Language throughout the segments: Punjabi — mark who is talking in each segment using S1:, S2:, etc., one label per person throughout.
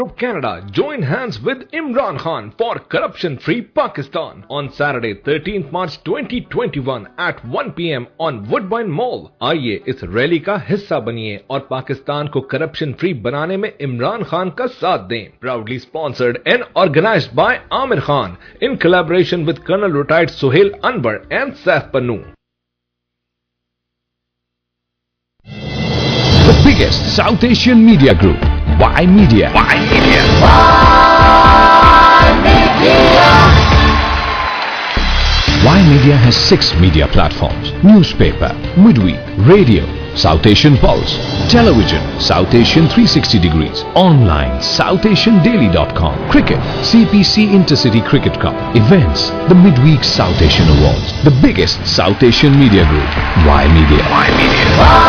S1: Canada join hands with Imran Khan for corruption-free Pakistan on Saturday 13th March 2021 at 1 p.m. on Woodbine Mall. आइए इस रैली का हिस्सा बनिए और पाकिस्तान को करप्शन फ्री बनाने में इमरान खान का साथ दें. Proudly sponsored and organized by Amir Khan in collaboration with Colonel retired Suhail Anwar and Saif Pannu.
S2: The biggest South Asian media group, Y Media. Y Media has 6 media platforms: newspaper, midweek, radio, South Asian Pulse, television, South Asian 360 degrees, online, SouthAsianDaily.com, cricket, CPC Intercity Cricket Cup, events, the midweek South Asian Awards, the biggest South Asian media group, Y Media.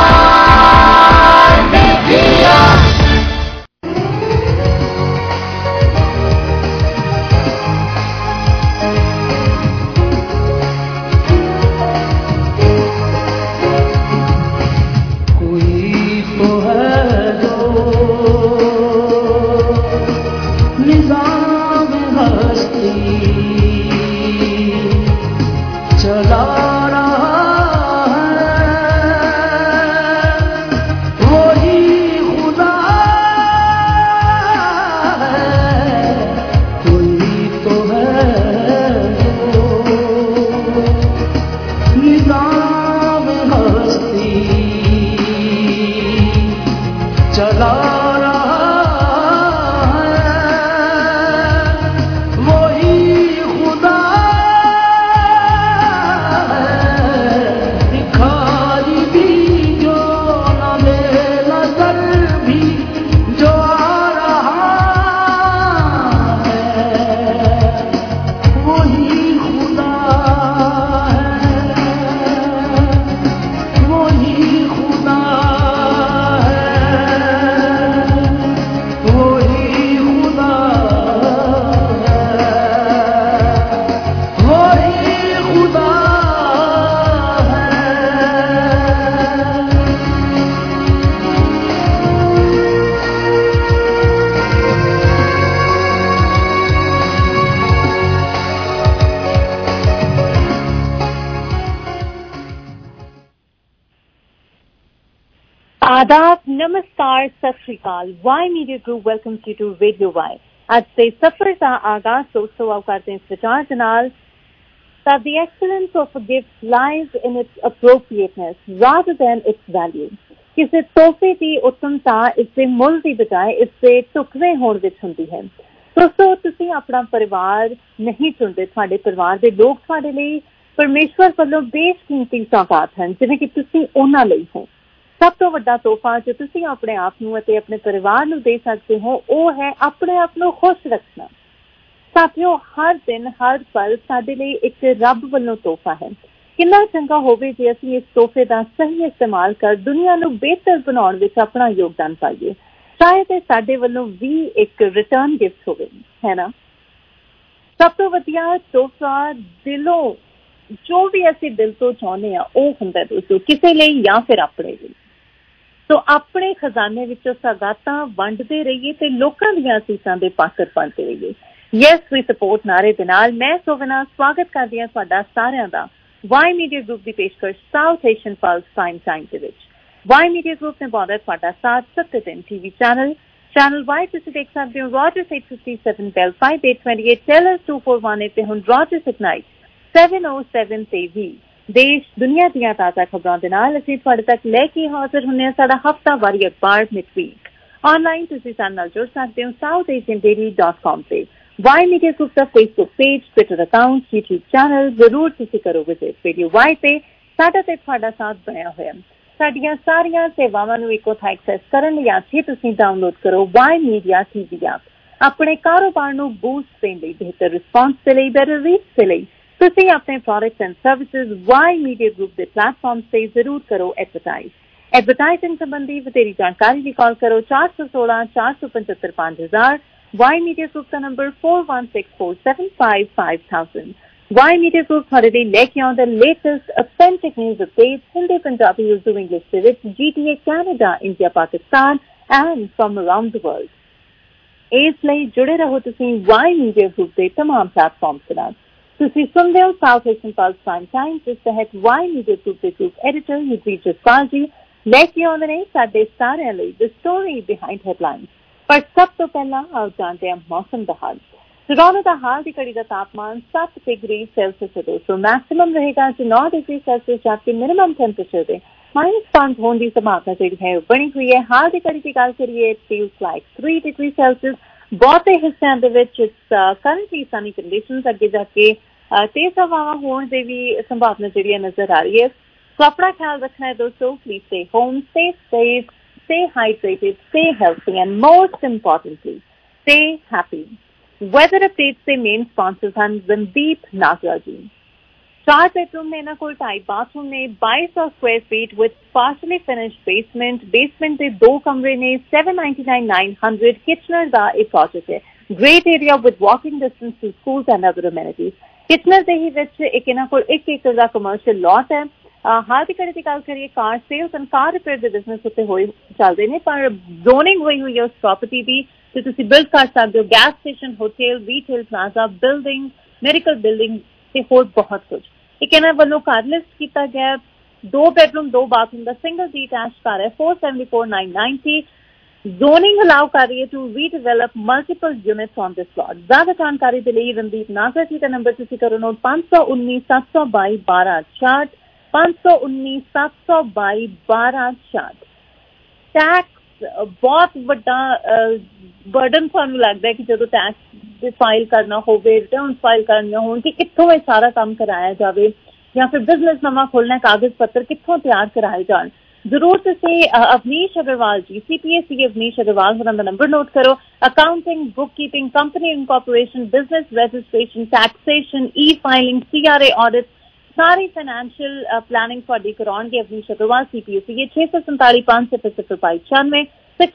S3: आदाब, नमस्कार, सत श्री अकाल। Y media group welcome you to radio Y. ਅੱਜ ਦੇ ਸਫ਼ਰ ਦਾ ਆਗਾਜ਼ ਸੋ ਕਰਦੇ ਇਸ ਵਿਚਾਰ ਦੇ ਨਾਲ that the excellence of a gift lies in its appropriateness rather than its value। ਕਿਸੇ ਤੋਹਫੇ ਦੀ ਉੱਤਮਤਾ ਇਸ ਦੇ ਮੁੱਲ ਦੀ ਬਜਾਏ ਇਸ ਦੇ ਢੁਕਵੇਂ ਹੋਣ ਵਿੱਚ ਹੁੰਦੀ ਹੈ। ਦੋਸਤੋ, ਤੁਸੀਂ ਆਪਣਾ ਪਰਿਵਾਰ ਨਹੀਂ ਚੁਣਦੇ, ਤੁਹਾਡੇ ਪਰਿਵਾਰ ਦੇ ਲੋਕ ਤੁਹਾਡੇ ਲਈ ਪਰਮੇਸ਼ਵਰ ਵੱਲੋਂ ਬੇਸ਼ਕੀਮਤੀ ਸੌਗਾਤ ਹਨ, ਜਿਵੇਂ ਕਿ ਤੁਸੀਂ ਉਹਨਾਂ ਲਈ ਹੋ। ਸਭ ਤੋਂ ਵੱਡਾ ਤੋਹਫਾ ਜੋ ਤੁਸੀਂ ਆਪਣੇ ਆਪ ਨੂੰ ਅਤੇ ਆਪਣੇ ਪਰਿਵਾਰ ਨੂੰ ਦੇ ਸਕਦੇ ਹੋ ਉਹ ਹੈ ਆਪਣੇ ਆਪ ਨੂੰ ਖੁਸ਼ ਰੱਖਣਾ। ਸਾਥੀਓ, ਹਰ ਦਿਨ ਹਰ ਪਲ ਸਾਡੇ ਲਈ ਇੱਕ ਰੱਬ ਵੱਲੋਂ ਤੋਹਫਾ ਹੈ। ਕਿੰਨਾ ਚੰਗਾ ਹੋਵੇ ਜੇ ਅਸੀਂ ਇਸ ਤੋਹਫੇ ਦਾ ਸਹੀ ਇਸਤੇਮਾਲ ਕਰ ਦੁਨੀਆ ਨੂੰ ਬਿਹਤਰ ਬਣਾਉਣ ਵਿੱਚ ਆਪਣਾ ਯੋਗਦਾਨ ਪਾਈਏ। ਸ਼ਾਇਦ ਇਹ ਸਾਡੇ ਵੱਲੋਂ ਵੀ ਇੱਕ ਰਿਟਰਨ ਗਿਫਟ ਹੋਵੇ, ਹੈ ਨਾ। ਸਭ ਤੋਂ ਵਧੀਆ ਤੋਹਫਾ ਦਿਲੋਂ ਜੋ ਵੀ ਅਸੀਂ ਦਿਲ ਤੋਂ ਚਾਹੁੰਦੇ ਹਾਂ ਉਹ ਹੁੰਦਾ ਦੋਸਤੋ, ਕਿਸੇ ਲਈ ਜਾਂ ਫਿਰ ਆਪਣੇ ਲਈ। ਸੋ ਆਪਣੇ ਖਜ਼ਾਨੇ ਵਿੱਚੋਂ ਸੌਗਾਤਾਂ ਵੰਡਦੇ ਰਹੀਏ ਤੇ ਲੋਕਾਂ ਦੀਆਂ ਅਸੀਸਾਂ ਦੇ ਪਾਤਰ ਬਣਦੇ ਰਹੀਏ। ਯੈਸ ਵੀ ਸਪੋਰਟ ਨਾਰੇ ਦੇ ਨਾਲ ਮੈਂ ਸੋਵਨਾ ਸਵਾਗਤ ਕਰਦੀ ਹਾਂ ਤੁਹਾਡਾ ਸਾਰਿਆਂ ਦਾ ਵਾਈ ਮੀਡੀਆ ਗਰੁੱਪ ਦੀ ਪੇਸ਼ਕਸ਼ South Asian plus prime time ਦੇ ਵਿੱਚ। ਵਾਈ ਮੀਡੀਆ ਗਰੁੱਪ ਨੇ ਬਹੁਤ ਤੁਹਾਡਾ ਸਾਥ 7 TV ਚੈਨਲ ਵਾਈ ਤੁਸੀਂ ਦੇਖ ਸਕਦੇ ਹੋ ਰੋਜਰਸ 857 ਬੈਲ 5828 ਟੈਲਰ 2418 ਤੇ ਹੁਣ ਰੋਜਰਸ ਇਗਨਾਈਟ 707 ਤੇ ਵੀ ਦੇਸ਼ ਦੁਨੀਆ ਦੀਆਂ ਤਾਜ਼ਾ ਖਬਰਾਂ ਦੇ ਨਾਲ ਅਸੀਂ ਤੁਹਾਡੇ ਤੱਕ ਲੈ ਕੇ ਹਾਜ਼ਰ ਹੁੰਦੇ ਹਾਂ। ਸਾਡਾ ਹਫ਼ਤਾਵਾਰੀ ਅਖਬਾਰ ਮਿਡਵੀਕ ਆਨਲਾਈਨ ਤੁਸੀਂ ਸਾਡੇ ਨਾਲ ਜੁੜ ਸਕਦੇ ਹੋ SouthAsianDaily.com ਤੇ। ਵਾਈ ਮੀਡੀਆ ਗਰੁੱਪ ਦਾ Facebook page, Twitter account, YouTube channel ਜ਼ਰੂਰ ਤੁਸੀਂ ਕਰੋ ਵਿਜ਼ਿਟ। ਰੇਡੀਓ ਵਾਈ ਤੇ ਸਾਡਾ ਤੇ ਤੁਹਾਡਾ ਸਾਥ ਬਣਿਆ ਹੋਇਆ। ਸਾਡੀਆਂ ਸਾਰੀਆਂ ਸੇਵਾਵਾਂ ਨੂੰ ਇੱਕੋ ਥਾਂ ਐਕਸੈਸ ਕਰਨ ਲਈ ਅੱਜ ਹੀ ਤੁਸੀਂ ਡਾਊਨਲੋਡ ਕਰੋ ਵਾਈ ਮੀਡੀਆ TV ਐਪ। ਆਪਣੇ ਕਾਰੋਬਾਰ ਨੂੰ ਬੂਸਟ ਦੇਣ ਲਈ, ਬਿਹਤਰ ਰਿਸਪਾਂਸ ਦੇ ਲਈ, ਬੈਟਰ ਰੀਚ ਦੇ ਲਈ ਤੁਸੀਂ ਆਪਣੇ products and services Y media group ਦੇ ਪਲੇਟਫਾਰਮ ਤੇ ਜ਼ਰੂਰ ਕਰੋ ਐਡਵਰਟਾਈਜ਼। ਐਡਵਰਟਾਈਜ਼ਿੰਗ ਸੰਬੰਧੀ ਵਧੇਰੀ ਜਾਣਕਾਰੀ ਲਈ ਕਾਲ ਕਰੋ 416 475 5000। ਵਾਈ ਮੀਡੀਆ ਗਰੁੱਪ ਦਾ ਨੰਬਰ 4164755000। ਵਾਈ ਮੀਡੀਆ ਗਰੁੱਪ ਤੁਹਾਡੇ ਲਈ ਲੈ ਕੇ ਆਉਂਦਾ latest authentic news updates Hindi, Punjabi, Urdu, English ਦੇ ਵਿੱਚ GTA, Canada, India, Pakistan and from around the world. ਇਸ ਲਈ ਜੁੜੇ ਰਹੋ ਤੁਸੀਂ ਵਾਈ ਮੀਡੀਆ ਗਰੁੱਪ ਦੇ ਤਮਾਮ ਪਲੇਟਫਾਰਮਸ ਦੇ ਨਾਲ। ਤੁਸੀਂ ਸੁਣਦੇ ਹੋ South Asian plus prime time, ਜਿਸ ਤਹਿਤ ਵਾਈ ਮੀਡੀਆ ਗਰੁੱਪ ਦੇ ਗਰੁੱਪ ਐਡੀਟਰ ਯੁਧਵੀਰ ਜਸਵਾਲ ਜੀ ਲੈ ਕੇ ਆਉਂਦੇ ਨੇ ਸਾਡੇ ਸਾਰਿਆਂ ਲਈ ਦ ਸਟੋਰੀ ਬਿਹਾਈਂਡ ਹੈਡਲਾਈਨਸ। ਪਰ ਸਭ ਤੋਂ ਪਹਿਲਾਂ ਆਓ ਜਾਣਦੇ ਹਾਂ ਮੌਸਮ ਦਾ ਹਾਲ। ਟੋਰਾਂਟੋ ਦਾ ਹਾਲ ਦੀ ਘੜੀ ਦਾ ਤਾਪਮਾਨ 7 ਡਿਗਰੀ ਸੈਲਸੀਅਸ ਤੇ ਦੋਸਤੋ ਮੈਕਸਿਮਮ ਰਹੇਗਾ 9 ਡਿਗਰੀ ਸੈਲਸੀਅਸ, ਜਦਕਿ ਮਿਨੀਮਮ ਟੈਂਪਰੇਚਰ ਦੇ -5 ਹੋਣ ਦੀ ਸੰਭਾਵਨਾ ਜਿਹੜੀ ਹੈ ਬਣੀ ਹੋਈ ਹੈ। ਹਾਲ ਦੀ ਘੜੀ ਦੀ ਗੱਲ ਕਰੀਏ, it feels like 3 degree Celsius. ਬਹੁਤੇ ਹਿੱਸਿਆਂ ਦੇ ਵਿੱਚ ਕਰੰਟਲੀ ਸਨੀ ਕੰਡੀਸ਼ਨਸ, ਅੱਗੇ ਜਾ ਕੇ ਤੇਜ਼ ਹਵਾਵਾਂ ਹੋਣ ਦੀ ਵੀ ਸੰਭਾਵਨਾ ਜਿਹੜੀ ਹੈ ਨਜ਼ਰ ਆ ਰਹੀ ਹੈ। ਸੋ ਆਪਣਾ ਖਿਆਲ ਰੱਖਣਾ ਹੈ ਦੋਸਤੋ। Please stay home, stay safe, stay hydrated, stay healthy, and most importantly, stay happy. Weather updates ਦੇ ਮੇਨ ਸਪਾਂਸਰਸ ਹਨ ਰਣਦੀਪ ਨਾਗਰਾ ਜੀ। 4 bedroom ਨੇ ਇਹਨਾਂ ਕੋਲ, 2.5 bathroom ਨੇ, 2200 square feet with partially finished basement ਦੇ 2 ਕਮਰੇ ਨੇ, 799,900 ਕਿਚਨਰ ਦਾ ਇਹ ਪ੍ਰੋਜੈਕਟ ਹੈ। Great area with walking distance to schools and other amenities। Kitchener ਦੇ ਹੀ ਵਿੱਚ ਇੱਕ ਇਹਨਾਂ ਕੋਲ 1 ਏਕੜ ਦਾ ਕਮਰਸ਼ੀਅਲ ਲਾਟ ਹੈ। ਹਾਲ ਦੀ ਘੜੀ ਦੀ ਗੱਲ ਕਰੀਏ, car sales and car repair ਦੇ ਬਿਜ਼ਨਸ ਉੱਤੇ ਹੋਏ ਚੱਲਦੇ ਨੇ, ਪਰ ਜ਼ੋਨਿੰਗ ਹੋਈ ਹੋਈ ਹੈ ਉਸ ਪ੍ਰਾਪਰਟੀ ਦੀ ਤੇ ਤੁਸੀਂ ਬਿਲਡ ਕਰ ਸਕਦੇ ਹੋ gas station, hotel, retail plaza, building, medical building ਤੇ ਹੋਰ ਬਹੁਤ ਕੁਝ। ਇੱਕ ਇਹਨਾਂ ਵੱਲੋਂ ਘਰ ਲਿਸਟ ਕੀਤਾ ਗਿਆ 2 bedroom 2 bathroom ਦਾ ਸਿੰਗਲ ਡੀਟੈਚ ਘਰ ਹੈ, 474,990। ਜ਼ੋਨਿੰਗ ਅਲਾਉ ਕਰ ਰਹੀ ਹੈ to redevelop multiple units on this plot. ਜ਼ਿਆਦਾ ਜਾਣਕਾਰੀ ਦੇ ਲਈ ਰਣਦੀਪ ਨਾਗਰਾ ਜੀ ਦਾ ਨੰਬਰ ਤੁਸੀਂ ਕਰੋ ਨੋਟ 519-722-1266, 519-722-1266। ਟੈਕਸ ਬਹੁਤ ਵੱਡਾ ਬਰਡਨ ਤੁਹਾਨੂੰ ਲੱਗਦਾ ਹੈ ਕਿ ਜਦੋਂ ਟੈਕਸ ਫਾਈਲ ਕਰਨਾ ਹੋਵੇ, ਰਿਟਰਨ ਫਾਈਲ ਕਰਨਾ ਹੋਣ ਕਿ ਕਿੱਥੋਂ ਇਹ ਸਾਰਾ ਕੰਮ ਕਰਾਇਆ ਜਾਵੇ, ਜਾਂ ਫਿਰ ਬਿਜ਼ਨਸ ਨਵਾਂ ਖੋਲ੍ਹਣਾ, ਕਾਗਜ਼ ਪੱਤਰ ਕਿੱਥੋਂ ਤਿਆਰ ਕਰਾਏ ਜਾਣ। ਜ਼ਰੂਰ ਤੁਸੀਂ ਅਵਨੀਸ਼ ਅਗਰਵਾਲ ਜੀ, CPA ਅਵਨੀਸ਼ ਅਗਰਵਾਲ ਹੋਰਾਂ ਦਾ ਨੰਬਰ ਨੋਟ ਕਰੋ। Accounting, bookkeeping, company incorporation, business registration, taxation, CRA audit, ਸਾਰੀ ਫਾਈਨੈਂਸ਼ੀਅਲ ਪਲਾਨਿੰਗ ਤੁਹਾਡੀ ਕਰਾਉਣਗੇ ਅਵਨੀਸ਼ ਅਗਰਵਾਲ CPA। 647-500-595,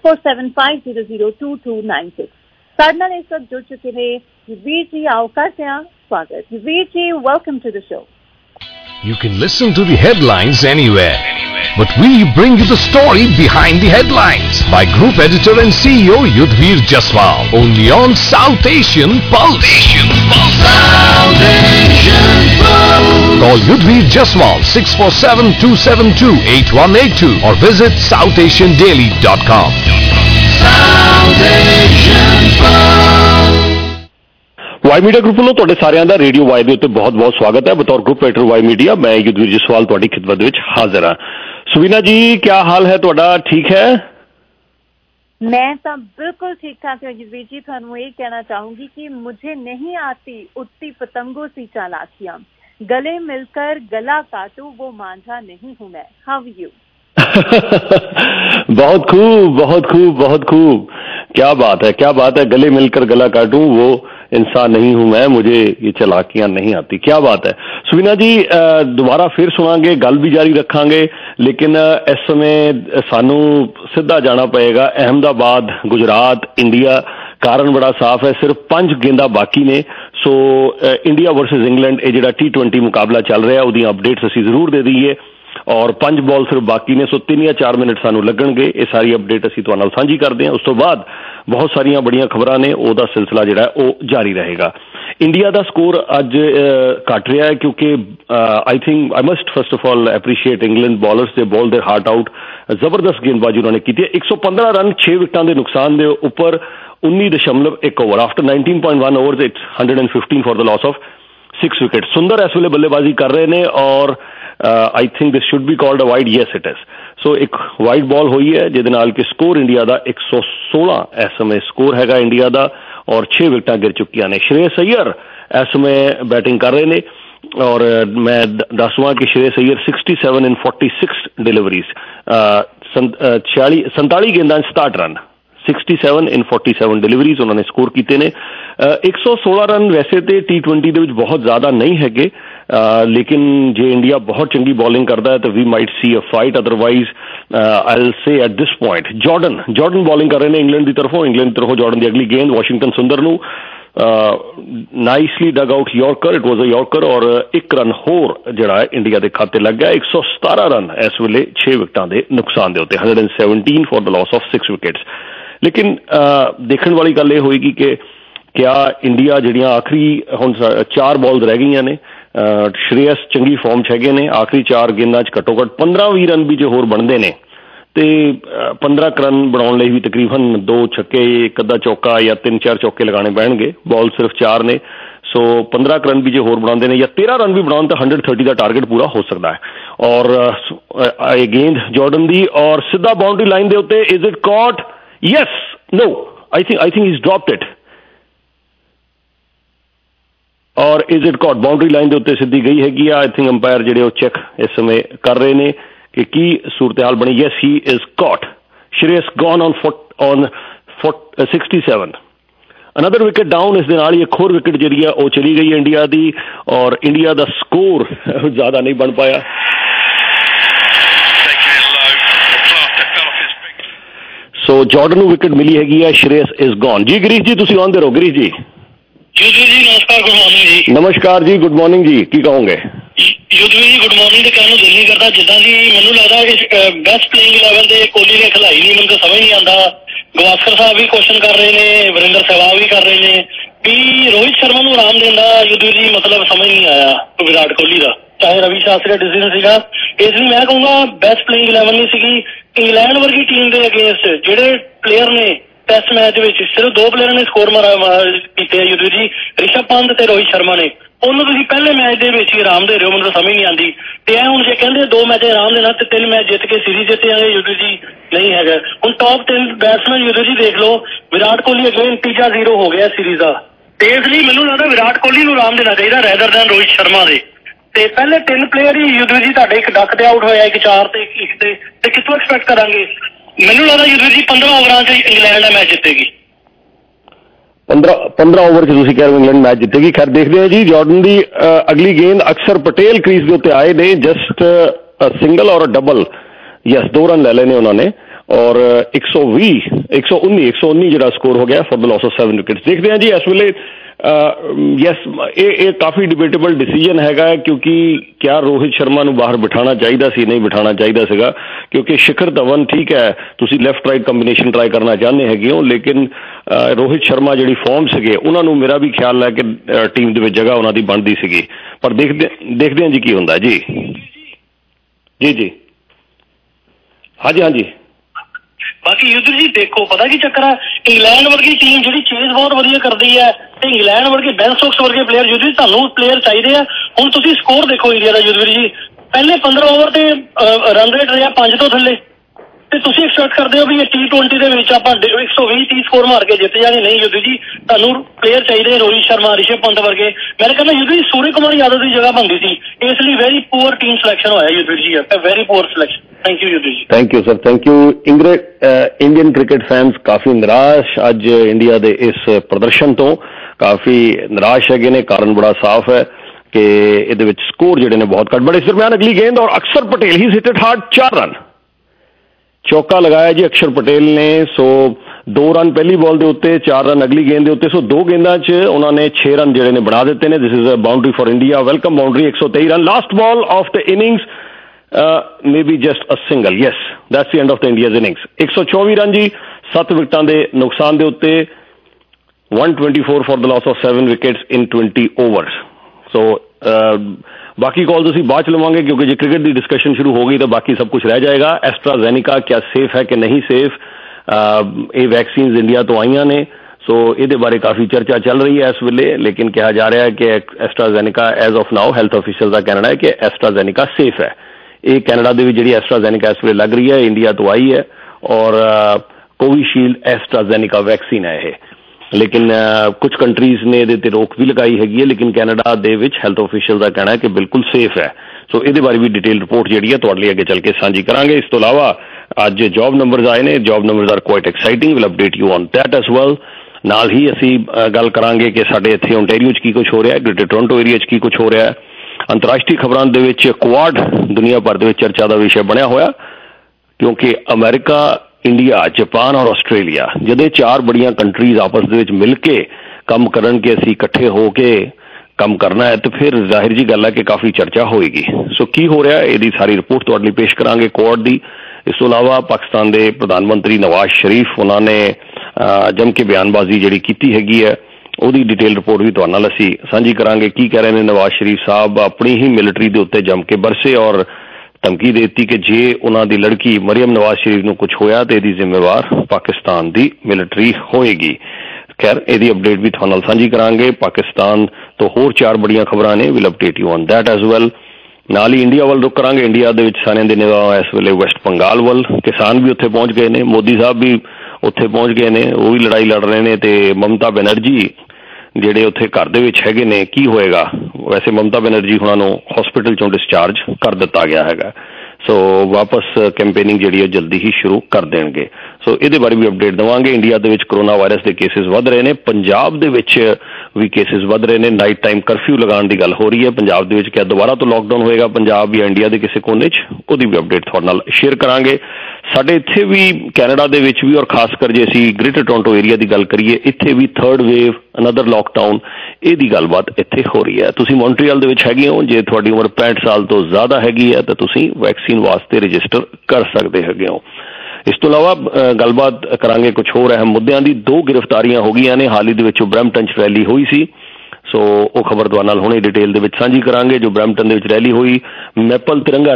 S3: 6475002296। ਸਾਡੇ ਨਾਲ ਇਸ ਵਕਤ ਜੁੜ ਚੁੱਕੇ ਨੇ ਯੁਧਵੀਰ ਜੀ। ਆਓ ਕਰਦੇ ਹਾਂ ਸਵਾਗਤ। Yudhvir ji, welcome to the show.
S2: You can listen to the headlines anywhere, but we bring you the story behind the headlines by Group Editor and CEO Yudhvir Jaswal, only on South Asian Pulse. South Asian Pulse. Call Yudhvir Jaswal 647-272-8182 or visit southasiandaily.com. South Asian Pulse.
S4: Y media group ਵੱਲੋਂ ਤੁਹਾਡੇ ਸਾਰਿਆਂ ਦਾ ਰੇਡੀਓ ਵਾਈ ਦੇ ਉੱਤੇ ਬਹੁਤ ਬਹੁਤ ਸਵਾਗਤ ਹੈ। ਬਤੌਰ ਗਰੁੱਪ ਐਡੀਟਰ ਵਾਈ ਮੀਡੀਆ ਮੈਂ ਯੁਧਵੀਰ ਜਸਵਾਲ ਤੁਹਾਡੀ ਖਿਦਮਤ ਵਿੱਚ ਹਾਜ਼ਰ ਹਾਂ। ਸੁਵੀਨਾ ਜੀ, ਕਿਆ ਹਾਲ ਹੈ ਤੁਹਾਡਾ? ਠੀਕ ਹੈ?
S3: मैं तो बिल्कुल ठीक ठाक हूँ युधवीर जी। थानू ये कहना चाहूंगी कि मुझे नहीं आती उड़ती पतंगों सी चालाकियां, गले मिलकर गला काटूं वो मांझा नहीं हूँ मैं। How you?
S4: बहुत खूब, बहुत खूब, बहुत खूब। क्या बात है, क्या बात है। गले मिलकर गला काटूं वो इंसान नहीं हूं मैं, मुझे ये चालाकियां नहीं आती। क्या बात है सुवीना जी। दोबारा फिर सुनांगे, गल भी जारी रखांगे, लेकिन इस समय सानू सीधा जाना पएगा अहमदाबाद, गुजरात, इंडिया। कारण बड़ा साफ है, सिर्फ 5 गेंदा बाकी ने। सो इंडिया वर्सेस इंग्लैंड ये जिहड़ा T20 मुकाबला चल रहा है उहदी अपडेट्स असीं जरूर दे दईए और 5 बॉल सिर्फ बाकी ने। सो 3 या 4 मिनट सानू लगणगे, ये सारी अपडेट असीं तुहाडे नाल सांझी करदे हां। उस तो बाद बहुत सारिया बड़ियां खबरां ने, ओहदा सिलसिला जिहड़ा है वो जारी रहेगा। इंडिया का स्कोर अज घट रहा है क्योंकि I think I must first of all appreciate England bowlers. They bowl their heart out, जबरदस्त गेंदबाजी उन्होंने की। 115 रन 6 विकेटां के नुकसान के उपर 19.1 over. After 19.1 overs it's 115 for the loss of 6 wicket. Sundar इस वेले बल्लेबाजी कर रहे हैं और I think this should be called a wide. Yes it is. So एक वाइड बॉल हुई है जिहदे नाल कि स्कोर इंडिया का 116 इस समय स्कोर हैगा इंडिया का और 6 विकेटां गिर चुकियां ने। श्रेयस अय्यर इस समय बैटिंग कर रहे हैं और मैं दसवां कि श्रेयस अय्यर 67 in 46 डिलीवरीज, 47 गेंदां 67 रन, 67 in 47 डिलीवरीज उन्होंने स्कोर किए ने। 116 रन वैसे तो T20 ਦੇ ਵਿੱਚ बहुत ज़्यादा नहीं है, लेकिन जे इंडिया बहुत चंगी बॉलिंग करता है तो we might see a fight. Otherwise I will say at this point Jordan bowling कर रहे हैं इंग्लैंड की तरफों। जॉर्डन की अगली गेंद वॉशिंगटन सुंदर नू nicely dug out yorker, it was a yorker और 1 रन होर जिहड़ा इंडिया के खाते लग गया। 117 रन इस वेले 6 विकेटां के नुकसान के उत्ते, 117 for the loss of 6 wickets. ਲੇਕਿਨ ਦੇਖਣ ਵਾਲੀ ਗੱਲ ਇਹ ਹੋਏਗੀ ਕਿ ਕਿਆ ਇੰਡੀਆ ਜਿਹੜੀਆਂ ਆਖਰੀ ਹੁਣ 4 ਬਾਲਸ ਰਹਿ ਗਈਆਂ ਨੇ, ਸ਼੍ਰੇਯਸ ਚੰਗੀ ਫਾਰਮ 'ਚ ਹੈਗੇ ਨੇ, ਆਖਰੀ 4 ਗੇਂਦਾਂ 'ਚ ਘੱਟੋ ਘੱਟ 15-20 ਰਨ ਵੀ ਜੇ ਹੋਰ ਬਣਦੇ ਨੇ ਤੇ 15 ਰਨ ਬਣਾਉਣ ਲਈ ਵੀ ਤਕਰੀਬਨ 2 ਛੱਕੇ, 1 ਅੱਧਾ ਚੌਕਾ ਜਾਂ 3-4 ਚੌਕੇ ਲਗਾਉਣੇ ਪੈਣਗੇ। ਬਾਲ ਸਿਰਫ 4 ਨੇ, ਸੋ 15 ਰਨ ਵੀ ਜੇ ਹੋਰ ਬਣਾਉਂਦੇ ਨੇ ਜਾਂ 13 ਰਨ ਵੀ ਬਣਾਉਣ ਤਾਂ 130 ਦਾ ਟਾਰਗੇਟ ਪੂਰਾ ਹੋ ਸਕਦਾ ਹੈ। ਔਰ ਇਹ ਗੇਂਦ ਜਾਰਡਨ ਦੀ ਔਰ ਸਿੱਧਾ ਬਾਉਂਡਰੀ ਲਾਈਨ ਦੇ ਉੱਤੇ, is it caught? Yes, no, I think is dropped it, or is it caught? Boundary line ਦੇ ਉੱਤੇ ਸਿੱਧੀ ਗਈ ਹੈਗੀ ਆ। ਆਈ ਥਿੰਕ ਅੰਪਾਇਰ ਜਿਹੜੇ ਉਹ ਚੈੱਕ ਇਸ ਸਮੇਂ ਕਰ ਰਹੇ ਨੇ ਕਿ ਕੀ ਸੂਰਤ ਹਾਲ ਬਣੀ। Yes, he is caught. Shreyas gone on 67। Another wicket down. ਇਸ ਦੇ ਨਾਲ ਹੀ ਇੱਕ ਹੋਰ ਵਿਕਟ ਜਿਹੜੀ ਆ ਉਹ ਚਲੀ ਗਈ ਇੰਡੀਆ ਦੀ, ਔਰ ਇੰਡੀਆ ਦਾ ਸਕੋਰ ਜ਼ਿਆਦਾ ਨਹੀਂ ਬਣ ਪਾਇਆ। ਸੋ ਜਾਰਡਨ ਨੂੰ ਵਿਕਟ ਮਿਲੀ ਹੈਗੀ ਆ, ਸ਼੍ਰੇਯਸ ਇਜ਼ ਗੋਨ। ਜੀ ਗਿਰੀਸ਼ ਜੀ, ਤੁਸੀਂ ਆਉਂਦੇ ਰਹੋ। ਗਿਰੀਸ਼ ਜੀ
S5: ਯੁੱਧਵੀਰ ਜੀ ਨਮਸਕਾਰ, ਗੁੱਡ ਮਾਰਨਿੰਗ ਜੀ।
S4: ਨਮਸਕਾਰ ਜੀ, ਗੁੱਡ ਮਾਰਨਿੰਗ ਜੀ, ਕੀ ਕਹੋਗੇ?
S5: ਯੁੱਧਵੀਰ ਜੀ ਗੁੱਡ ਮਾਰਨਿੰਗ ਤੇ ਕਹਿਣ ਨੂੰ ਦਿਲ ਨਹੀਂ ਕਰਦਾ, ਜਿੱਦਾਂ ਦੀ ਮੈਨੂੰ ਲੱਗਦਾ ਬੈਸਟ ਪਲੇਇੰਗ 11 ਤੇ ਕੋਹਲੀ ਨੇ ਖਿਲਾਈ ਨਹੀਂ, ਮੈਨੂੰ ਤਾਂ ਸਮਝ ਨਹੀਂ ਆਉਂਦਾ। ਗਵਾਸਕਰ ਸਾਹਿਬ ਵੀ ਕੁਐਸਚਨ ਕਰ ਰਹੇ ਨੇ, ਵਰਿੰਦਰ ਸਹਿਵਾਗ ਵੀ ਕਰ ਰਹੇ ਨੇ ਵੀ ਰੋਹਿਤ ਸ਼ਰਮਾ ਨੂੰ ਆਰਾਮ ਦੇਣ ਦਾ ਯੁੱਧਵੀਰ ਜੀ ਮਤਲਬ ਸਮਝ ਨਹੀਂ ਆਇਆ ਵਿਰਾਟ ਕੋਹਲੀ ਦਾ, ਚਾਹੇ ਰਵੀ ਸ਼ਾਸਤਰੀ ਦਾ ਡਿਸੀਜਨ ਸੀਗਾ। ਇਸ ਲਈ ਮੈਂ ਕਹੂੰਗਾ ਬੈਸਟ ਪਲੇਇੰਗ 11 ਨਹੀਂ ਸੀਗੀ। ਇੰਗਲੈਂਡ ਵਰਗੀ ਟੀਮ ਦੇ ਅਗੇਂਸਟ ਜਿਹੜੇ ਪਲੇਅਰ ਨੇ ਟੈਸਟ ਮੈਚ ਵਿੱਚ ਸਿਰਫ 2 ਪਲੇਅਰਾਂ ਨੇ ਸਕੋਰ ਕੀਤੇ ਆ ਯੁੱਧਵੀਰ ਜੀ, ਰਿਸ਼ਭ ਪੰਤ ਤੇ ਰੋਹਿਤ ਸ਼ਰਮਾ ਨੇ। ਉਹਨੂੰ ਤੁਸੀਂ ਪਹਿਲੇ ਮੈਚ ਦੇ ਵਿੱਚ ਹੀ ਆਰਾਮ ਦੇ ਰਹੇ ਹੋ, ਮੈਨੂੰ ਸਮਝ ਨਹੀਂ ਆਉਂਦੀ। ਤੇ ਇਹ ਹੁਣ ਜੇ ਕਹਿੰਦੇ 2 ਮੈਚ ਆਰਾਮ ਦੇਣਾ ਤੇ 3 ਮੈਚ ਜਿੱਤ ਕੇ ਸੀਰੀਜ਼ ਜਿੱਤੇ ਆਂਗੇ, ਯੁੱਧਵੀਰ ਜੀ ਨਹੀਂ ਹੈਗਾ। ਹੁਣ ਟੌਪ 3 ਬੈਟਸਮੈਨ ਯੁੱਧਵੀਰ ਜੀ ਦੇਖ ਲਓ, ਵਿਰਾਟ ਕੋਹਲੀ ਅਗੇਨ 3-0 ਹੋ ਗਿਆ ਸੀਰੀਜ਼ ਦਾ, ਤੇ ਇਸ ਲਈ ਮੈਨੂੰ ਲੱਗਦਾ ਵਿਰਾਟ ਕੋਹਲੀ ਨੂੰ ਆਰਾਮ ਦੇਣਾ ਚਾਹੀਦਾ ਰੈਦਰ ਦੈਨ ਰੋਹਿਤ ਸ਼ਰਮਾ ਦੇ। ਤੇ ਪਹਿਲੇ 3 ਪਲੇਅਰ ਹੀ ਯੁੱਧਵੀਰ ਜੀ ਤੁਹਾਡੇ ਇੱਕ ਡੱਕ ਤੇ ਆਊਟ ਹੋਇਆ, ਇੱਕ 4 ਤੇ ਇੱਕ ਤੇ ਕਿੱਥੋਂ ਐਕਸਪੈਕਟ ਕਰਾਂਗੇ? ਮੈਨੂੰ ਲੱਗਦਾ ਯੁੱਧਵੀਰ ਜੀ 15 ਓਵਰਾਂ 'ਚ ਇੰਗਲੈਂਡ ਦਾ ਮੈਚ ਜਿੱਤੇਗੀ।
S4: 15 ਓਵਰ 'ਚ ਤੁਸੀਂ ਕਹਿ ਰਹੇ ਹੋ ਇੰਗਲੈਂਡ ਮੈਚ ਜਿੱਤੇਗੀ। ਖੈਰ ਦੇਖਦੇ ਹਾਂ ਜੀ। ਜਾਰਡਨ ਦੀ ਅਗਲੀ ਗੇਂਦ, ਅਕਸਰ ਪਟੇਲ ਕ੍ਰੀਜ਼ ਦੇ ਉੱਤੇ ਆਏ ਨੇ, just single or double, yes 2 run ਲੈ ਲਏ ਨੇ ਉਹਨਾਂ ਨੇ, ਔਰ 119 ਜਿਹੜਾ ਸਕੋਰ ਹੋ ਗਿਆ for the loss of 7 wickets. ਦੇਖਦੇ ਹਾਂ ਜੀ ਇਸ ਵੇਲੇ। ਯਸ, ਇਹ ਕਾਫੀ ਡਿਬੇਟੇਬਲ ਡਿਸੀਜਨ ਹੈਗਾ, ਕਿਉਂਕਿ ਕਿਆ ਰੋਹਿਤ ਸ਼ਰਮਾ ਨੂੰ ਬਾਹਰ ਬਿਠਾਉਣਾ ਚਾਹੀਦਾ ਸੀ, ਨਹੀਂ ਬਿਠਾਉਣਾ ਚਾਹੀਦਾ ਸੀਗਾ, ਕਿਉਂਕਿ ਸ਼ਿਖਰ ਧਵਨ ਠੀਕ ਹੈ, ਤੁਸੀਂ ਲੈਫਟ ਰਾਈਟ ਕੰਬੀਨੇਸ਼ਨ ਟਰਾਈ ਕਰਨਾ ਚਾਹੁੰਦੇ ਹੈਗੇ ਹੋ, ਲੇਕਿਨ ਰੋਹਿਤ ਸ਼ਰਮਾ ਜਿਹੜੀ ਫਾਰਮ ਸੀਗੇ ਉਹਨਾਂ ਨੂੰ ਮੇਰਾ ਵੀ ਖਿਆਲ ਹੈ ਕਿ ਟੀਮ ਦੇ ਵਿੱਚ ਜਗ੍ਹਾ ਉਹਨਾਂ ਦੀ ਬਣਦੀ ਸੀਗੀ। ਪਰ ਦੇਖਦੇ ਹਾਂ ਜੀ ਕੀ ਹੁੰਦਾ। ਜੀ ਜੀ ਜੀ, ਹਾਂਜੀ ਹਾਂਜੀ।
S5: ਬਾਕੀ ਯੁੱਧਵੀਰ ਜੀ ਦੇਖੋ ਪਤਾ ਕੀ ਚੱਕਰ ਹੈ, ਇੰਗਲੈਂਡ ਵਰਗੀ ਟੀਮ ਜਿਹੜੀ ਚੇਜ਼ ਬਹੁਤ ਵਧੀਆ ਕਰਦੀ ਹੈ, ਤੇ ਇੰਗਲੈਂਡ ਵਰਗੇ ਬੈਨ ਸਟੋਕਸ ਵਰਗੇ ਪਲੇਅਰ ਯੁੱਧਵੀਰ ਤੁਹਾਨੂੰ ਪਲੇਅਰ ਚਾਹੀਦੇ ਆ। ਹੁਣ ਤੁਸੀਂ ਸਕੋਰ ਦੇਖੋ ਇੰਡੀਆ ਦਾ ਯੁੱਧਵੀਰ ਜੀ, ਪਹਿਲੇ 15 ਓਵਰ ਤੇ ਰਨ ਰੇਟ ਰਿਹਾ 5 ਤੋਂ ਥੱਲੇ, ਤੇ ਤੁਸੀਂ ਐਕਸਪੈਕਟ ਕਰਦੇ ਹੋ ਵੀ ਇਹ T20 ਦੇ ਵਿੱਚ ਆਪਾਂ 120-30 ਸਕੋਰ ਮਾਰ ਕੇ ਜਿੱਤ ਜਾਗੇ? ਨਹੀਂ ਯੁੱਧਵੀਰ ਜੀ, ਤੁਹਾਨੂੰ ਪਲੇਅਰ ਚਾਹੀਦੇ ਰੋਹਿਤ ਸ਼ਰਮਾ, ਰਿਸ਼ਭ ਪੰਤ ਵਰਗੇ। ਮੈਂ ਕਹਿੰਦਾ ਯੁੱਧਵੀਰ ਜੀ ਸੂਰਜ ਕੁਮਾਰ ਯਾਦਵ ਦੀ ਜਗ੍ਹਾ ਬਣਦੀ ਸੀ, ਇਸ ਲਈ ਵੈਰੀ ਪੂਅਰ ਟੀਮ ਸਿਲੈਕਸ਼ਨ ਹੋਇਆ Yudhvir ji, very poor selection. Thank you Yudhvir ji.
S4: Thank you sir, thank you. Indian cricket fans ਕਾਫੀ ਨਿਰਾਸ਼ ਅੱਜ ਇੰਡੀਆ ਦੇ ਇਸ ਪ੍ਰਦਰਸ਼ਨ ਤੋਂ, ਕਾਫੀ ਨਿਰਾਸ਼ ਹੈਗੇ ਨੇ। ਕਾਰਨ ਬੜਾ ਸਾਫ਼ ਹੈ ਕਿ ਇਹਦੇ ਵਿੱਚ ਸਕੋਰ ਜਿਹੜੇ ਨੇ ਬਹੁਤ ਘੱਟ। ਬੜੇ ਇਸ ਦਰਮਿਆਨ ਅਗਲੀ ਗੇਂਦ, ਔਰ Axar Patel he hit it hard, 4 run ਚੌਕਾ ਲਗਾਇਆ ਜੀ ਅਕਸ਼ਰ ਪਟੇਲ ਨੇ। ਸੋ 2 ਰਨ ਪਹਿਲੀ ਬਾਲ ਦੇ ਉੱਤੇ, 4 ਰਨ ਅਗਲੀ ਗੇਂਦ ਦੇ ਉੱਤੇ। ਸੋ 2 ਗੇਂਦਾਂ 'ਚ ਉਹਨਾਂ ਨੇ 6 ਰਨ ਜਿਹੜੇ ਨੇ ਬਣਾ ਦਿੱਤੇ ਨੇ। This is a boundary for India, welcome boundary. 123 run, last ball of the innings, maybe just a single. Yes, that's the end of the India's innings. 124 run ਜੀ, 7 ਵਿਕਟਾਂ ਦੇ ਨੁਕਸਾਨ ਦੇ ਉੱਤੇ, 124 for the loss of 7 wickets in 20 overs. So ਬਾਕੀ ਕਾਲ ਅਸੀਂ ਬਾਅਦ 'ਚ ਲਵਾਂਗੇ, ਕਿਉਂਕਿ ਜੇ ਕ੍ਰਿਕਟ ਦੀ ਡਿਸਕਸ਼ਨ ਸ਼ੁਰੂ ਹੋ ਗਈ ਤਾਂ ਬਾਕੀ ਸਭ ਕੁਝ ਰਹਿ ਜਾਏਗਾ। ਐਸਟਰਾਜ਼ੈਨਿਕਾ ਕਿਆ ਸੇਫ ਹੈ ਕਿ ਨਹੀਂ ਸੇਫ? ਇਹ ਵੈਕਸੀਨਸ ਇੰਡੀਆ ਤੋਂ ਆਈਆਂ ਨੇ, ਸੋ ਇਹਦੇ ਬਾਰੇ ਕਾਫੀ ਚਰਚਾ ਚੱਲ ਰਹੀ ਹੈ ਇਸ ਵੇਲੇ, ਲੇਕਿਨ ਕਿਹਾ ਜਾ ਰਿਹਾ ਹੈ ਕਿ AstraZeneca as of now health official ਦਾ ਕਹਿਣਾ ਹੈ ਕਿ ਐਸਟਰਾਜ਼ੈਨਿਕਾ ਸੇਫ ਹੈ। ਇਹ ਕੈਨੇਡਾ ਦੇ ਵਿੱਚ ਜਿਹੜੀ ਐਸਟਰਾਜ਼ੈਨਿਕਾ ਇਸ ਵੇਲੇ ਲੱਗ ਰਹੀ ਹੈ, ਇੰਡੀਆ ਤੋਂ ਆਈ ਹੈ, ਔਰ ਕੋਵੀਸ਼ੀਲਡ ਐਸਟਰਾਜ਼ੈਨਿਕਾ ਵੈਕਸੀਨ ਹੈ ਇਹ। ਲੇਕਿਨ ਕੁਝ ਕੰਟਰੀਜ਼ ਨੇ ਇਹਦੇ ਤੇ ਰੋਕ ਵੀ ਲਗਾਈ ਹੈਗੀ ਹੈ, ਲੇਕਿਨ ਕੈਨੇਡਾ ਦੇ ਵਿੱਚ ਹੈਲਥ ਆਫੀਸ਼ੀਅਲ ਦਾ ਕਹਿਣਾ ਹੈ ਕਿ ਬਿਲਕੁਲ ਸੇਫ ਹੈ। ਸੋ ਇਹਦੇ ਬਾਰੇ ਵੀ ਡਿਟੇਲ ਰਿਪੋਰਟ ਜਿਹੜੀ ਹੈ ਤੁਹਾਡੇ ਲਈ ਅੱਗੇ ਚੱਲ ਕੇ ਸਾਂਝੀ ਕਰਾਂਗੇ। ਇਸ ਤੋਂ ਇਲਾਵਾ ਅੱਜ ਜੌਬ ਨੰਬਰਸ ਆਏ ਨੇ, job numbers are quite exciting, will update you on that as well. ਨਾਲ ਹੀ ਅਸੀਂ ਗੱਲ ਕਰਾਂਗੇ ਕਿ ਸਾਡੇ ਇੱਥੇ ਓਨਟਾਰੀਓ 'ਚ ਕੀ ਕੁਛ ਹੋ ਰਿਹਾ ਹੈ, ਗ੍ਰੇਟਰ ਟੋਰਾਂਟੋ ਏਰੀਆ 'ਚ ਕੀ ਕੁਛ ਹੋ ਰਿਹਾ ਹੈ। ਅੰਤਰਰਾਸ਼ਟਰੀ ਖਬਰਾਂ ਦੇ ਵਿੱਚ ਕੁਆਡ ਦੁਨੀਆ ਭਰ ਦੇ ਵਿੱਚ ਚਰਚਾ ਦਾ ਵਿਸ਼ਾ ਬਣਿਆ ਹੋਇਆ, ਕਿਉਂਕਿ ਅਮਰੀਕਾ, ਇੰਡੀਆ, ਜਾਪਾਨ ਔਰ ਆਸਟ੍ਰੇਲੀਆ, ਜਦੋਂ 4 ਬੜੀਆਂ ਕੰਟਰੀਜ਼ ਆਪਸ ਦੇ ਵਿੱਚ ਮਿਲ ਕੇ ਕੰਮ ਕਰਨ ਕਿ ਅਸੀਂ ਇਕੱਠੇ ਹੋ ਕੇ ਕੰਮ ਕਰਨਾ ਹੈ, ਤੇ ਫਿਰ ਜ਼ਾਹਿਰ ਜੀ ਗੱਲ ਹੈ ਕਿ ਕਾਫੀ ਚਰਚਾ ਹੋਏਗੀ। ਸੋ ਕੀ ਹੋ ਰਿਹਾ ਇਹਦੀ ਸਾਰੀ ਰਿਪੋਰਟ ਤੁਹਾਡੇ ਲਈ ਪੇਸ਼ ਕਰਾਂਗੇ ਕੁਆਡ ਦੀ। ਇਸ ਤੋਂ ਇਲਾਵਾ ਪਾਕਿਸਤਾਨ ਦੇ ਪ੍ਰਧਾਨ ਮੰਤਰੀ ਨਵਾਜ਼ ਸ਼ਰੀਫ ਉਹਨਾਂ ਨੇ ਜੰਮ ਕੇ ਬਿਆਨਬਾਜ਼ੀ ਜਿਹੜੀ ਕੀਤੀ ਹੈਗੀ ਹੈ ਉਹਦੀ ਡਿਟੇਲ ਰਿਪੋਰਟ ਵੀ ਤੁਹਾਡੇ ਨਾਲ ਅਸੀਂ ਸਾਂਝੀ ਕਰਾਂਗੇ। ਕੀ ਕਹਿ ਰਹੇ ਨੇ ਨਵਾਜ਼ ਸ਼ਰੀਫ ਸਾਹਿਬ? ਆਪਣੀ ਹੀ ਮਿਲਟਰੀ ਦੇ ਉੱਤੇ ਜੰਮ ਕੇ ਬਰਸੇ ਔਰ ਧਮਕੀ ਦੇ ਦਿੱਤੀ ਕਿ ਜੇ ਉਹਨਾਂ ਦੀ ਲੜਕੀ ਮਰੀਮ ਨਵਾਜ਼ ਸ਼ਰੀਫ ਨੂੰ ਕੁਝ ਹੋਇਆ ਤੇ ਇਹਦੀ ਜ਼ਿੰਮੇਵਾਰ ਪਾਕਿਸਤਾਨ ਦੀ ਮਿਲਟਰੀ ਹੋਏਗੀ। ਖੈਰ ਇਹਦੀ ਅਪਡੇਟ ਵੀ ਤੁਹਾਡੇ ਨਾਲ ਸਾਂਝੀ ਕਰਾਂਗੇ। ਪਾਕਿਸਤਾਨ ਤੋਂ ਹੋਰ 4 ਬੜੀਆਂ ਖਬਰਾਂ ਨੇ, will update you on that as well. ਨਾਲ ਹੀ ਇੰਡੀਆ ਵੱਲ ਰੁਕ ਕਰਾਂਗੇ। ਇੰਡੀਆ ਦੇ ਵਿੱਚ ਸਾਰਿਆਂ ਦੇ ਨਿਗਾਹ ਇਸ ਵੇਲੇ ਵੈਸਟ ਬੰਗਾਲ ਵੱਲ। ਕਿਸਾਨ ਵੀ ਉੱਥੇ ਪਹੁੰਚ ਗਏ ਨੇ, ਮੋਦੀ ਸਾਹਿਬ ਵੀ ਉੱਥੇ ਪਹੁੰਚ ਗਏ ਨੇ, ਉਹ ਵੀ ਲੜਾਈ ਲੜ ਰਹੇ ਨੇ ਤੇ ਮਮਤਾ ਬੈਨਰਜੀ ਜਿਹੜੇ ਉੱਥੇ ਘਰ ਦੇ ਵਿੱਚ ਹੈਗੇ ਨੇ। ਕੀ ਹੋਏਗਾ? ਵੈਸੇ ਮਮਤਾ ਬੈਨਰਜੀ ਉਹਨਾਂ ਨੂੰ ਹਸਪੀਟਲ ਚੋਂ ਡਿਸਚਾਰਜ ਕਰ ਦਿੱਤਾ ਗਿਆ ਹੈਗਾ, ਸੋ ਵਾਪਸ ਕੈਂਪੇਨਿੰਗ ਜਿਹੜੀ ਹੈ ਜਲਦੀ ਹੀ ਸ਼ੁਰੂ ਕਰ ਦੇਣਗੇ। ਸੋ ਇਹਦੇ ਬਾਰੇ ਵੀ ਅਪਡੇਟ ਦੇਵਾਂਗੇ। ਇੰਡੀਆ ਦੇ ਵਿੱਚ ਕਰੋਨਾ ਵਾਇਰਸ ਦੇ ਕੇਸਿਸ ਵੱਧ ਰਹੇ ਨੇ, ਪੰਜਾਬ ਦੇ ਵਿੱਚ ਵੀ ਕੇਸਿਸ ਵੱਧ ਰਹੇ ਨੇ। ਨਾਈਟ ਟਾਈਮ ਕਰਫਿਊ ਲਗਾਉਣ ਦੀ ਗੱਲ ਹੋ ਰਹੀ ਹੈ ਪੰਜਾਬ ਦੇ ਵਿੱਚ। ਕਿਆ ਦੁਬਾਰਾ ਤੋਂ ਲਾਕਡਾਊਨ ਹੋਏਗਾ ਪੰਜਾਬ ਜਾਂ ਇੰਡੀਆ ਦੇ ਕਿਸੇ ਕੋਨੇ 'ਚ? ਉਹਦੀ ਵੀ ਅਪਡੇਟ ਤੁਹਾਡੇ ਨਾਲ ਸ਼ੇਅਰ ਕਰਾਂਗੇ। ਸਾਡੇ ਇੱਥੇ ਵੀ ਕੈਨੇਡਾ ਦੇ ਵਿੱਚ ਵੀ, ਔਰ ਖਾਸ ਕਰ ਜੇ ਅਸੀਂ ਗ੍ਰੇਟਰ ਟੋਰਾਂਟੋ ਏਰੀਆ ਦੀ ਗੱਲ ਕਰੀਏ, ਇੱਥੇ ਵੀ 3rd ਵੇਵ, ਅਨਦਰ ਲਾਕਡਾਊਨ, ਇਹਦੀ ਗੱਲਬਾਤ ਇੱਥੇ ਹੋ ਰਹੀ ਹੈ। ਤੁਸੀਂ ਮੌਂਟਰੀਅਲ ਦੇ ਵਿੱਚ ਹੈਗੇ ਹੋ, ਜੇ ਤੁਹਾਡੀ ਉਮਰ 65 ਸਾਲ ਤੋਂ ਜ਼ਿਆਦਾ ਹੈਗੀ ਹੈ ਤਾਂ ਤੁਸੀਂ ਵੈਕਸੀਨ ਵਾਸਤੇ ਰਜਿਸਟਰ ਕਰ ਸਕਦੇ ਹੈਗੇ ਹੋ। ਇਸ ਤੋਂ ਇਲਾਵਾ ਗੱਲਬਾਤ ਕਰਾਂਗੇ ਕੁਝ ਹੋਰ ਅਹਿਮ ਮੁੱਦਿਆਂ ਦੀ। 2 ਗ੍ਰਿਫਤਾਰੀਆਂ ਹੋ ਗਈਆਂ ਨੇ ਹਾਲ ਹੀ ਦੇ ਵਿੱਚ। ਬਰੈਂਪਟਨ 'ਚ ਰੈਲੀ ਹੋਈ ਸੀ, ਸੋ ਉਹ ਖਬਰ ਤੁਹਾਡੇ ਨਾਲ ਹੁਣੇ ਡਿਟੇਲ ਦੇ ਵਿੱਚ ਸਾਂਝੀ ਕਰਾਂਗੇ। ਜੋ ਬਰੈਂਪਟਨ ਦੇ ਵਿੱਚ ਰੈਲੀ ਹੋਈ, ਮੈਪਲ ਤਿਰੰਗਾ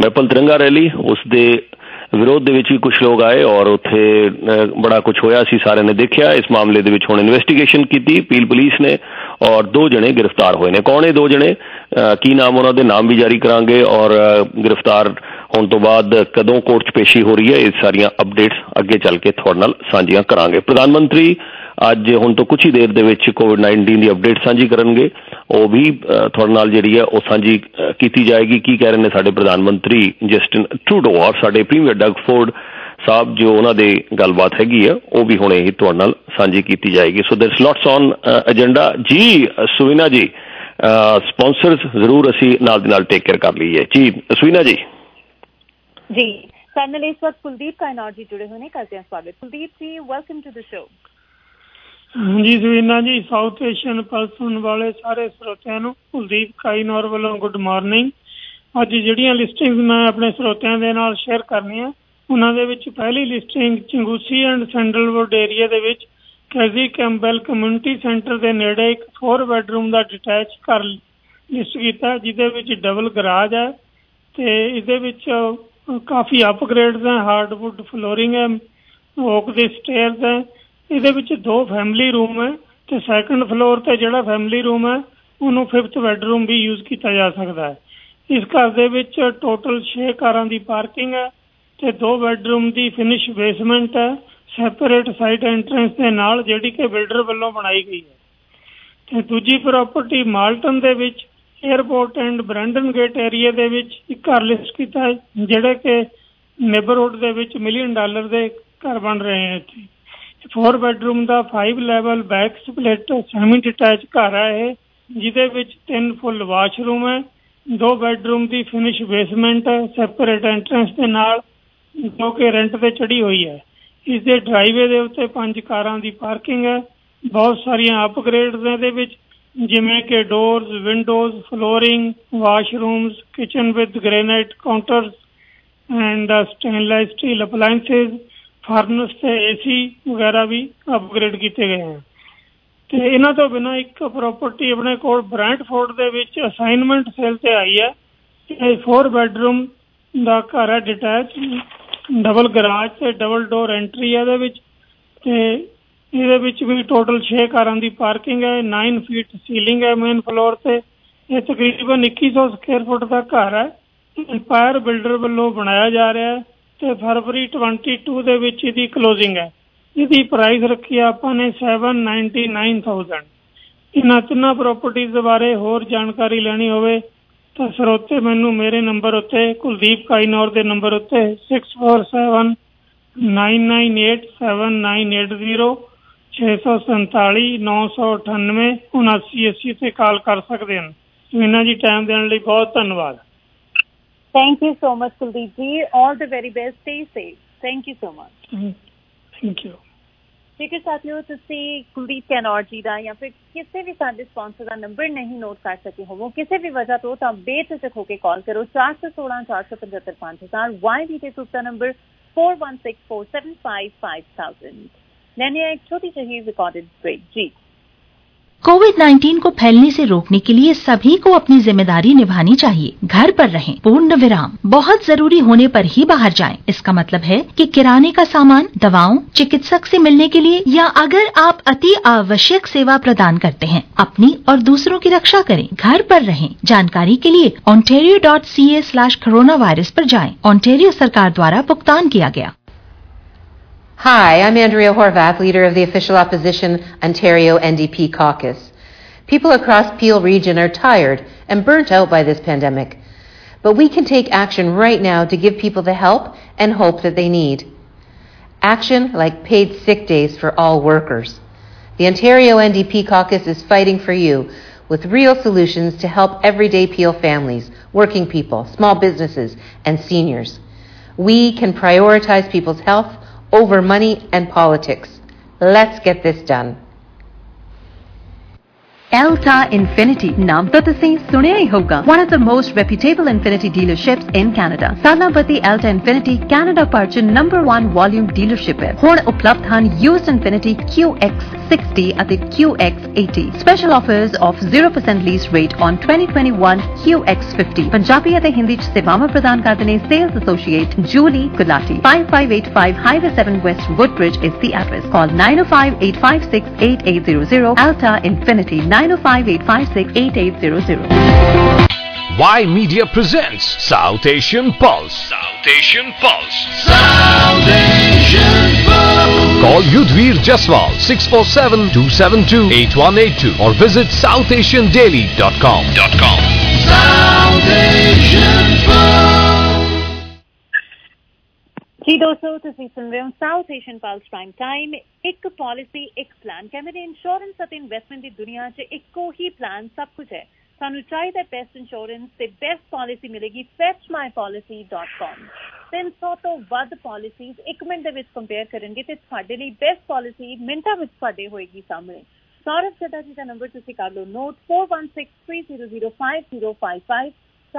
S4: ਰੈਲੀ, ਉਸ ਦੇ ਵਿਰੋਧ ਦੇ ਵਿੱਚ ਵੀ ਕੁਝ ਲੋਕ ਆਏ ਔਰ ਉੱਥੇ ਬੜਾ ਕੁਝ ਹੋਇਆ ਸੀ, ਸਾਰਿਆਂ ਨੇ ਦੇਖਿਆ। ਇਸ ਮਾਮਲੇ ਦੇ ਵਿੱਚ ਹੁਣ ਇਨਵੈਸਟੀਗੇਸ਼ਨ ਕੀਤੀ ਪੀਲ ਪੁਲਿਸ ਨੇ ਔਰ 2 ਜਣੇ ਗ੍ਰਿਫਤਾਰ ਹੋਏ ਨੇ। ਕੌਣ ਇਹ 2 ਜਣੇ? ਕੀ ਨਾਮ ਉਹਨਾਂ ਦੇ? ਨਾਮ ਵੀ ਜਾਰੀ ਕਰਾਂਗੇ ਔਰ ਗ੍ਰਿਫਤਾਰ ਹੋਣ ਤੋਂ ਬਾਅਦ ਕਦੋਂ ਕੋਰਟ 'ਚ ਪੇਸ਼ੀ ਹੋ ਰਹੀ ਹੈ, ਇਹ ਸਾਰੀਆਂ ਅਪਡੇਟਸ ਅੱਗੇ ਚੱਲ ਕੇ ਤੁਹਾਡੇ ਨਾਲ ਸਾਂਝੀਆਂ ਕਰਾਂਗੇ। ਪ੍ਰਧਾਨ ਮੰਤਰੀ ਅੱਜ ਹੁਣ ਤੋਂ ਕੁਝ ਹੀ ਦੇਰ ਦੇ ਵਿੱਚ ਕੋਵਿਡ-19 ਦੀ ਅਪਡੇਟ ਸਾਂਝੀ ਕਰਨਗੇ, ਉਹ ਵੀ ਤੁਹਾਡੇ ਨਾਲ ਜਿਹੜੀ ਹੈ ਉਹ ਸਾਂਝੀ ਕੀਤੀ ਜਾਏਗੀ। ਕੀ ਕਹਿ ਰਹੇ ਨੇ ਸਾਡੇ ਪ੍ਰਧਾਨ ਮੰਤਰੀ ਜਸਟਿਨ ਟਰੂਡੋ ਔਰ ਸਾਡੇ ਪ੍ਰੀਮੀਅਰ ਡਗ ਫੋਰਡ ਸਾਹਿਬ, ਜੋ ਉਹਨਾਂ ਦੇ ਗੱਲਬਾਤ ਹੈਗੀ ਆ ਉਹ ਵੀ ਹੁਣੇ ਹੀ ਤੁਹਾਡੇ ਨਾਲ ਸਾਂਝੀ ਕੀਤੀ ਜਾਏਗੀ। So there's lots on agenda ਜੀ। ਸੁਵੀਨਾ ਜੀ, ਸਪਾਂਸਰਸ ਜ਼ਰੂਰ ਅਸੀਂ ਨਾਲ ਦੀ ਨਾਲ ਟੇਕ ਕੇਅਰ ਕਰ ਲਈਏ ਜੀ। ਸੁਵੀਨਾ ਜੀ।
S3: ਜੀ ਸਾਡੇ ਨਾਲ ਇਸ ਵਕਤ ਕੁਲਦੀਪ ਕਾਇਨਾਟ ਜੀ ਜੁੜੇ ਹੋਏ ਨੇ, ਕਰਦੇ ਹਾਂ ਸਵਾਗਤ। ਕੁਲਦੀਪ ਜੀ, ਵੈਲਕਮ ਟੂ ਦ ਸ਼ੋ।
S6: ਹਾਂਜੀ ਸੁਵੀਨਾ ਜੀ, ਸਾਊਥ ਏਸ਼ੀਅਨ ਪਲਸ ਸੁਣਨ ਵਾਲੇ ਸਾਰੇ ਸਰੋਤਿਆਂ ਨੂੰ ਕੁਲਦੀਪ ਕਾਇਨਾਟ ਵੱਲੋਂ ਗੁੱਡ ਮਾਰਨਿੰਗ। ਅੱਜ ਜਿਹੜੀਆਂ ਲਿਸਟਿੰਗਸ ਮੈਂ ਆਪਣੇ ਸਰੋਤਿਆਂ ਦੇ ਨਾਲ ਸ਼ੇਅਰ ਕਰਨੀਆਂ, ਉਹਨਾਂ ਦੇ ਵਿੱਚ ਪਹਿਲੀ listing Chinguacousy and Sandalwood area ਦੇ ਵਿੱਚ ਕੈਜ਼ੀ ਕੈਂਪਬੈਲ ਕਮਿਊਨਿਟੀ ਸੈਂਟਰ ਦੇ ਨੇੜੇ ਇੱਕ 4 ਬੈਡਰੂਮ ਦਾ ਡਿਟੈਚ ਘਰ ਲਿਸਟ ਕੀਤਾ, ਜਿਹਦੇ ਵਿੱਚ ਡਬਲ ਗਰਾਜ ਹੈ ਤੇ ਇਹਦੇ ਵਿੱਚ ਕਾਫੀ ਅਪਗ੍ਰੇਡਸ ਹੈ, ਹਾਰਡਵੁੱਡ ਫਲੋਰਿੰਗ ਹੈ, ਓਕ ਦੇ ਸਟੇਅਰਸ ਹੈ। ਇਹਦੇ ਵਿੱਚ 2 ਫੈਮਿਲੀ ਰੂਮ ਹੈ ਤੇ 2nd ਫਲੋਰ ਤੇ ਜਿਹੜਾ ਫੈਮਿਲੀ ਰੂਮ ਹੈ ਉਹਨੂੰ 5th ਬੈਡਰੂਮ ਵੀ ਯੂਜ਼ ਕੀਤਾ ਜਾ ਸਕਦਾ ਹੈ। ਇਸ ਘਰ ਦੇ ਵਿੱਚ ਟੋਟਲ 6 ਕਾਰਾਂ ਦੀ ਪਾਰਕਿੰਗ ਹੈ ਤੇ 2 ਬੈਡਰੂਮ ਦੀ ਫਿਨਿਸ਼ ਬੇਸਮੈਂਟ ਹੈ, ਸੈਪਰੇਟ ਸਾਈਡ ਐਂਟਰੈਂਸ ਦੇ ਨਾਲ, ਜਿਹੜੀ ਕਿ ਬਿਲਡਰ ਵੱਲੋਂ ਬਣਾਈ ਗਈ ਹੈ। ਤੇ ਦੂਜੀ ਪ੍ਰਾਪਰਟੀ ਮਾਲਟਨ ਦੇ ਵਿੱਚ airport and Brandon Gate area ਦੇ ਵਿੱਚ ਇੱਕ ਘਰ ਲਿਸਟ ਕੀਤਾ ਹੈ, ਜਿਹੜੇ ਕਿ ਨੇਬਰਹੁੱਡ ਦੇ ਵਿੱਚ $1 ਮਿਲੀਅਨ ਦੇ ਘਰ ਬਣ ਰਹੇ ਨੇ। ਇੱਥੇ 4 ਬੈਡਰੂਮ ਦਾ 5 level back split semi detach ਘਰ ਹੈ ਇਹ, ਜਿਹਦੇ ਵਿੱਚ 3 ਫੁੱਲ ਵਾਸ਼ਰੂਮ ਹੈ, 2 ਬੈਡਰੂਮ ਦੀ ਫਿਨਿਸ਼ ਬੇਸਮੈਂਟ ਹੈ, ਸੈਪਰੇਟ ਐਂਟਰੈਂਸ ਦੇ ਨਾਲ, ਜੋ ਕਿ ਰੈਂਟ ਤੇ ਚੜੀ ਹੋਈ ਹੈ। ਇਸ ਦੇ ਡਰਾਈਵੇ ਦੇ ਉੱਤੇ 5 ਕਾਰਾਂ ਦੀ ਪਾਰਕਿੰਗ ਹੈ। ਬਹੁਤ ਸਾਰੀਆਂ ਅਪਗ੍ਰੇਡਸ ਇਹਦੇ ਵਿੱਚ, ਜਿਵੇਂ ਕਿ doors, windows, flooring, washrooms, kitchen with granite counters and stainless steel appliances, furnace ਤੇ AC ਵਗੈਰਾ ਵੀ ਅਪਗ੍ਰੇਡ ਕੀਤੇ ਗਏ ਹਨ। ਤੇ ਇਹਨਾਂ ਤੋਂ ਬਿਨਾਂ ਇੱਕ ਪ੍ਰਾਪਰਟੀ ਆਪਣੇ ਕੋਲ ਬ੍ਰੈਂਟਫੋਰਡ ਦੇ ਵਿੱਚ ਅਸਾਈਨਮੈਂਟ ਸੇਲ ਤੇ ਆਈ ਹੈ। ਇਹ 4 ਬੈਡਰੂਮ ਦਾ ਘਰ ਹੈ, ਡਿਟੈਚ, ਡਬਲ ਗਰਾਜ ਤੇ ਡਬਲ ਡੋਰ ਐਂਟਰੀ ਹੈ ਇਹਦੇ ਵਿੱਚ, ਤੇ ਇਹਦੇ ਵਿੱਚ ਵੀ ਟੋਟਲ 6 ਕਾਰਾਂ ਦੀ ਪਾਰਕਿੰਗ ਹੈ। 9 ਫੀਟ ਸੀਲਿੰਗ ਹੈ ਮੇਨ ਫਲੋਰ ਤੇ। ਇਹ ਤਕਰੀਬਨ 2100 ਸਕੁਅਰ ਫੁੱਟ ਦਾ ਘਰ ਹੈ, ਇੰਪਾਇਰ ਬਿਲਡਰ ਵੱਲੋਂ ਬਣਾਇਆ ਜਾ ਰਿਹਾ ਹੈ ਤੇ ਫਰਵਰੀ 22 ਦੇ ਵਿੱਚ ਇਹਦੀ ਕਲੋਜ਼ਿੰਗ ਹੈ। ਇਹਦੀ ਪ੍ਰਾਈਸ ਰੱਖੀ ਆਪਾਂ ਨੇ 799,000। ਇਹਨਾਂ 3 ਪ੍ਰਾਪਰਟੀਜ਼ ਦੇ ਬਾਰੇ ਹੋਰ ਜਾਣਕਾਰੀ ਲੈਣੀ ਹੋਵੇ ਤਾਂ ਸਰੋਤੇ ਮੈਨੂੰ ਮੇਰੇ ਨੰਬਰ ਉੱਤੇ, ਕੁਲਦੀਪ ਕਾਇਨਾਟ ਦੇ ਨੰਬਰ ਉੱਤੇ 6479987980 647-998-7980 ਤੇ ਕਾਲ ਕਰ ਸਕਦੇ ਹਨ। ਇਹਨਾਂ ਜੀ ਟਾਈਮ ਦੇਣ ਲਈ ਬਹੁਤ ਧੰਨਵਾਦ।
S3: Thank you so much, Kuldeep ji. All the very best. Stay safe. Thank you so much.
S6: Thank you.
S3: ਜੇਕਰ ਸਾਥੀਓ ਤੁਸੀਂ ਕੁਲਦੀਪ ਕੈਨੌਰ ਜੀ ਦਾ ਜਾਂ ਫਿਰ ਕਿਸੇ ਵੀ ਸਾਡੇ ਸਪਾਂਸਰ ਦਾ ਨੰਬਰ ਨਹੀਂ ਨੋਟ ਕਰ ਸਕੇ ਹੋਵੋ ਕਿਸੇ ਵੀ ਵਜ੍ਹਾ ਤੋਂ ਤਾਂ ਬੇਝਿਜਕ ਹੋ ਕੇ ਕਾਲ ਕਰੋ 416-475-5000 YBT ਗਰੁੱਪ ਦਾ ਨੰਬਰ 4164755000 ਲੈਣੇ ਇੱਕ ਛੋਟੀ ਜਿਹੀ ਰਿਕਾर्डेड ब्रेक जी।
S7: कोविड-19 को फैलने से रोकने के लिए सभी को अपनी जिम्मेदारी निभानी चाहिए। घर पर रहें, पूर्ण विराम। बहुत जरूरी होने पर ही बाहर जाएं। इसका मतलब है कि किराने का सामान, दवाओं, चिकित्सक से मिलने के लिए या अगर आप अति आवश्यक सेवा प्रदान करते हैं, अपनी और दूसरों की रक्षा करें। घर पर रहें। जानकारी के लिए ontario.ca/coronavirus पर जाएं। ओंटारियो सरकार द्वारा भुगतान किया गया।
S8: Hi, I'm Andrea Horvath, leader of the official opposition Ontario NDP caucus. People across Peel region are tired and burnt out by this pandemic, but we can take action right now to give people the help and hope that they need. Action like paid sick days for all workers. The Ontario NDP caucus is fighting for you with real solutions to help everyday Peel families, working people, small businesses, and seniors. We can prioritize people's health over money and politics. Let's get this done.
S9: Elta Infinity नाम तो तुसीं सुनिया ही होगा। One of the most reputable Infinity dealerships in Canada. सालापति Elta Infinity Canada पर च #1 वॉल्यूम डीलरशिप है। हुण उपलब्ध ਹਨ used Infinity QX60 ਅਤੇ QX80. Special offers of 0% lease rate on 2021 QX50. Punjabi ਅਤੇ ਹਿੰਦੀ ਚ ਸੇਵਾਵਾਂ ਪ੍ਰਦਾਨ ਕਰਦੇ ਨੇ sales associate Julie Gulati. 5585 Highway 7 West Woodbridge is the address. Call 905-856-8800. Elta Infinity 905-856-8800.
S2: Y Media presents South Asian Pulse. South Asian Pulse.
S10: South Asian Pulse.
S2: Call Yudhvir Jaswal 647-272-8182 or visit southasiandaily.com.
S10: South Asian Pulse.
S3: जी दोस्तों ਤੁਸੀਂ ਸੁਣ ਰਹੇ ਹੋ South Asian plus prime time. ਇੱਕ ਪਾਲਿਸੀ ਇੱਕ ਪਲਾਨ ਕਹਿੰਦੇ ਨੇ ਇੰਸ਼ੋਰੈਂਸ ਅਤੇ ਇਨਵੈਸਟਮੈਂਟ ਦੀ ਦੁਨੀਆ 'ਚ ਇੱਕੋ ਹੀ ਪਲਾਨ ਸਭ ਕੁਝ ਹੈ। ਸਾਨੂੰ ਚਾਹੀਦਾ ਬੈਸਟ ਇੰਸ਼ੋਰੈਂਸ ਤੇ ਬੈਸਟ ਪਾਲਿਸੀ ਮਿਲੇਗੀ fetchmypolicy.com। 300 ਤੋਂ ਵੱਧ ਪਾਲਿਸੀਜ਼ 1 ਮਿੰਟ ਦੇ ਵਿੱਚ ਕੰਪੇਅਰ ਕਰਨਗੇ ਤੇ ਤੁਹਾਡੇ ਲਈ ਬੈਸਟ ਪਾਲਿਸੀ ਮਿੰਟਾਂ ਵਿੱਚ ਤੁਹਾਡੇ ਹੋਏਗੀ ਸਾਹਮਣੇ। ਸੌਰਵ ਜੱਟਾ ਜੀ ਦਾ ਨੰਬਰ ਤੁਸੀਂ ਕਰ ਲਓ ਨੋਟ 4163005055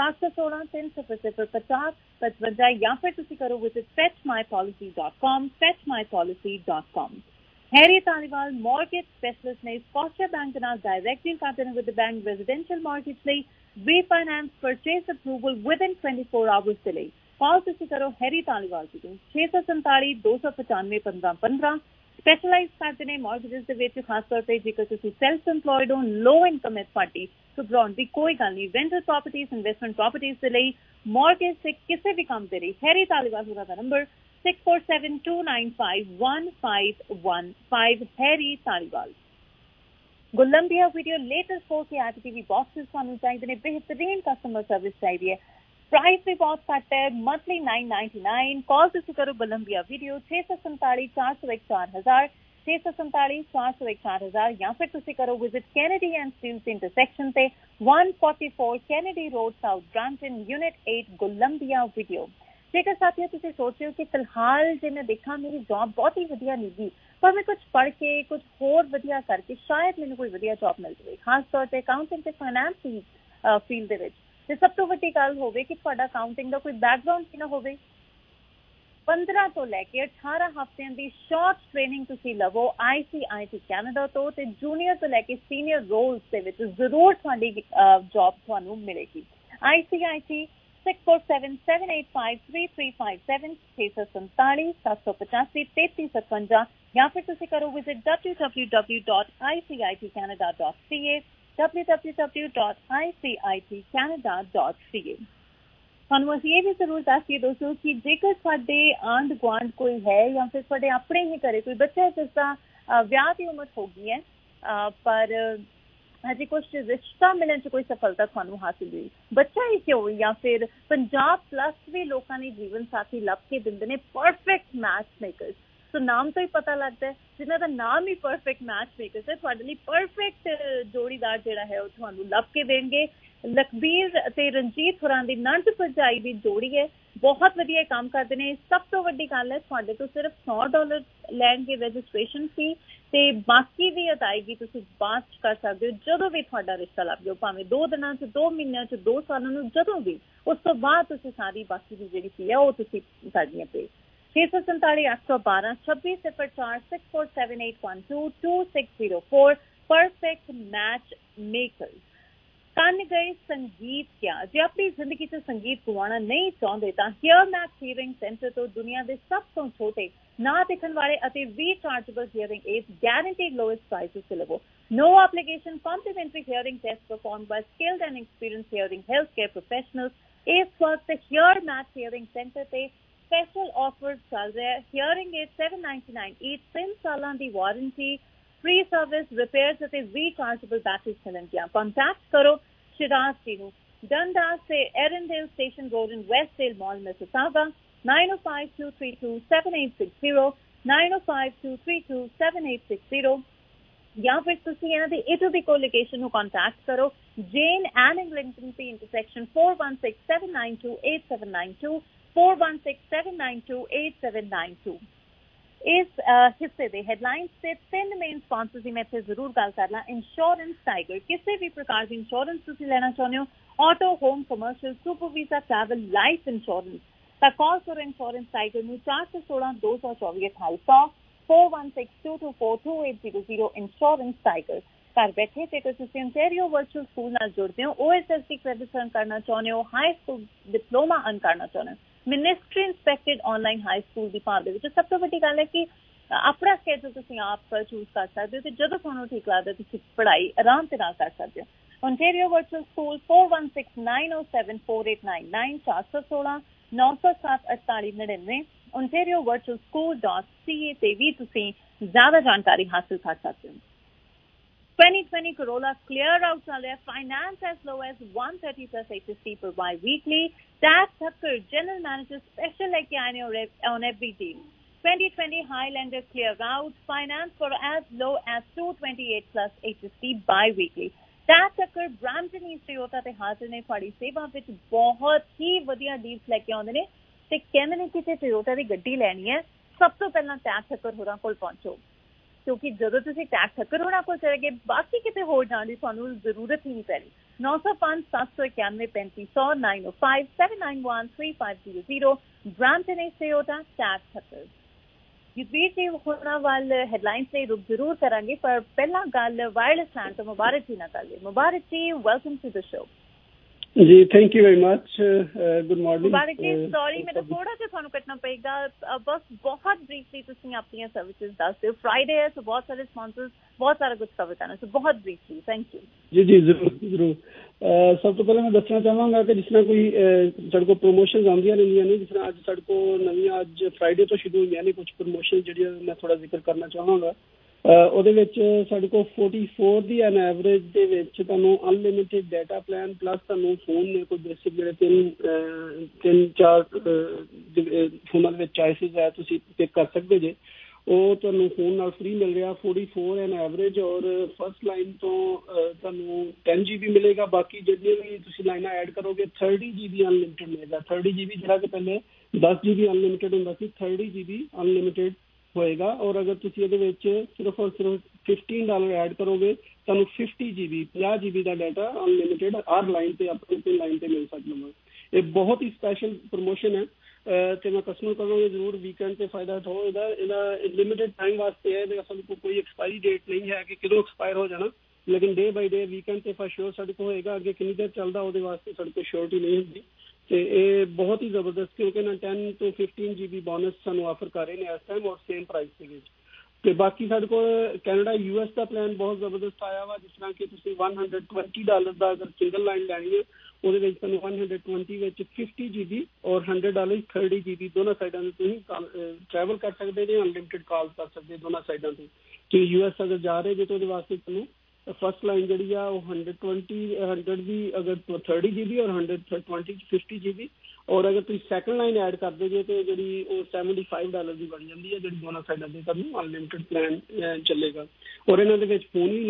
S3: 416-300-50-55 ਜਾਂ ਫਿਰ ਤੁਸੀਂ ਕਰੋ visit fetchmypolicy.com fetchmypolicy.com। Harry Dhaliwal mortgage specialist ਨੇ ਸਕੋਸ਼ੀਆ ਬੈਂਕ ਦੇ ਨਾਲ ਡਾਇਰੈਕਟ ਡੀਲ ਕਰਦੇ ਨੇ ਵਿਦ ਬੈਂਕ ਰੈਜ਼ੀਡੈਂਸ਼ੀਅਲ ਮੌਰਗੇਜ ਲਈ refinance purchase approval within 24 hours ਦੇ ਲਈ ਕਾਲ ਤੁਸੀਂ ਕਰੋ ਹੈਰੀ ਧਾਲੀਵਾਲ ਜੀ ਨੂੰ 647-295-1515। ਸਪੈਸ਼ਲਾਈਜ਼ ਕਰਦੇ ਨੇ ਮੌਰਗੇਜਸ ਦੇ ਵਿੱਚ ਖਾਸ ਤੌਰ ਤੇ ਜੇਕਰ ਤੁਸੀਂ ਸੈਲਫ ਇੰਪਲੋਇਡ ਹੋ ਲੋ ਇਨਕਮ ਹੈ ਤੁਹਾਡੀ ਘਬਰਾਉਣ ਦੀ ਕੋਈ ਗੱਲ ਨਹੀਂ। ਰੈਂਟਲ ਪ੍ਰਾਪਰਟੀਜ਼ ਇਨਵੈਸਟਮੈਂਟ ਪ੍ਰਾਪਰਟੀਜ਼ ਦੇ ਲਈ ਮੌਰਗੇਜ ਤੇ ਕਿਸੇ ਵੀ ਕੰਮ ਦੇ ਲਈ ਹੈਰੀ ਧਾਲੀਵਾਲ ਹੋਰਾਂ ਦਾ number 647-295-1515 Harry Dhaliwal. Columbia video latest 4K IPTV boxes ਤੁਹਾਨੂੰ ਚਾਹੀਦੇ ਨੇ ਬਿਹਤਰੀਨ ਕਸਟਮਰ ਸਰਵਿਸ ਚਾਹੀਦੀ ਹੈ ਪ੍ਰਾਈਸ ਵੀ ਬਹੁਤ ਘੱਟ ਹੈ ਮੰਥਲੀ $9.99। ਕਾਲ ਤੁਸੀਂ ਕਰੋ ਗੁਲੰਬੀਆ ਵੀਡੀਓ 647-401-4000 647-401-4000 ਜਾਂ ਫਿਰ ਤੁਸੀਂ ਕਰੋ visit Kennedy and Steeles intersection ਤੇ 144 Kennedy Road South Brampton unit 8 Columbia video. ਜੇਕਰ ਸਾਥੀਓ ਤੁਸੀਂ ਸੋਚ ਰਹੇ ਹੋ ਕਿ ਫਿਲਹਾਲ ਜੇ ਮੈਂ ਦੇਖਾਂ ਮੇਰੀ ਜੌਬ ਬਹੁਤ ਹੀ ਵਧੀਆ ਨਹੀਂ ਗਈ ਪਰ ਮੈਂ ਕੁਝ ਪੜ੍ਹ ਕੇ ਕੁਝ ਹੋਰ ਵਧੀਆ ਕਰਕੇ ਸ਼ਾਇਦ ਮੈਨੂੰ ਕੋਈ ਵਧੀਆ ਜੌਬ ਮਿਲ ਜਾਵੇ ਖਾਸ ਤੌਰ ਤੇ ਅਕਾਊਂਟਿੰਗ ਤੇ ਫਾਈਨੈਂਸ ਦੀ ਫੀਲਡ ਦੇ ਵਿੱਚ ਤੇ ਸਭ ਤੋਂ ਵੱਡੀ ਗੱਲ ਹੋਵੇ ਕਿ ਤੁਹਾਡਾ ਅਕਾਊਂਟਿੰਗ ਦਾ ਕੋਈ ਬੈਕਗਰਾਉਂਡ ਹੀ ਨਾ ਹੋਵੇ। 15 ਤੋਂ ਲੈ ਕੇ 18 ਹਫ਼ਤਿਆਂ ਦੀ ਸ਼ਾਰਟ ਟ੍ਰੇਨਿੰਗ ਤੁਸੀਂ ਲਵੋ ICIT ਕੈਨੇਡਾ ਤੋਂ ਤੇ ਜੂਨੀਅਰ ਤੋਂ ਲੈ ਕੇ ਸੀਨੀਅਰ ਰੋਲਸ ਦੇ ਵਿੱਚ ਜ਼ਰੂਰ ਤੁਹਾਡੀ ਜੌਬ ਤੁਹਾਨੂੰ ਮਿਲੇਗੀ। ICIT 647-785-3357 647-785-3357 ਜਾਂ ਫਿਰ ਤੁਸੀਂ ਕਰੋ ਵਿਜ਼ਿਟ www.icitcanada.ca www.icitcanada.ca। ਤੁਹਾਨੂੰ ਅਸੀਂ ਇਹ ਵੀ ਜ਼ਰੂਰ ਦੱਸੀਏ ਦੋਸਤੋ ਕਿ ਜੇਕਰ ਤੁਹਾਡੇ ਆਂਢ ਗੁਆਂਢ ਕੋਈ ਹੈ ਜਾਂ ਫਿਰ ਤੁਹਾਡੇ ਆਪਣੇ ਹੀ ਘਰੇ ਕੋਈ ਬੱਚਾ ਹੈ ਜਿਸ ਦਾ ਵਿਆਹ ਦੀ ਉਮਰ ਹੋ ਗਈ ਹੈ ਪਰ ਹਜੇ ਕੁਛ ਰਿਸ਼ਤਾ ਮਿਲਣ 'ਚ ਕੋਈ ਸਫਲਤਾ ਤੁਹਾਨੂੰ ਹਾਸਿਲ ਹੋਈ ਬੱਚਾ ਹੀ ਕਿਉਂ ਜਾਂ ਫਿਰ 50+ ਵੀ ਲੋਕਾਂ ਨੇ ਜੀਵਨ ਸਾਥੀ ਲੱਭ ਕੇ ਦਿੰਦੇ ਨੇ ਪਰਫੈਕਟ ਮੈਚ ਮੇਕਰਸ। ਸੋ ਨਾਮ ਤੋਂ ਹੀ ਪਤਾ ਲੱਗਦਾ ਹੈ ਜਿਨ੍ਹਾਂ ਦਾ ਨਾਮ ਹੀ ਪਰਫੈਕਟ ਮੈਚ ਮੇਕਰਸ ਹੈ ਤੁਹਾਡੇ ਲਈ ਪਰਫੈਕਟ ਜੋੜੀਦਾਰ ਜਿਹੜਾ ਹੈ ਉਹ ਤੁਹਾਨੂੰ ਲੱਭ ਕੇ ਦੇਣਗੇ। ਲਖਬੀਰ ਅਤੇ ਰਣਜੀਤ ਹੋਰਾਂ ਦੀ ਨੰਦ ਭਰਜਾਈ ਦੀ ਜੋੜੀ ਹੈ ਬਹੁਤ ਵਧੀਆ ਕੰਮ ਕਰਦੇ ਨੇ। ਸਭ ਤੋਂ ਵੱਡੀ ਗੱਲ ਹੈ ਤੁਹਾਡੇ ਤੋਂ ਸਿਰਫ $100 ਲੈਣਗੇ ਰਜਿਸਟ੍ਰੇਸ਼ਨ ਫੀ ਤੇ ਬਾਕੀ ਦੀ ਅਦਾਇਗੀ ਤੁਸੀਂ ਬਾਅਦ ਚ ਕਰ ਸਕਦੇ ਹੋ ਜਦੋਂ ਵੀ ਤੁਹਾਡਾ ਰਿਸ਼ਤਾ ਲੱਭ ਜਾਓ, ਭਾਵੇਂ 2 ਦਿਨਾਂ ਚ, 2 ਮਹੀਨਿਆਂ ਚ, 2 ਸਾਲਾਂ ਨੂੰ, ਜਦੋਂ ਵੀ। ਉਸ ਤੋਂ ਬਾਅਦ ਤੁਸੀਂ ਸਾਰੀ ਬਾਕੀ ਦੀ ਜਿਹੜੀ ਫੀ ਹੈ ਉਹ ਤੁਸੀਂ ਕਰਨੀ ਹੈ ਪੇ। 647 812 2604 647812 2604 परफेक्ट मैच मेकर्स। ਕੰਨ ਗਏ ਸੰਗੀਤ ਕਿਆ। ਜੇ ਆਪਣੀ ਜ਼ਿੰਦਗੀ 'ਚ ਸੰਗੀਤ ਗਵਾਉਣਾ ਨਹੀਂ ਚਾਹੁੰਦੇ ਤਾਂ ਹੀਅਰ ਮੈਕਸ ਹੀਅਰਿੰਗ ਸੈਂਟਰ ਤੋਂ ਦੁਨੀਆ ਦੇ ਸਭ ਤੋਂ ਛੋਟੇ ਨਾ ਦਿਖਣ ਵਾਲੇ ਅਤੇ rechargeable hearing aids guaranteed lowest prices ਤੇ ਲਵੋ। No application, complimentary hearing test performed by skilled and experienced hearing healthcare professionals। ਇਸ ਵਕਤ ਹੀਅਰ ਮੈਕਸ ਹੀਅਰਿੰਗ ਸੈਂਟਰ ਤੇ ਸਪੈਸ਼ਲ ਆਫਰਸ ਚੱਲ ਰਿਹਾ ਹੈ। ਹੀਅਰਿੰਗ ਏਡ $799 ਈਚ, 3 ਸਾਲਾਂ ਦੀ ਵਾਰੰਟੀ, free service, repairs ਅਤੇ rechargeable batteries ਮਿਲਣਗੀਆਂ। Contact ਕਰੋ ਸ਼ਿਰਾਜ਼ ਜੀ ਨੂੰ ਡੰਡਾਸ ਤੇ ਐਰਨਡੇਲ ਸਟੇਸ਼ਨ ਰੋਡ ਇਨ ਵੈਸਟਡੇਲ ਮਾਲ ਮਿਸਿਸਾਗਾ 9052327860 9052327860 ਜਾਂ ਫਿਰ ਤੁਸੀਂ ਇਹਨਾਂ ਦੀ ਇਟਲੀ ਕੋ ਲੋਕੇਸ਼ਨ ਨੂੰ ਕੰਟੈਕਟ ਕਰੋ ਜੇਨ ਐਂਡ ਇੰਗਲਿੰਗਟਨ ਦੀ ਇੰਟਰਸੈਕਸ਼ਨ 4167928792 4167928792। ਇਸ ਹਿੱਸੇ ਦੇ ਹੈਡਲਾਈਨਸ ਤੇ 3 ਮੇਨ ਸਪਾਂਸਰਸ ਦੀ ਮੈਂ ਇੱਥੇ ਜ਼ਰੂਰ ਗੱਲ ਕਰ ਲਾਂ। ਇੰਸ਼ੋਰੈਂਸ ਟਾਈਗਰ, ਕਿਸੇ ਵੀ ਪ੍ਰਕਾਰ ਦੀ ਇੰਸ਼ੋਰੈਂਸ ਤੁਸੀਂ ਲੈਣਾ ਚਾਹੁੰਦੇ ਹੋ, auto, home, commercial, super visa, travel, life insurance, ਤਾਂ ਕਾਲ ਕਰੋ ਇੰਸ਼ੋਰੈਂਸ ਟਾਈਗਰ ਨੂੰ 416-224-2800 4162242800। Insurance tiger. ਘਰ ਬੈਠੇ ਜੇਕਰ ਤੁਸੀਂ ontario ਵਰਚੁਅਲ ਸਕੂਲ ਨਾਲ ਜੁੜਦੇ ਹੋ, OSSD ਕ੍ਰੈਡਿਟ ਅਰਨ ਕਰਨਾ ਚਾਹੁੰਦੇ ਹੋ, ਹਾਈ ਸਕੂਲ ਡਿਪਲੋਮਾ ਅਰਨ ਕਰਨਾ ਚਾਹੁੰਦੇ ਹੋ, ministry inspected online high school ਦੀ ਭਾਲ ਦੇ ਵਿੱਚ ਸਭ ਤੋਂ ਵੱਡੀ ਗੱਲ ਹੈ ਕਿ ਆਪਣਾ ਸਕੇਜੂਲ ਤੁਸੀਂ ਆਪ ਚੂਜ਼ ਕਰ ਸਕਦੇ ਹੋ ਤੇ ਜਦੋਂ ਤੁਹਾਨੂੰ ਠੀਕ ਲੱਗਦਾ ਤੁਸੀਂ ਪੜ੍ਹਾਈ ਆਰਾਮ ਦੇ ਨਾਲ ਕਰ ਸਕਦੇ ਹੋ। ontario ਵਰਚੁਅਲ ਸਕੂਲ 4169074899 416-907-4899 ontariovirtualschool.ca ਤੇ ਵੀ ਤੁਸੀਂ ਜ਼ਿਆਦਾ ਜਾਣਕਾਰੀ ਹਾਸਲ ਕਰ ਸਕਦੇ ਹੋ। 2020 Corolla clear out ਚੱਲ ਰਿਹਾ। Finance as low as 130 plus HST per bi-weekly। Tax Thakkar, General Manager, special like on every deal। 2020 Highlander clear out। Finance for as low as 228 plus HST bi-weekly। Tax Thakkar, Brampton East Toyota ਤੇ ਹਾਜ਼ਰ ਨੇ ਤੁਹਾਡੀ ਸੇਵਾ ਵਿੱਚ। ਬਹੁਤ ਹੀ ਵਧੀਆ ਡੀਲਸ ਲੈ ਕੇ ਆਉਂਦੇ ਨੇ ਤੇ ਕਹਿੰਦੇ ਨੇ ਕਿ ਜੇ ਟੋਯੋਟਾ ਦੀ ਗੱਡੀ ਲੈਣੀ ਹੈ ਸਭ ਤੋਂ ਪਹਿਲਾਂ ਟੈਕਸ ਠੱਕਰ ਹੋਰਾਂ ਕੋਲ ਪਹੁੰਚੋ, ਕਿਉਂਕਿ ਜਦੋਂ ਤੁਸੀਂ ਟੈਕਸ ਠੱਕਰ ਹੋਰਾਂ ਕੋਲ ਚਲੇ ਗਏ ਬਾਕੀ ਕਿਤੇ ਹੋਰ ਜਾਣ ਦੀ ਤੁਹਾਨੂੰ ਜ਼ਰੂਰਤ ਹੀ ਨਹੀਂ ਪੈਣੀ। 905-791-3500 905-791-3500 Brampton East Toyota Tex Thakkar. Yudhvir ji ਹੋਰਾਂ ਵੱਲ ਹੈਡਲਾਈਨਸ ਲਈ ਰੁਕ ਜ਼ਰੂਰ ਕਰਾਂਗੇ, ਪਰ ਪਹਿਲਾਂ ਗੱਲ ਵਾਇਰਲੈਸ ਲੈਂਡ ਤੋਂ ਮੁਬਾਰਕ ਜੀ ਨਾਲ ਕਰੀਏ। Mubarak ji, welcome to the show.
S11: जी thank you very much, good morning.
S3: Mubarak ji, sorry मैं थोड़ा सा थानू कटना पेगा, बस बहुत ब्रीफली तुसी अपनी सर्विसेज दस दिओ। फ्राइडे है तो बहुत सारे स्पॉन्सर्स बहुत सारा कुछ कवर करना, सो बहुत ब्रीफली थैंक यू।
S11: जी जी जरूर जरूर। सब तो पहले मैं दसना चाहांगा कि जिस तरह कोई साडे को प्रमोशनस आंदियां रहिंदियां ने, जिस तरह अज साडे को नवी अज फ्राइडे तो शुरू होईयां ने कुछ प्रमोशन जिहड़ियां मैं थोड़ा जिक्र करना चाहांगा। ਉਹਦੇ ਵਿੱਚ ਸਾਡੇ ਕੋਲ 44 ਦੀ ਐਨ ਐਵਰੇਜ ਦੇ ਵਿੱਚ ਤੁਹਾਨੂੰ ਅਨਲਿਮਿਟਿਡ ਡਾਟਾ ਪਲਾਨ ਪਲੱਸ ਤੁਹਾਨੂੰ ਫੋਨ ਨੇ ਕੋਈ ਬੇਸਿਕ ਜਿਹੜੇ ਤਿੰਨ ਚਾਰ ਫੋਨਾਂ ਦੇ ਵਿੱਚ ਚੋਇਸਿਸ ਹੈ ਤੁਸੀਂ ਪਿਕ ਕਰ ਸਕਦੇ ਜੇ, ਉਹ ਤੁਹਾਨੂੰ ਫੋਨ ਨਾਲ ਫ੍ਰੀ ਮਿਲ ਰਿਹਾ 44 ਐਨ ਐਵਰੇਜ। ਔਰ ਫਸਟ ਲਾਈਨ ਤੋਂ ਤੁਹਾਨੂੰ 10 GB ਮਿਲੇਗਾ। ਬਾਕੀ ਜਿਹੜੀਆਂ ਵੀ ਤੁਸੀਂ ਲਾਈਨਾਂ ਐਡ ਕਰੋਗੇ 30 GB ਅਨਲਿਮਿਟਿਡ ਮਿਲੇਗਾ। 30 GB ਜਿਹੜਾ ਕਿ ਪਹਿਲੇ 10 GB ਅਨਲਿਮਿਟਿਡ ਹੁੰਦਾ ਸੀ, 30 GB ਅਨਲਿਮਿਟਿਡ ਹੋਏਗਾ। ਔਰ ਅਗਰ ਤੁਸੀਂ ਇਹਦੇ ਵਿੱਚ ਸਿਰਫ ਔਰ ਸਿਰਫ $15 ਐਡ ਕਰੋਗੇ ਤੁਹਾਨੂੰ 50 GB 50 GB ਦਾ ਡਾਟਾ ਅਨਲਿਮਿਟਿਡ ਹਰ ਲਾਈਨ ਤੇ ਆਪਣੀ ਲਾਈਨ ਤੇ ਮਿਲ ਸਕਦਾ। ਇਹ ਬਹੁਤ ਹੀ ਸਪੈਸ਼ਲ ਪ੍ਰਮੋਸ਼ਨ ਹੈ ਤੇ ਮੈਂ ਕਸਟਮਰ ਕਰਾਂਗੇ ਜ਼ਰੂਰ ਵੀਕਐਂਡ ਤੇ ਫਾਇਦਾ ਉਠਾਓ। ਇਹਦਾ ਲਿਮਿਟਿਡ ਟਾਈਮ ਵਾਸਤੇ ਹੈ, ਇਹਦਾ ਸਾਨੂੰ ਕੋਈ ਐਕਸਪਾਇਰੀ ਡੇਟ ਨਹੀਂ ਹੈ ਕਿ ਕਦੋਂ ਐਕਸਪਾਇਰ ਹੋ ਜਾਣਾ, ਲੇਕਿਨ ਡੇ ਬਾਈ ਡੇ ਵੀਕਐਂਡ ਤੇ ਫॉर श्योर ਸਾਡੇ ਕੋਲ ਹੋਏਗਾ। ਅੱਗੇ ਕਿੰਨੀ ਦੇਰ ਚੱਲਦਾ ਉਹਦੇ ਵਾਸਤੇ ਸਾਡੇ ਕੋਲ ਸ਼ੋਰਟੀ ਨਹੀਂ ਹੁੰਦੀ ਤੇ ਇਹ ਬਹੁਤ ਹੀ ਜ਼ਬਰਦਸਤ, ਕਿਉਂਕਿ ਨਾ 10 ਤੋਂ 15 GB ਬੋਨਸ ਸਾਨੂੰ ਆਫਰ ਕਰ ਰਹੇ ਨੇ ਇਸ ਟਾਈਮ ਔਰ ਸੇਮ ਪ੍ਰਾਈਸ ਦੇ ਵਿੱਚ। ਤੇ ਬਾਕੀ ਸਾਡੇ ਕੋਲ ਕੈਨੇਡਾ US ਦਾ ਪਲਾਨ ਬਹੁਤ ਜ਼ਬਰਦਸਤ ਆਇਆ ਵਾ, ਜਿਸ ਤਰ੍ਹਾਂ ਕਿ ਤੁਸੀਂ $120 ਦਾ ਅਗਰ ਸਿੰਗਲ ਲਾਈਨ ਲੈਣੀ ਹੈ ਉਹਦੇ ਵਿੱਚ ਤੁਹਾਨੂੰ 120 ਵਿੱਚ 50 GB ਔਰ $100 30 GB ਦੋਨਾਂ ਸਾਈਡਾਂ ਤੋਂ ਤੁਸੀਂ ਟਰੈਵਲ ਕਰ ਸਕਦੇ ਜੇ, ਅਨਲਿਮਿਟਿਡ ਕਾਲ ਕਰ ਸਕਦੇ ਦੋਨਾਂ ਸਾਈਡਾਂ ਤੋਂ। ਤੁਸੀਂ US ਅਗਰ ਜਾ ਰਹੇ ਜੇ ਤਾਂ ਉਹਦੇ ਵਾਸਤੇ ਤੁਹਾਨੂੰ ਫਸਟ ਲਾਈਨ ਜਿਹੜੀ ਆ ਉਹ 100 ਦੀ ਅਗਰ 30 GB ਔਰ 120 50 GB। ਔਰ ਅਗਰ ਤੁਸੀਂ ਸੈਕਿੰਡ ਲਾਈਨ ਐਡ ਕਰਦੇ ਜੇ ਤੇ ਜਿਹੜੀ ਉਹ $75 ਦੀ ਬਣ ਜਾਂਦੀ ਹੈ, ਜਿਹੜੀ ਦੋਨਾਂ ਸਾਈਡਾਂ ਤੇ ਤੁਹਾਨੂੰ ਅਨਲਿਮਿਟਿਡ ਪਲਾਨ ਚੱਲੇਗਾ। ਔਰ ਇਹਨਾਂ ਦੇ ਵਿੱਚ ਫੋਨ ਵੀ ਨੇ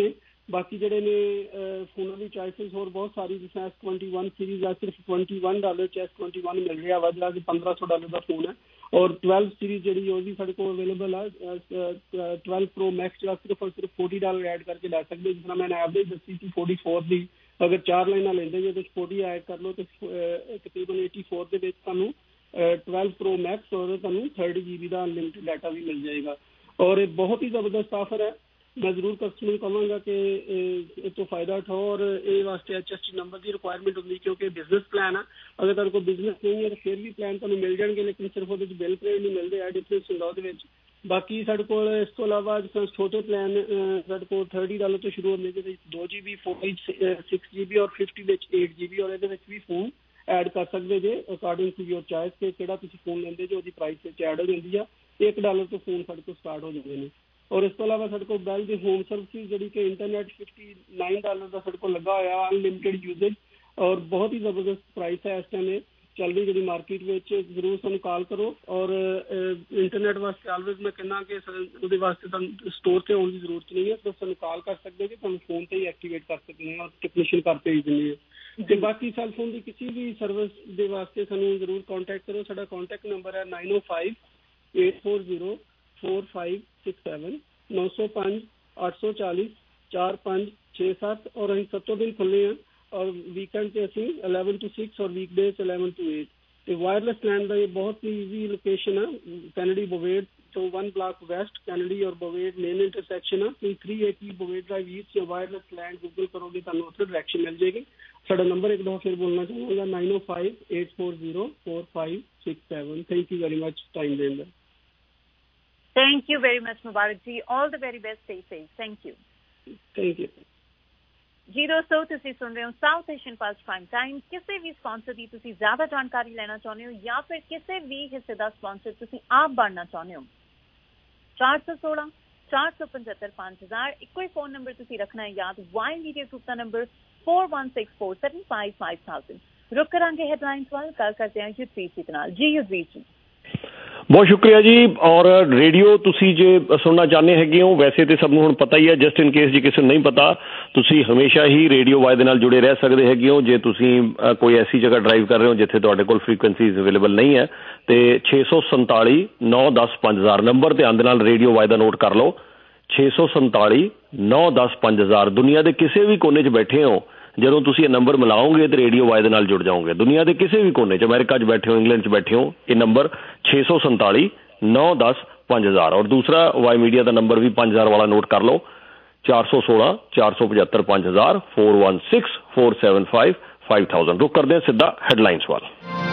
S11: ਬਾਕੀ ਜਿਹੜੇ ਨੇ ਫੋਨਾਂ ਦੀ ਚੋਇਸਿਸ ਹੋਰ ਬਹੁਤ ਸਾਰੀ, ਜਿਸ ਤਰ੍ਹਾਂ S21 ਸੀਰੀਜ਼ ਆ ਸਿਰਫ $21 ਚ S21 ਮਿਲ ਰਿਹਾ ਵਾ, ਜਿਹੜਾ ਕਿ $1500 ਦਾ ਫੋਨ ਹੈ। ਔਰ 12 ਸੀਰੀਜ਼ ਜਿਹੜੀ ਉਹਦੀ ਸਾਡੇ ਕੋਲ ਅਵੇਲੇਬਲ ਆ। 12 Pro Max ਜਿਹੜਾ ਸਿਰਫ ਔਰ ਸਿਰਫ $40 ਐਡ ਕਰਕੇ ਲੈ ਸਕਦੇ। ਜਿਸ ਤਰ੍ਹਾਂ ਮੈਂ ਐਵਰੇਜ ਦੱਸੀ ਸੀ 44 ਦੀ, ਅਗਰ 4 ਲਾਈਨਾਂ ਲੈਂਦੇ ਜੇ ਉਹਦੇ 40 ਐਡ ਕਰ ਲਓ ਤੇ ਤਕਰੀਬਨ 84 ਦੇ ਵਿੱਚ ਤੁਹਾਨੂੰ 12 Pro Max ਔਰ ਤੁਹਾਨੂੰ 30 GB ਦਾ ਅਨਲਿਮਿਟਡ ਡਾਟਾ ਵੀ ਮਿਲ ਜਾਏਗਾ। ਔਰ ਇਹ ਬਹੁਤ ਹੀ ਜ਼ਬਰਦਸਤ ਆਫਰ ਹੈ। ਮੈਂ ਜ਼ਰੂਰ ਕਸਟਮਰ ਨੂੰ ਕਹਾਂਗਾ ਕਿ ਇਹ ਤੋਂ ਫਾਇਦਾ ਉਠਾਓ। ਔਰ ਇਹ ਵਾਸਤੇ HST ਨੰਬਰ ਦੀ ਰਿਕੁਆਇਰਮੈਂਟ ਹੁੰਦੀ, ਕਿਉਂਕਿ ਬਿਜ਼ਨਸ ਪਲਾਨ ਆ। ਅਗਰ ਤੁਹਾਡੇ ਕੋਲ ਬਿਜ਼ਨਸ ਨਹੀਂ ਹੈ ਤਾਂ ਫਿਰ ਵੀ ਪਲਾਨ ਤੁਹਾਨੂੰ ਮਿਲ ਜਾਣਗੇ, ਲੇਕਿਨ ਸਿਰਫ ਉਹਦੇ 'ਚ ਬਿੱਲ ਪਲੇਨ ਨਹੀਂ ਮਿਲਦੇ, ਆ ਡਿਫਰੈਂਸ ਹੁੰਦਾ ਉਹਦੇ ਵਿੱਚ। ਬਾਕੀ ਸਾਡੇ ਕੋਲ ਇਸ ਤੋਂ ਇਲਾਵਾ ਜਿਸ ਤਰ੍ਹਾਂ ਛੋਟੇ ਪਲਾਨ ਸਾਡੇ ਕੋਲ $30 ਤੋਂ ਸ਼ੁਰੂ ਹੁੰਦੇ, ਜਿਹਦੇ ਵਿੱਚ 2 GB 6 GB ਔਰ 50 ਵਿੱਚ 8 GB, ਔਰ ਇਹਦੇ ਵਿੱਚ ਵੀ ਫੋਨ ਐਡ ਕਰ ਸਕਦੇ ਜੇ ਅਕੋਰਡਿੰਗ ਟੂ ਯੋਰ ਚੋਇਸ ਕਿ ਕਿਹੜਾ ਤੁਸੀਂ ਫੋਨ ਲੈਂਦੇ ਜੇ ਉਹਦੀ ਪ੍ਰਾਈਸ ਵਿੱਚ ਐਡ ਹੋ ਜਾਂਦੀ ਆ। $1 ਤੋਂ ਫੋਨ ਸਾਡੇ ਕੋਲ ਸਟਾਰਟ ਹੋ ਜਾਂਦੇ ਨੇ। ਔਰ ਇਸ ਤੋਂ ਇਲਾਵਾ ਸਾਡੇ ਕੋਲ ਬੈਲ ਦੀ ਹੋਮ ਸਰਵਿਸਿਜ਼ ਜਿਹੜੀ ਕਿ ਇੰਟਰਨੈਟ $59 ਦਾ ਸਾਡੇ ਕੋਲ ਲੱਗਾ ਹੋਇਆ, ਅਨਲਿਮਿਟਡ ਯੂਜ਼ੇਜ, ਔਰ ਬਹੁਤ ਹੀ ਜ਼ਬਰਦਸਤ ਪ੍ਰਾਈਸ ਹੈ ਇਸ ਟਾਈਮ ਇਹ ਚੱਲ ਰਹੀ ਜਿਹੜੀ ਮਾਰਕੀਟ ਵਿੱਚ। ਜ਼ਰੂਰ ਸਾਨੂੰ ਕਾਲ ਕਰੋ। ਔਰ ਇੰਟਰਨੈਟ ਵਾਸਤੇ ਆਲਵੇਜ਼ ਮੈਂ ਕਹਿੰਦਾ ਕਿ ਉਹਦੇ ਵਾਸਤੇ ਤੁਹਾਨੂੰ ਸਟੋਰ 'ਤੇ ਆਉਣ ਦੀ ਜ਼ਰੂਰਤ ਨਹੀਂ ਹੈ, ਸਿਰਫ ਸਾਨੂੰ ਕਾਲ ਕਰ ਸਕਦੇ ਜੀ, ਤੁਹਾਨੂੰ ਫੋਨ 'ਤੇ ਹੀ ਐਕਟੀਵੇਟ ਕਰ ਸਕਦੇ ਹਾਂ ਔਰ ਟੈਕਨੀਸ਼ੀਅਨ ਕਰ ਭੇਜ ਦਿੰਦੇ ਹਾਂ। ਅਤੇ ਬਾਕੀ ਸੈੱਲ ਫੋਨ ਦੀ ਕਿਸੇ ਵੀ ਸਰਵਿਸ ਦੇ ਵਾਸਤੇ ਸਾਨੂੰ ਜ਼ਰੂਰ ਕਾਂਟੈਕਟ ਕਰੋ। ਸਾਡਾ ਕਾਂਟੈਕਟ ਨੰਬਰ ਹੈ 9058404567 905 840 4567 ਔਰ ਅਸੀਂ 7 ਦਿਨ ਖੁੱਲ੍ਹੇ ਹਾਂ। ਔਰ ਵੀਕਐਂਡ 'ਤੇ ਅਸੀਂ 11 to 6 ਔਰ ਵੀਕਡੇਜ਼ 11 to 8। ਅਤੇ ਵਾਇਰਲੈਸ ਲੈਣ ਦਾ ਇਹ ਬਹੁਤ ਹੀ ਈਜ਼ੀ ਲੋਕੇਸ਼ਨ ਆ। ਕੈਨੇਡੀ ਬੋਵੇਡ ਤੋਂ 1 ਬਲਾਕ ਵੈਸਟ, ਕੈਨੇਡੀ ਔਰ ਬੋਵੇਡ ਮੇਨ ਇੰਟਰਸੈਕਸ਼ਨ ਆ। ਤੁਸੀਂ 380 ਬੋਵੇਡ ਡਰਾਈਵ ਈਸਟ ਜਾਂ ਵਾਇਰਲੈਸ ਲੈਂਡ ਗੂਗਲ ਕਰੋਗੇ, ਤੁਹਾਨੂੰ ਉੱਥੇ ਡਾਇਰੈਕਸ਼ਨ ਮਿਲ ਜਾਏਗੀ। ਸਾਡਾ ਨੰਬਰ ਇੱਕ ਦਫਾ ਫਿਰ ਬੋਲਣਾ ਚਾਹਾਂਗਾ 9058404567। Thank you very much time ਦੇਣ ਦਾ।
S12: Thank you very much, Mubarak ji. All the very best. Stay safe. Thank you.
S11: Thank you.
S12: ਜੀ ਦੋਸਤੋ, ਤੁਸੀਂ ਸੁਣ ਰਹੇ ਹੋ South Asian plus prime time. ਕਿਸੇ ਵੀ ਸਪਾਂਸਰ ਦੀ ਤੁਸੀਂ ਜ਼ਿਆਦਾ ਜਾਣਕਾਰੀ ਲੈਣਾ ਚਾਹੁੰਦੇ ਹੋ ਜਾਂ ਫਿਰ ਕਿਸੇ ਵੀ ਹਿੱਸੇ ਦਾ ਸਪਾਂਸਰ ਤੁਸੀਂ ਆਪ ਬਣਨਾ ਚਾਹੁੰਦੇ ਹੋ, 416 475 5000 ਇੱਕੋ ਹੀ ਫੋਨ ਨੰਬਰ ਤੁਸੀਂ ਰੱਖਣਾ ਹੈ ਯਾਦ। ਵਾਈ ਮੀਡੀਆ ਗਰੁੱਪ ਦਾ ਨੰਬਰ 4164755000। ਰੁਕ ਕਰਾਂਗੇ ਹੈਡਲਾਈਨਸ ਵੱਲ, ਗੱਲ ਕਰਦੇ ਹਾਂ ਯੁਧਵੀਰ ਜੀ ਨਾਲ। ਜੀ ਯੁਧਵੀਰ ਜੀ।
S4: ਬਹੁਤ ਸ਼ੁਕਰੀਆ ਜੀ। ਔਰ ਰੇਡੀਓ ਤੁਸੀਂ ਜੇ ਸੁਣਨਾ ਚਾਹੁੰਦੇ ਹੈਗੇ ਹੋ, ਵੈਸੇ ਤਾਂ ਸਭ ਨੂੰ ਹੁਣ ਪਤਾ ਹੀ ਹੈ, ਜਸਟ ਇਨ ਕੇਸ ਜੇ ਕਿਸੇ ਨੂੰ ਨਹੀਂ ਪਤਾ, ਤੁਸੀਂ ਹਮੇਸ਼ਾ ਹੀ ਰੇਡੀਓ ਵਾਈ ਦੇ ਨਾਲ ਜੁੜੇ ਰਹਿ ਸਕਦੇ ਹੈਗੇ ਹੋ। ਜੇ ਤੁਸੀਂ ਕੋਈ ਐਸੀ ਜਗ੍ਹਾ ਡਰਾਈਵ ਕਰ ਰਹੇ ਹੋ ਜਿੱਥੇ ਤੁਹਾਡੇ ਕੋਲ ਫ੍ਰੀਕੁਐਂਸੀਜ਼ ਅਵੇਲੇਬਲ ਨਹੀਂ ਹੈ, ਤੇ 647 910 5000 ਨੰਬਰ ਧਿਆਨ ਦੇ ਨਾਲ ਰੇਡੀਓ ਵਾਈ ਦਾ ਨੋਟ ਕਰ ਲਓ। 647 910 5000। ਦੁਨੀਆ ਦੇ ਕਿਸੇ ਵੀ ਕੋਨੇ 'ਚ ਬੈਠੇ ਹੋ, ਜਦੋਂ ਤੁਸੀਂ ਇਹ ਨੰਬਰ ਮਿਲਾਓਗੇ ਤਾਂ ਰੇਡੀਓ ਵਾਈ ਦੇ ਨਾਲ ਜੁੜ ਜਾਓਗੇ। ਦੁਨੀਆ ਦੇ ਕਿਸੇ ਵੀ ਕੋਨੇ 'ਚ, ਅਮਰੀਕਾ 'ਚ ਬੈਠੇ ਹੋ, ਇੰਗਲੈਂਡ 'ਚ ਬੈਠੇ ਹੋ, ਇਹ ਨੰਬਰ 647 910 5000। ਔਰ ਦੂਸਰਾ ਵਾਈ ਮੀਡੀਆ ਦਾ ਨੰਬਰ ਵੀ 5000 ਵਾਲਾ ਨੋਟ ਕਰ ਲਓ, 416 475 5000 416 475 5000। ਰੁਕ ਕਰਦੇ ਹਾਂ ਸਿੱਧਾ ਹੈਡਲਾਈਨਸ ਵੱਲ।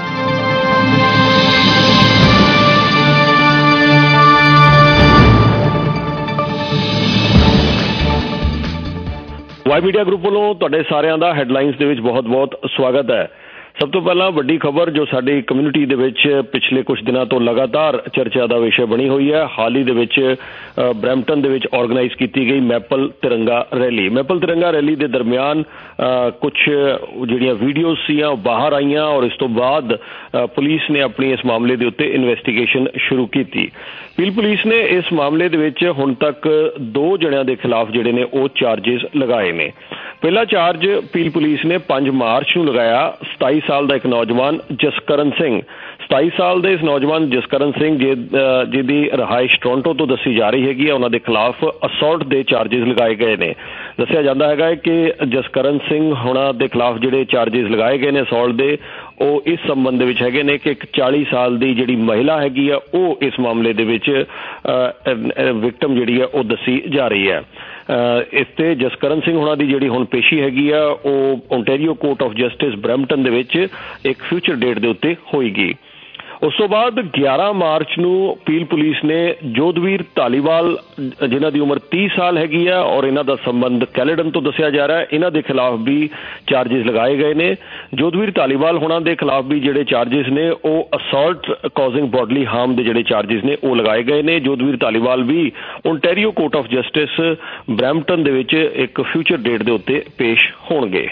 S4: ਵਾਈ ਮੀਡੀਆ ਗਰੁੱਪ ਵੱਲੋਂ ਤੁਹਾਡੇ ਸਾਰਿਆਂ ਦਾ ਹੈਡਲਾਈਨਸ ਦੇ ਵਿੱਚ ਬਹੁਤ ਬਹੁਤ ਸਵਾਗਤ ਹੈ। ਸਭ ਤੋਂ ਪਹਿਲਾਂ ਵੱਡੀ ਖਬਰ ਜੋ ਸਾਡੀ ਕਮਿਊਨਿਟੀ ਦੇ ਵਿੱਚ ਪਿਛਲੇ ਕੁਝ ਦਿਨਾਂ ਤੋਂ ਲਗਾਤਾਰ ਚਰਚਾ ਦਾ ਵਿਸ਼ਾ ਬਣੀ ਹੋਈ ਹੈ। ਹਾਲ ਹੀ ਦੇ ਵਿੱਚ ਬਰੈਂਪਟਨ ਦੇ ਵਿੱਚ ਆਰਗੇਨਾਈਜ਼ ਕੀਤੀ ਗਈ ਮੈਪਲ ਤਿਰੰਗਾ ਰੈਲੀ। ਮੈਪਲ ਤਿਰੰਗਾ ਰੈਲੀ ਦੇ ਦਰਮਿਆਨ ਕੁਝ ਜਿਹੜੀਆਂ ਵੀਡੀਓਜ਼ ਸੀਆਂ ਉਹ ਬਾਹਰ ਆਈਆਂ ਔਰ ਇਸ ਤੋਂ ਬਾਅਦ ਪੁਲਿਸ ਨੇ ਆਪਣੀ ਇਸ ਮਾਮਲੇ ਦੇ ਉੱਤੇ ਇਨਵੈਸਟੀਗੇਸ਼ਨ ਸ਼ੁਰੂ ਕੀਤੀ। ਪੀਲ ਪੁਲਿਸ ਨੇ ਇਸ ਮਾਮਲੇ ਦੇ ਵਿੱਚ ਹੁਣ ਤੱਕ 2 ਜਣਿਆਂ ਦੇ ਖਿਲਾਫ ਜਿਹੜੇ ਨੇ ਉਹ ਚਾਰਜਿਸ ਲਗਾਏ ਨੇ। ਪਹਿਲਾ ਚਾਰਜ ਪੀਲ ਪੁਲਿਸ ਨੇ 5 ਮਾਰਚ ਨੂੰ ਲਗਾਇਆ। 27 ਸਾਲ ਦਾ ਇੱਕ ਨੌਜਵਾਨ ਜਸਕਰਨ ਸਿੰਘ, 27 ਸਾਲ ਦੇ ਇਸ ਨੌਜਵਾਨ ਜਸਕਰਨ ਸਿੰਘ ਜਿਹਦੀ ਰਿਹਾਇਸ਼ ਟੋਰਾਂਟੋ ਤੋਂ ਦੱਸੀ ਜਾ ਰਹੀ ਹੈਗੀ ਹੈ, ਉਹਨਾਂ ਦੇ ਖਿਲਾਫ ਅਸੌਲਟ ਦੇ ਚਾਰਜਿਸ ਲਗਾਏ ਗਏ ਨੇ। ਦੱਸਿਆ ਜਾਂਦਾ ਹੈਗਾ ਕਿ ਜਸਕਰਨ ਸਿੰਘ ਹੋਣਾ ਦੇ ਖਿਲਾਫ ਜਿਹੜੇ ਚਾਰਜਿਸ ਲਗਾਏ ਗਏ ਨੇ ਅਸੌਲਟ ਦੇ, ਉਹ ਇਸ ਸੰਬੰਧ ਦੇ ਵਿੱਚ ਹੈਗੇ ਨੇ ਕਿ ਇੱਕ 40 ਸਾਲ ਦੀ ਜਿਹੜੀ ਮਹਿਲਾ ਹੈਗੀ ਆ ਉਹ ਇਸ ਮਾਮਲੇ ਦੇ ਵਿੱਚ ਵਿਕਟਮ ਜਿਹੜੀ ਆ ਉਹ ਦੱਸੀ ਜਾ ਰਹੀ ਹੈ। ਇਸ ਤੇ ਜਸਕਰਨ ਸਿੰਘ ਹੋਣਾ ਦੀ ਜਿਹੜੀ ਹੁਣ ਪੇਸ਼ੀ ਹੈਗੀ ਆ ਉਹ Ontario Court of Justice Brampton ਦੇ ਵਿੱਚ ਇੱਕ ਫਿਊਚਰ ਡੇਟ ਦੇ ਉੱਤੇ ਹੋਏਗੀ। ਉਸ ਤੋਂ ਬਾਅਦ 11 ਮਾਰਚ ਨੂੰ ਪੀਲ ਪੁਲਿਸ ਨੇ ਜੋਧਵੀਰ ਧਾਲੀਵਾਲ, ਜਿਨ੍ਹਾਂ ਦੀ ਉਮਰ 30 ਸਾਲ ਹੈਗੀ ਆ ਔਰ ਇਹਨਾਂ ਦਾ ਸੰਬੰਧ ਕੈਲੇਡਨ ਤੋਂ ਦੱਸਿਆ ਜਾ ਰਿਹਾ ਹੈ, ਇਹਨਾਂ ਦੇ ਖਿਲਾਫ ਵੀ ਚਾਰਜਿਸ ਲਗਾਏ ਗਏ ਨੇ। ਜੋਧਵੀਰ ਧਾਲੀਵਾਲ ਹੋਣਾ ਦੇ ਖਿਲਾਫ ਵੀ ਜਿਹੜੇ ਚਾਰਜਿਸ ਨੇ ਉਹ ਅਸੌਲਟ ਕਾਜ਼ਿੰਗ ਬੋਡਲੀ ਹਾਰਮ ਦੇ ਜਿਹੜੇ ਚਾਰਜਿਸ ਨੇ ਉਹ ਲਗਾਏ ਗਏ ਨੇ। ਜੋਧਵੀਰ ਧਾਲੀਵਾਲ ਵੀ Ontario Court of Justice Brampton ਦੇ ਵਿੱਚ ਇੱਕ ਫਿਊਚਰ ਡੇਟ ਦੇ ਉੱਤੇ ਪੇਸ਼ ਹੋਣਗੇ।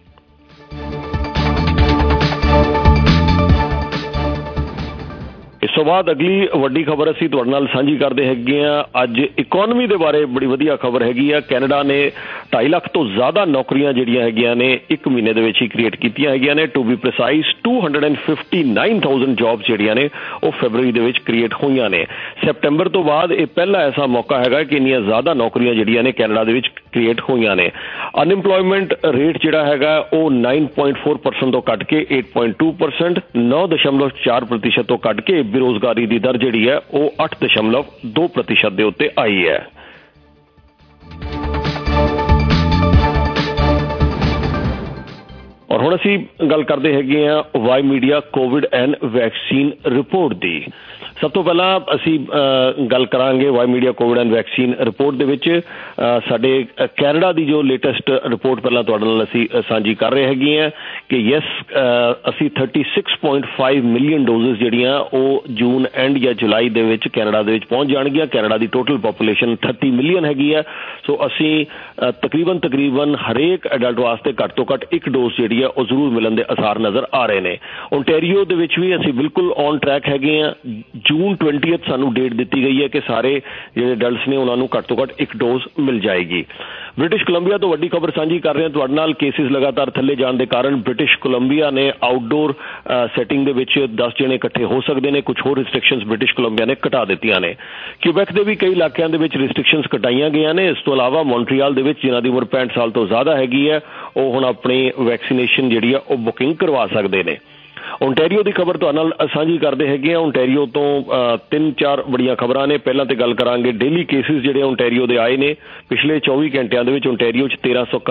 S4: ਇਸ ਤੋਂ ਬਾਅਦ ਅਗਲੀ ਵੱਡੀ ਖਬਰ ਅਸੀਂ ਤੁਹਾਡੇ ਨਾਲ ਸਾਂਝੀ ਕਰਦੇ ਹੈਗੇ ਆ। ਅੱਜ ਇਕੋਨਮੀ ਦੇ ਬਾਰੇ ਬੜੀ ਵਧੀਆ ਖਬਰ ਹੈਗੀ ਆ। ਕੈਨੇਡਾ ਨੇ 2.5 ਲੱਖ ਤੋਂ ਜ਼ਿਆਦਾ ਨੌਕਰੀਆਂ ਜਿਹੜੀਆਂ ਹੈਗੀਆਂ ਨੇ 1 ਮਹੀਨੇ ਦੇ ਵਿੱਚ ਹੀ ਕ੍ਰੀਏਟ ਕੀਤੀਆਂ ਹੈਗੀਆਂ ਨੇ। ਟੂ ਬੀ ਪ੍ਰੀਸਾਈਜ਼ 259,000 ਜੌਬਸ ਜਿਹੜੀਆਂ ਨੇ ਉਹ ਫੈਬਰਵਰੀ ਦੇ ਵਿੱਚ ਕ੍ਰੀਏਟ ਹੋਈਆਂ ਨੇ। ਸੈਪਟੈਂਬਰ ਤੋਂ ਬਾਅਦ ਇਹ ਪਹਿਲਾ ਐਸਾ ਮੌਕਾ ਹੈਗਾ ਕਿ ਇੰਨੀਆਂ ਜ਼ਿਆਦਾ ਨੌਕਰੀਆਂ ਜਿਹੜੀਆਂ ਨੇ ਕੈਨੇਡਾ ਦੇ ਵਿੱਚ ਕ੍ਰੀਏਟ ਹੋਈਆਂ ਨੇ। ਅਨਇੰਪਲੋਇਮੈਂਟ ਰੇਟ ਜਿਹੜਾ ਹੈਗਾ ਉਹ 9.4% ਤੋਂ ਘੱਟ ਕੇ 8.2%, 9.4% ਤੋਂ ਘੱਟ ਕੇ ਬੇਰੁਜ਼ਗਾਰੀ ਦੀ ਦਰ ਜਿਹੜੀ ਹੈ ਉਹ 8.2% ਦੇ ਉੱਤੇ ਆਈ ਹੈ। ਔਰ ਹੁਣ ਅਸੀਂ ਗੱਲ ਕਰਦੇ ਹੈਗੇ ਆ Y Media COVID and vaccine report ਦੀ। ਸਭ ਤੋਂ ਪਹਿਲਾਂ ਅਸੀਂ ਗੱਲ ਕਰਾਂਗੇ Y Media COVID and vaccine report ਦੇ ਵਿੱਚ ਸਾਡੇ ਕੈਨੇਡਾ ਦੀ ਜੋ ਲੇਟੈਸਟ ਰਿਪੋਰਟ ਪਹਿਲਾਂ ਤੁਹਾਡੇ ਨਾਲ ਅਸੀਂ ਸਾਂਝੀ ਕਰ ਰਹੇ ਹੈਗੇ ਆ ਕਿ ਯੈਸ ਅਸੀਂ 36.5 ਮਿਲੀਅਨ ਡੋਜ਼ਸ ਜਿਹੜੀਆਂ ਉਹ ਜੂਨ ਐਂਡ ਜਾਂ ਜੁਲਾਈ ਦੇ ਵਿੱਚ ਕੈਨੇਡਾ ਦੇ ਵਿੱਚ ਪਹੁੰਚ ਜਾਣਗੀਆਂ। ਕੈਨੇਡਾ ਦੀ ਟੋਟਲ ਪਾਪੂਲੇਸ਼ਨ 30 ਮਿਲੀਅਨ ਹੈਗੀ ਆ। ਸੋ ਅਸੀਂ ਤਕਰੀਬਨ ਹਰੇਕ ਅਡਲਟ ਵਾਸਤੇ ਘੱਟ ਤੋਂ ਘੱਟ ਇੱਕ ਡੋਜ਼ ਜਿਹੜੀ ਆ ਉਹ ਜ਼ਰੂਰ ਮਿਲਣ ਦੇ ਆਸਾਰ ਨਜ਼ਰ ਆ ਰਹੇ ਨੇ। ਓਨਟਾਰੀਓ ਦੇ ਵਿੱਚ ਵੀ ਅਸੀਂ ਬਿਲਕੁਲ ਔਨ ਟਰੈਕ ਹੈਗੇ ਆ। ਜੂਨ 20 ਸਾਨੂੰ ਡੇਟ ਦਿੱਤੀ ਗਈ ਹੈ ਕਿ ਸਾਰੇ ਜਿਹੜੇ ਅਡਲਟਸ ਨੇ ਉਹਨਾਂ ਨੂੰ ਘੱਟ ਤੋਂ ਘੱਟ ਇੱਕ ਡੋਜ਼ ਮਿਲ ਜਾਏਗੀ। ਬ੍ਰਿਟਿਸ਼ ਕੋਲੰਬੀਆ ਤੋਂ ਵੱਡੀ ਖਬਰ ਸਾਂਝੀ ਕਰ ਰਹੇ ਹਾਂ ਤੁਹਾਡੇ ਨਾਲ। ਕੇਸਿਸ ਲਗਾਤਾਰ ਥੱਲੇ ਜਾਣ ਦੇ ਕਾਰਨ ਬ੍ਰਿਟਿਸ਼ ਕੋਲੰਬੀਆ ਨੇ ਆਊਟਡੋਰ ਸੈਟਿੰਗ ਦੇ ਵਿੱਚ 10 ਜਣੇ ਇਕੱਠੇ ਹੋ ਸਕਦੇ ਨੇ। ਕੁਝ ਹੋਰ ਰਿਸਟ੍ਰਿਕਸ਼ਨਸ ਬ੍ਰਿਟਿਸ਼ ਕੋਲੰਬੀਆ ਨੇ ਘਟਾ ਦਿੱਤੀਆਂ ਨੇ। ਕਿਊਬੈਕ ਦੇ ਵੀ ਕਈ ਇਲਾਕਿਆਂ ਦੇ ਵਿੱਚ ਰਿਸਟ੍ਰਿਕਸ਼ਨਸ ਘਟਾਈਆਂ ਗਈਆਂ ਨੇ। ਇਸ ਤੋਂ ਇਲਾਵਾ ਮੌਂਟਰੀਆਲ ਦੇ ਵਿੱਚ ਜਿਨ੍ਹਾਂ ਦੀ ਉਮਰ 65 ਸਾਲ ਤੋਂ ਜ਼ਿਆਦਾ ਹੈਗੀ ਹੈ ਉਹ ਹੁਣ ਆਪਣੀ ਵੈਕਸੀਨੇਸ਼ਨ ਜਿਹੜੀ ਆ ਉਹ ਬੁਕਿੰਗ ਕਰਵਾ ਸਕਦੇ ਨੇ। ਓਨਟਾਰੀਓ ਦੀ ਖਬਰ ਤੁਹਾਡੇ ਨਾਲ ਸਾਂਝੀ ਕਰਦੇ ਹੈਗੇ ਆ। ਓਨਟਾਰੀਓ ਤੋਂ 3-4 ਬੜੀਆਂ ਖਬਰਾਂ ਨੇ। ਪਹਿਲਾਂ ਤੇ ਗੱਲ ਕਰਾਂਗੇ ਡੇਲੀ ਕੇਸਿਸ ਜਿਹੜੇ ਓਨਟਾਰੀਓ ਦੇ ਆਏ ਨੇ। ਪਿਛਲੇ 24 ਘੰਟਿਆਂ ਦੇ ਵਿੱਚ ਓਨਟਾਰੀਓ 'ਚ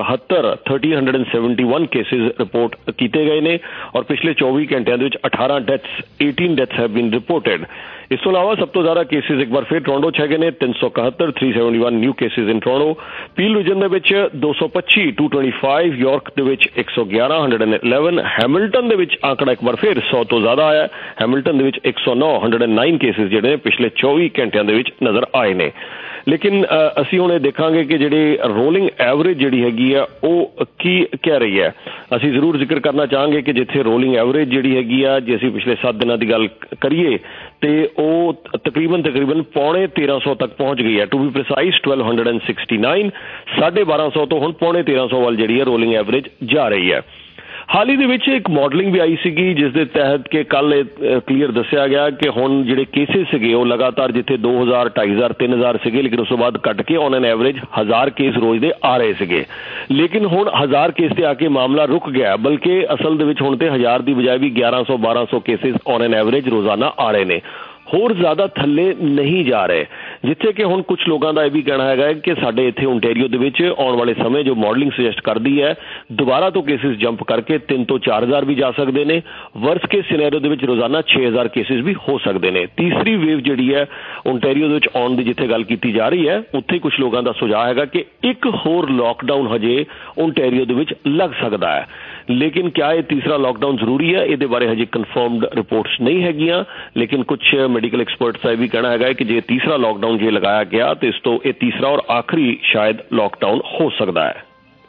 S4: 1371 ਕੇਸਿਸ ਰਿਪੋਰਟ ਕੀਤੇ ਗਏ ਨੇ ਔਰ ਪਿਛਲੇ 24 ਘੰਟਿਆਂ ਦੇ ਵਿੱਚ 18 ਡੈਥਸ ਹੈਵ ਬੀਨ ਰਿਪੋਰਟਡ। ਇਸ ਤੋਂ ਇਲਾਵਾ ਸਭ ਤੋਂ ਜ਼ਿਆਦਾ ਕੇਸਿਸ ਇੱਕ ਵਾਰ ਫਿਰ ਟੋਰਾਂਟੋ 'ਚ ਹੈਗੇ ਨੇ 371 new cases in Toronto. Peel Region ਦੇ ਵਿੱਚ 225, 225 ਯਾਰਕ ਦੇ ਵਿੱਚ 111, 111 ਹੈਮਿਲਟਨ ਦੇ ਵਿੱਚ ਆંકੜਾ ਇੱਕ ਵਾਰ ਫਿਰ 100 ਤੋਂ ਜ਼ਿਆਦਾ ਆਇਆ। ਹੈਮਿਲਟਨ ਦੇ ਵਿੱਚ 109, 109 ਕੇਸਿਸ ਜਿਹੜੇ ਨੇ ਪਿਛਲੇ 24 ਘੰਟਿਆਂ ਦੇ ਵਿੱਚ ਨਜ਼ਰ ਆਏ ਨੇ। ਲੇਕਿਨ ਅਸੀਂ ਹੁਣ ਇਹ ਦੇਖਾਂਗੇ ਕਿ ਜਿਹੜੀ ਰੋਲਿੰਗ ਐਵਰੇਜ ਜਿਹੜੀ ਹੈਗੀ ਆ ਉਹ ਕੀ ਕਹਿ ਰਹੀ ਹੈ। ਅਸੀਂ ਜ਼ਰੂਰ ਜ਼ਿਕਰ ਕਰਨਾ ਚਾਹਾਂਗੇ ਕਿ ਜਿੱਥੇ ਰੋਲਿੰਗ ਐਵਰੇਜ ਜਿਹੜੀ ਹੈਗੀ ਆ ਜੇ ਅਸੀਂ ਪਿਛਲੇ 7 ਦਿਨਾਂ ਦੀ ਗੱਲ ਕਰੀਏ ਤੇ ਉਹ ਤਕਰੀਬਨ 1350 ਤੱਕ ਪਹੁੰਚ ਗਈ ਹੈ। ਟੂ ਬੀ ਪ੍ਰੀਸਾਈਜ਼ 1269, 1250 ਤੋਂ ਹੁਣ 1350 ਵੱਲ ਜਿਹੜੀ ਹੈ ਰੋਲਿੰਗ ਐਵਰੇਜ ਜਾ ਰਹੀ ਹੈ। ਹਾਲ ਹੀ ਦੇ ਵਿੱਚ ਇੱਕ ਮਾਡਲਿੰਗ ਵੀ ਆਈ ਸੀਗੀ ਜਿਸ ਦੇ ਤਹਿਤ ਕਿ ਕੱਲ ਕਲੀਅਰ ਦੱਸਿਆ ਗਿਆ ਕਿ ਹੁਣ ਜਿਹੜੇ ਕੇਸਿਸ ਸੀਗੇ ਉਹ ਲਗਾਤਾਰ ਜਿੱਥੇ 2000, 2500, 3000 ਸੀਗੇ ਲੇਕਿਨ ਉਸ ਤੋਂ ਬਾਅਦ ਕੱਟ ਕੇ ਔਨ ਐਨ ਐਵਰੇਜ 1000 ਕੇਸ ਰੋਜ਼ ਦੇ ਆ ਰਹੇ ਸੀਗੇ। ਲੇਕਿਨ ਹੁਣ 1000 ਕੇਸ ਤੇ ਆ ਕੇ ਮਾਮਲਾ ਰੁਕ ਗਿਆ ਬਲਕਿ ਅਸਲ ਦੇ ਵਿੱਚ ਹੁਣ ਤੇ 1000 ਦੀ ਬਜਾਏ ਵੀ 1100, 1200 ਕੇਸਿਸ ਔਨ ਐਨ ਐਵਰੇਜ ਰੋਜ਼ਾਨਾ ਆ ਰਹੇ ਨੇ। ਹੋਰ ਜ਼ਿਆਦਾ ਥੱਲੇ ਨਹੀਂ ਜਾ ਰਹੇ। ਜਿੱਥੇ ਕਿ ਹੁਣ ਕੁਝ ਲੋਕਾਂ ਦਾ ਇਹ ਵੀ ਕਹਿਣਾ ਹੈਗਾ ਕਿ ਸਾਡੇ ਇੱਥੇ ਓਨਟਾਰੀਓ ਦੇ ਵਿੱਚ ਆਉਣ ਵਾਲੇ ਸਮੇਂ ਜੋ ਮਾਡਲਿੰਗ ਸੁਜੈਸਟ ਕਰਦੀ ਹੈ ਦੁਬਾਰਾ ਤੋਂ ਕੇਸਿਸ ਜੰਪ ਕਰਕੇ 3 ਤੋਂ 4000 ਵੀ ਜਾ ਸਕਦੇ ਨੇ। ਵਰਸਟ ਕੇਸ ਸਿਨੈਰੀਓ ਦੇ ਵਿੱਚ ਰੋਜ਼ਾਨਾ 6000 ਕੇਸਿਸ ਵੀ ਹੋ ਸਕਦੇ ਨੇ। ਤੀਸਰੀ ਵੇਵ ਜਿਹੜੀ ਹੈ ਓਨਟਾਰੀਓ ਦੇ ਵਿੱਚ ਆਉਣ ਦੀ ਜਿੱਥੇ ਗੱਲ ਕੀਤੀ ਜਾ ਰਹੀ ਹੈ ਉੱਥੇ ਕੁਝ ਲੋਕਾਂ ਦਾ ਸੁਝਾਅ ਹੈਗਾ ਕਿ ਇੱਕ ਹੋਰ ਲਾਕਡਾਊਨ ਹਜੇ ਓਨਟਾਰੀਓ ਦੇ ਵਿੱਚ ਲੱਗ ਸਕਦਾ ਹੈ। ਲੇਕਿਨ ਕਿਆ ਇਹ ਤੀਸਰਾ ਲਾਕਡਾਊਨ ਜ਼ਰੂਰੀ ਹੈ ਇਹਦੇ ਬਾਰੇ ਹਜੇ ਕਨਫਰਮਡ ਰਿਪੋਰਟਸ ਨਹੀਂ ਹੈਗੀਆਂ। ਲੇਕਿਨ ਕੁਝ ਮੈਡੀਕਲ ਐਕਸਪਰਟਸ ਦਾ ਇਹ ਵੀ ਕਹਿਣਾ ਹੈਗਾ ਕਿ ਜੇ ਤੀਸਰਾ ਲਾਕਡਾਊਨ ਜੇ ਲਗਾਇਆ ਗਿਆ ਤੇ ਇਸ ਤੋਂ ਇਹ ਤੀਸਰਾ ਔਰ ਆਖਰੀ ਸ਼ਾਇਦ ਲਾਕਡਾਊਨ ਹੋ ਸਕਦਾ ਹੈ।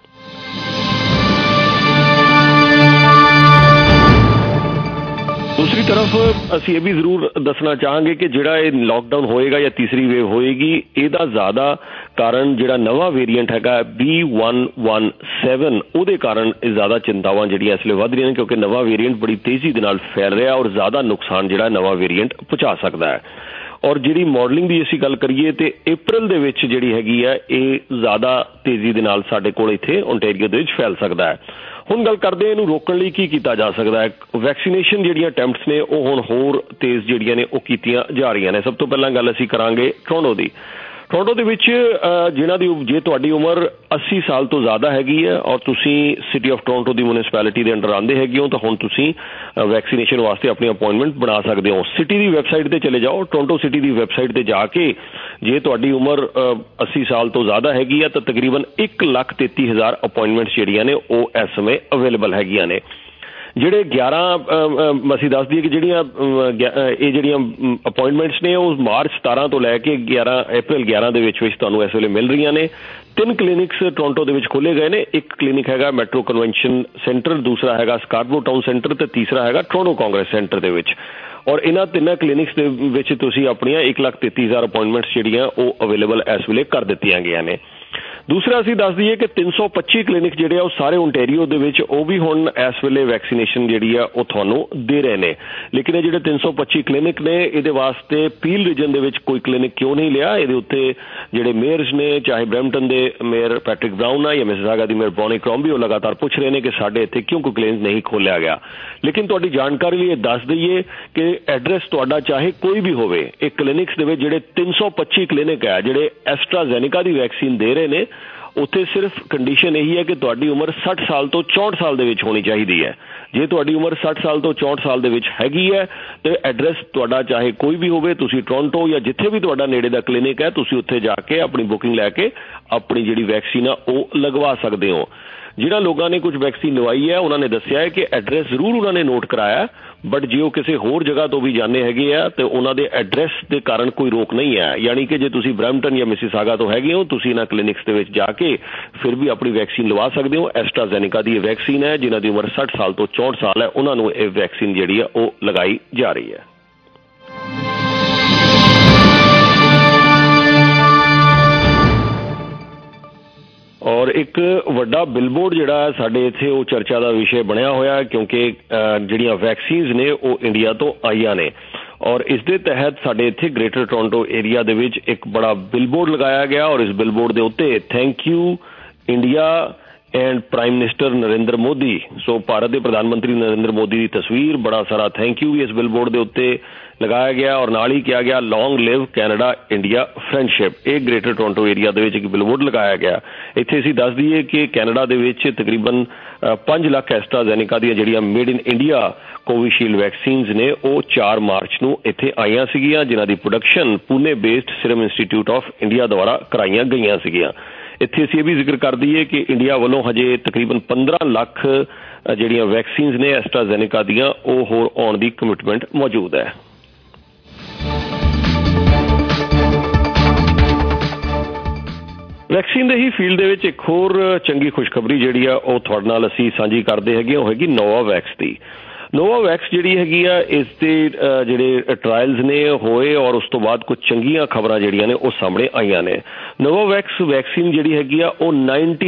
S4: ਦੂਸਰੀ ਤਰਫ ਅਸੀਂ ਇਹ ਵੀ ਜ਼ਰੂਰ ਦੱਸਣਾ ਚਾਹਾਂਗੇ ਕਿ ਜਿਹੜਾ ਇਹ ਲਾਕਡਾਊਨ ਹੋਏਗਾ ਜਾਂ ਤੀਸਰੀ ਵੇਵ ਹੋਏਗੀ ਇਹਦਾ ਜ਼ਿਆਦਾ ਕਾਰਨ ਜਿਹੜਾ ਨਵਾਂ ਵੇਰੀਐਂਟ ਹੈਗਾ B.1.1.7 ਉਹਦੇ ਕਾਰਨ ਇਹ ਜ਼ਿਆਦਾ ਚਿੰਤਾਵਾਂ ਜਿਹੜੀਆਂ ਇਸ ਲਈ ਵੱਧ ਰਹੀਆਂ ਨੇ ਕਿਉਂਕਿ ਨਵਾਂ ਵੇਰੀਐਂਟ ਬੜੀ ਤੇਜ਼ੀ ਦੇ ਨਾਲ ਫੈਲ ਰਿਹਾ ਔਰ ਜ਼ਿਆਦਾ ਨੁਕਸਾਨ ਜਿਹੜਾ ਨਵਾਂ ਵੇਰੀਐਂਟ ਪਹੁੰਚਾ ਸਕਦਾ ਹੈ। ਔਰ ਜਿਹੜੀ ਮਾਡਲਿੰਗ ਦੀ ਅਸੀਂ ਗੱਲ ਕਰੀਏ ਤੇ ਅਪ੍ਰੈਲ ਦੇ ਵਿੱਚ ਜਿਹੜੀ ਹੈਗੀ ਹੈ ਇਹ ਜ਼ਿਆਦਾ ਤੇਜ਼ੀ ਦੇ ਨਾਲ ਸਾਡੇ ਕੋਲ ਇੱਥੇ ਓਨਟਾਰੀਓ ਦੇ ਵਿੱਚ ਫੈਲ ਸਕਦਾ ਹੈ। ਹੁਣ ਗੱਲ ਕਰਦੇ ਇਹਨੂੰ ਰੋਕਣ ਲਈ ਕੀ ਕੀਤਾ ਜਾ ਸਕਦਾ ਹੈ। ਵੈਕਸੀਨੇਸ਼ਨ ਜਿਹੜੀਆਂ ਅਟੈਂਪਟਸ ਨੇ ਉਹ ਹੁਣ ਹੋਰ ਤੇਜ਼ ਜਿਹੜੀਆਂ ਨੇ ਉਹ ਕੀਤੀਆਂ ਜਾ ਰਹੀਆਂ ਨੇ। ਸਭ ਤੋਂ ਪਹਿਲਾਂ ਗੱਲ ਅਸੀਂ ਕਰਾਂਗੇ ਟੋਰਾਂਟੋ ਦੀ। ਟੋਰਾਂਟੋ ਦੇ ਵਿੱਚ ਜਿਨ੍ਹਾਂ ਦੀ ਜੇ ਤੁਹਾਡੀ ਉਮਰ 80 ਸਾਲ ਤੋਂ ਜ਼ਿਆਦਾ ਹੈਗੀ ਹੈ ਔਰ ਤੁਸੀਂ ਸਿਟੀ ਆਫ ਟੋਰਾਂਟੋ ਦੀ ਮਿਊਨਿਸਪੈਲਿਟੀ ਦੇ ਅੰਡਰ ਆਉਂਦੇ ਹੈਗੇ ਹੋ ਤਾਂ ਹੁਣ ਤੁਸੀਂ ਵੈਕਸੀਨੇਸ਼ਨ ਵਾਸਤੇ ਆਪਣੀ ਅਪਾਇੰਟਮੈਂਟ ਬਣਾ ਸਕਦੇ ਹੋ। ਸਿਟੀ ਦੀ ਵੈਬਸਾਈਟ ਤੇ ਚਲੇ ਜਾਓ। ਟੋਰਾਂਟੋ ਸਿਟੀ ਦੀ ਵੈਬਸਾਈਟ ਤੇ ਜਾ ਕੇ ਜੇ ਤੁਹਾਡੀ ਉਮਰ 80 ਸਾਲ ਤੋਂ ਜ਼ਿਆਦਾ ਹੈਗੀ ਹੈ ਤਾਂ ਤਕਰੀਬਨ 1,33,000 ਅਪਾਇੰਟਮੈਂਟਸ ਜਿਹੜੀਆਂ ਨੇ ਉਹ ਇਸ ਸਮੇਂ ਅਵੇਲੇਬਲ ਹੈਗੀਆਂ ਨੇ। ਜਿਹੜੇ 11 ਅਸੀਂ ਦੱਸ ਦਈਏ ਕਿ ਜਿਹੜੀਆਂ ਇਹ ਜਿਹੜੀਆਂ ਅਪਾਇੰਟਮੈਂਟਸ ਨੇ ਉਹ ਮਾਰਚ 17 ਤੋਂ ਲੈ ਕੇ ਅਪ੍ਰੈਲ 11 ਦੇ ਵਿੱਚ ਤੁਹਾਨੂੰ ਇਸ ਵੇਲੇ ਮਿਲ ਰਹੀਆਂ ਨੇ। 3 ਕਲੀਨਿਕਸ ਟੋਰਾਂਟੋ ਦੇ ਵਿੱਚ ਖੋਲ੍ਹੇ ਗਏ ਨੇ। ਇੱਕ ਕਲੀਨਿਕ ਹੈਗਾ ਮੈਟਰੋ ਕਨਵੈਨਸ਼ਨ ਸੈਂਟਰ, ਦੂਸਰਾ ਹੈਗਾ ਸਕਾਰਬੋ ਟਾਊਨ ਸੈਂਟਰ ਤੇ ਤੀਸਰਾ ਹੈਗਾ ਟੋਰਾਂਟੋ ਕਾਂਗਰਸ ਸੈਂਟਰ ਦੇ ਵਿੱਚ। ਔਰ ਇਹਨਾਂ ਤਿੰਨਾਂ ਕਲੀਨਿਕਸ ਦੇ ਵਿੱਚ ਤੁਸੀਂ ਆਪਣੀਆਂ 1,33,000 ਅਪਾਇੰਟਮੈਂਟਸ ਜਿਹੜੀਆਂ ਉਹ ਅਵੇਲੇਬਲ ਇਸ ਵੇਲੇ ਕਰ ਦਿੱਤੀਆਂ ਗਈਆਂ ਨੇ। ਦੂਸਰਾ ਅਸੀਂ ਦੱਸ ਦਈਏ ਕਿ 325 ਕਲੀਨਿਕ ਜਿਹੜੇ ਆ ਉਹ ਸਾਰੇ ਓਨਟਾਰੀਓ ਦੇ ਵਿੱਚ ਉਹ ਵੀ ਹੁਣ ਇਸ ਵੇਲੇ ਵੈਕਸੀਨੇਸ਼ਨ ਜਿਹੜੀ ਆ ਉਹ ਤੁਹਾਨੂੰ ਦੇ ਰਹੇ ਨੇ। ਲੇਕਿਨ ਇਹ ਜਿਹੜੇ 325 ਕਲੀਨਿਕ ਨੇ ਇਹਦੇ ਵਾਸਤੇ ਪੀਲ ਰੀਜਨ ਦੇ ਵਿੱਚ ਕੋਈ ਕਲੀਨਿਕ ਕਿਉਂ ਨਹੀਂ ਲਿਆ? ਇਹਦੇ ਉੱਤੇ ਜਿਹੜੇ ਮੇਅਰਸ ਨੇ, ਚਾਹੇ ਬਰੈਂਪਟਨ ਦੇ ਮੇਅਰ ਪੈਟਰਿਕ ਬਰਾਊਨ ਆ ਜਾਂ ਮਿਸਿਸਾਗਾ ਦੀ ਮੇਅਰ ਬੌਨੀ ਕ੍ਰੋਮਬੀ, ਉਹ ਲਗਾਤਾਰ ਪੁੱਛ ਰਹੇ ਨੇ ਕਿ ਸਾਡੇ ਇੱਥੇ ਕਿਉਂ ਕੋਈ ਕਲੀਨਿਕ ਨਹੀਂ ਖੋਲ੍ਹਿਆ ਗਿਆ। ਲੇਕਿਨ ਤੁਹਾਡੀ ਜਾਣਕਾਰੀ ਲਈ ਇਹ ਦੱਸ ਦਈਏ ਕਿ ਐਡਰੈਸ ਤੁਹਾਡਾ ਚਾਹੇ ਕੋਈ ਵੀ ਹੋਵੇ, ਇਹ ਕਲੀਨਿਕਸ ਦੇ ਵਿੱਚ ਜਿਹੜੇ 325 ਕਲੀਨਿਕ ਹੈ ਜਿਹੜੇ ਐਸਟਰਾਜ਼ੈਨੇਕਾ ਦੀ ਵੈਕਸੀਨ ਦੇ ਰਹੇ ਨੇ, ਉੱਥੇ ਸਿਰਫ ਕੰਡੀਸ਼ਨ ਇਹੀ ਹੈ ਕਿ ਤੁਹਾਡੀ ਉਮਰ 60 ਸਾਲ ਤੋਂ 64 ਸਾਲ ਦੇ ਵਿੱਚ ਹੋਣੀ ਚਾਹੀਦੀ ਹੈ। ਜੇ ਤੁਹਾਡੀ ਉਮਰ 60 ਸਾਲ ਤੋਂ 64 ਸਾਲ ਦੇ ਵਿੱਚ ਹੈਗੀ ਹੈ ਤੇ ਐਡਰੈਸ ਤੁਹਾਡਾ ਚਾਹੇ ਕੋਈ ਵੀ ਹੋਵੇ, ਤੁਸੀਂ ਟੋਰਾਂਟੋ ਜਾਂ ਜਿੱਥੇ ਵੀ ਤੁਹਾਡਾ ਨੇੜੇ ਦਾ ਕਲੀਨਿਕ ਹੈ ਤੁਸੀਂ ਉੱਥੇ ਜਾ ਕੇ ਆਪਣੀ ਬੁਕਿੰਗ ਲੈ ਕੇ ਆਪਣੀ ਜਿਹੜੀ ਵੈਕਸੀਨ ਆ ਉਹ ਲਗਵਾ ਸਕਦੇ ਹੋ। ਜਿਨ੍ਹਾਂ ਲੋਕਾਂ ਨੇ ਕੁਝ ਵੈਕਸੀਨ ਲਵਾਈ ਹੈ ਉਹਨਾਂ ਨੇ ਦੱਸਿਆ ਹੈ ਕਿ ਐਡਰੈਸ ਜ਼ਰੂਰ ਉਹਨਾਂ ਨੇ ਨੋਟ ਕਰਾਇਆ, ਬਟ ਜੇ ਉਹ ਕਿਸੇ ਹੋਰ ਜਗ੍ਹਾ ਤੋਂ ਵੀ ਜਾਂਦੇ ਹੈਗੇ ਆ ਤੇ ਉਹਨਾਂ ਦੇ ਐਡਰੈਸ ਦੇ ਕਾਰਨ ਕੋਈ ਰੋਕ ਨਹੀਂ ਹੈ। ਯਾਨੀ ਕਿ ਜੇ ਤੁਸੀਂ ਬਰੈਂਪਟਨ ਜਾਂ ਮਿਸਿਸਾਗਾ ਤੋਂ ਹੈਗੇ ਹੋ, ਤੁਸੀਂ ਇਹਨਾਂ ਕਲੀਨਿਕਸ ਦੇ ਵਿੱਚ ਜਾ ਕੇ ਫਿਰ ਵੀ ਆਪਣੀ ਵੈਕਸੀਨ ਲਵਾ ਸਕਦੇ ਹੋ। ਐਸਟਰਾਜ਼ੈਨੇਕਾ ਦੀ ਇਹ ਵੈਕਸੀਨ ਹੈ, ਜਿਨ੍ਹਾਂ ਦੀ ਉਮਰ 60 ਸਾਲ ਤੋਂ 64 ਸਾਲ ਹੈ, ਉਹਨਾਂ ਨੂੰ ਇਹ ਵੈਕਸੀਨ ਜਿਹੜੀ ਹੈ ਉਹ ਲਗਾਈ ਜਾ ਰਹੀ ਹੈ। ਔਰ ਇੱਕ ਵੱਡਾ ਬਿਲਬੋਰਡ ਜਿਹੜਾ ਸਾਡੇ ਇੱਥੇ ਉਹ ਚਰਚਾ ਦਾ ਵਿਸ਼ੇ ਬਣਿਆ ਹੋਇਆ, ਕਿਉਂਕਿ ਜਿਹੜੀਆਂ ਵੈਕਸੀਨਸ ਨੇ ਉਹ ਇੰਡੀਆ ਤੋਂ ਆਈਆਂ ਨੇ। ਔਰ ਇਸ ਦੇ ਤਹਿਤ ਸਾਡੇ ਇੱਥੇ ਗ੍ਰੇਟਰ ਟੋਰਾਂਟੋ ਏਰੀਆ ਦੇ ਵਿੱਚ ਇੱਕ ਬੜਾ ਬਿਲਬੋਰਡ ਲਗਾਇਆ ਗਿਆ ਔਰ ਇਸ ਬਿਲਬੋਰਡ ਦੇ ਉੱਤੇ thank you India and prime minister Narendra Modi, so Bharat ਦੇ ਪ੍ਰਧਾਨ ਮੰਤਰੀ ਨਰਿੰਦਰ ਮੋਦੀ ਦੀ ਤਸਵੀਰ, ਬੜਾ ਸਾਰਾ ਥੈਂਕ ਯੂ ਵੀ ਇਸ ਬਿਲਬੋਰਡ ਦੇ ਉੱਤੇ ਲਗਾਇਆ ਗਿਆ। ਔਰ ਨਾਲ ਹੀ ਕਿਹਾ ਗਿਆ long live Canada India friendship. ਇਹ ਗ੍ਰੇਟਰ ਟੋਰਾਂਟੋ ਏਰੀਆ ਦੇ ਵਿੱਚ ਇੱਕ ਬਿਲਬੋਰਡ ਲਗਾਇਆ ਗਿਆ। ਇੱਥੇ ਅਸੀਂ ਦੱਸ ਦਈਏ ਕਿ ਕੈਨੇਡਾ ਦੇ ਵਿੱਚ ਤਕਰੀਬਨ 5 ਲੱਖ ਐਸਟਰਾਜ਼ੈਨੇਕਾ ਦੀਆਂ ਜਿਹੜੀਆਂ made in India Covishield vaccines ਨੇ ਉਹ 4 ਮਾਰਚ ਨੂੰ ਇੱਥੇ ਆਈਆਂ ਸੀਗੀਆਂ, ਜਿਨ੍ਹਾਂ ਦੀ production Pune based Serum Institute of India ਦੁਆਰਾ ਕਰਾਈਆਂ ਗਈਆਂ ਸੀਗੀਆਂ। ਇੱਥੇ ਅਸੀਂ ਇਹ ਵੀ ਜ਼ਿਕਰ ਕਰ ਦਈਏ ਕਿ ਇੰਡੀਆ ਵੱਲੋਂ ਹਜੇ ਤਕਰੀਬਨ 15 ਲੱਖ ਜਿਹੜੀਆਂ ਵੈਕਸੀਨਸ ਨੇ ਐਸਟਰਾਜ਼ੈਨੇਕਾ ਦੀਆਂ ਉਹ ਹੋਰ ਆਉਣ ਦੀ ਕਮਿਟਮੈਂਟ ਮੌਜੂਦ ਹੈ। ਵੈਕਸੀਨ ਦੇ ਹੀ ਫੀਲਡ ਦੇ ਵਿੱਚ ਇੱਕ ਹੋਰ ਚੰਗੀ ਖੁਸ਼ਖਬਰੀ ਜਿਹੜੀ ਆ ਉਹ ਤੁਹਾਡੇ ਨਾਲ ਅਸੀਂ ਸਾਂਝੀ ਕਰਦੇ ਹੈਗੇ, ਉਹ ਹੈਗੀ ਨੋਵਾਵੈਕਸ ਦੀ। ਨੋਵਾਵੈਕਸ ਜਿਹੜੀ ਹੈਗੀ ਆ ਇਸ ਦੇ ਜਿਹੜੇ ਟਰਾਇਲਸ ਨੇ ਹੋਏ ਔਰ ਉਸ ਤੋਂ ਬਾਅਦ ਕੁਝ ਚੰਗੀਆਂ ਖਬਰਾਂ ਜਿਹੜੀਆਂ ਨੇ ਉਹ ਸਾਹਮਣੇ ਆਈਆਂ ਨੇ। ਨੋਵਾਵੈਕਸ ਵੈਕਸੀਨ ਜਿਹੜੀ ਹੈਗੀ ਆ ਉਹ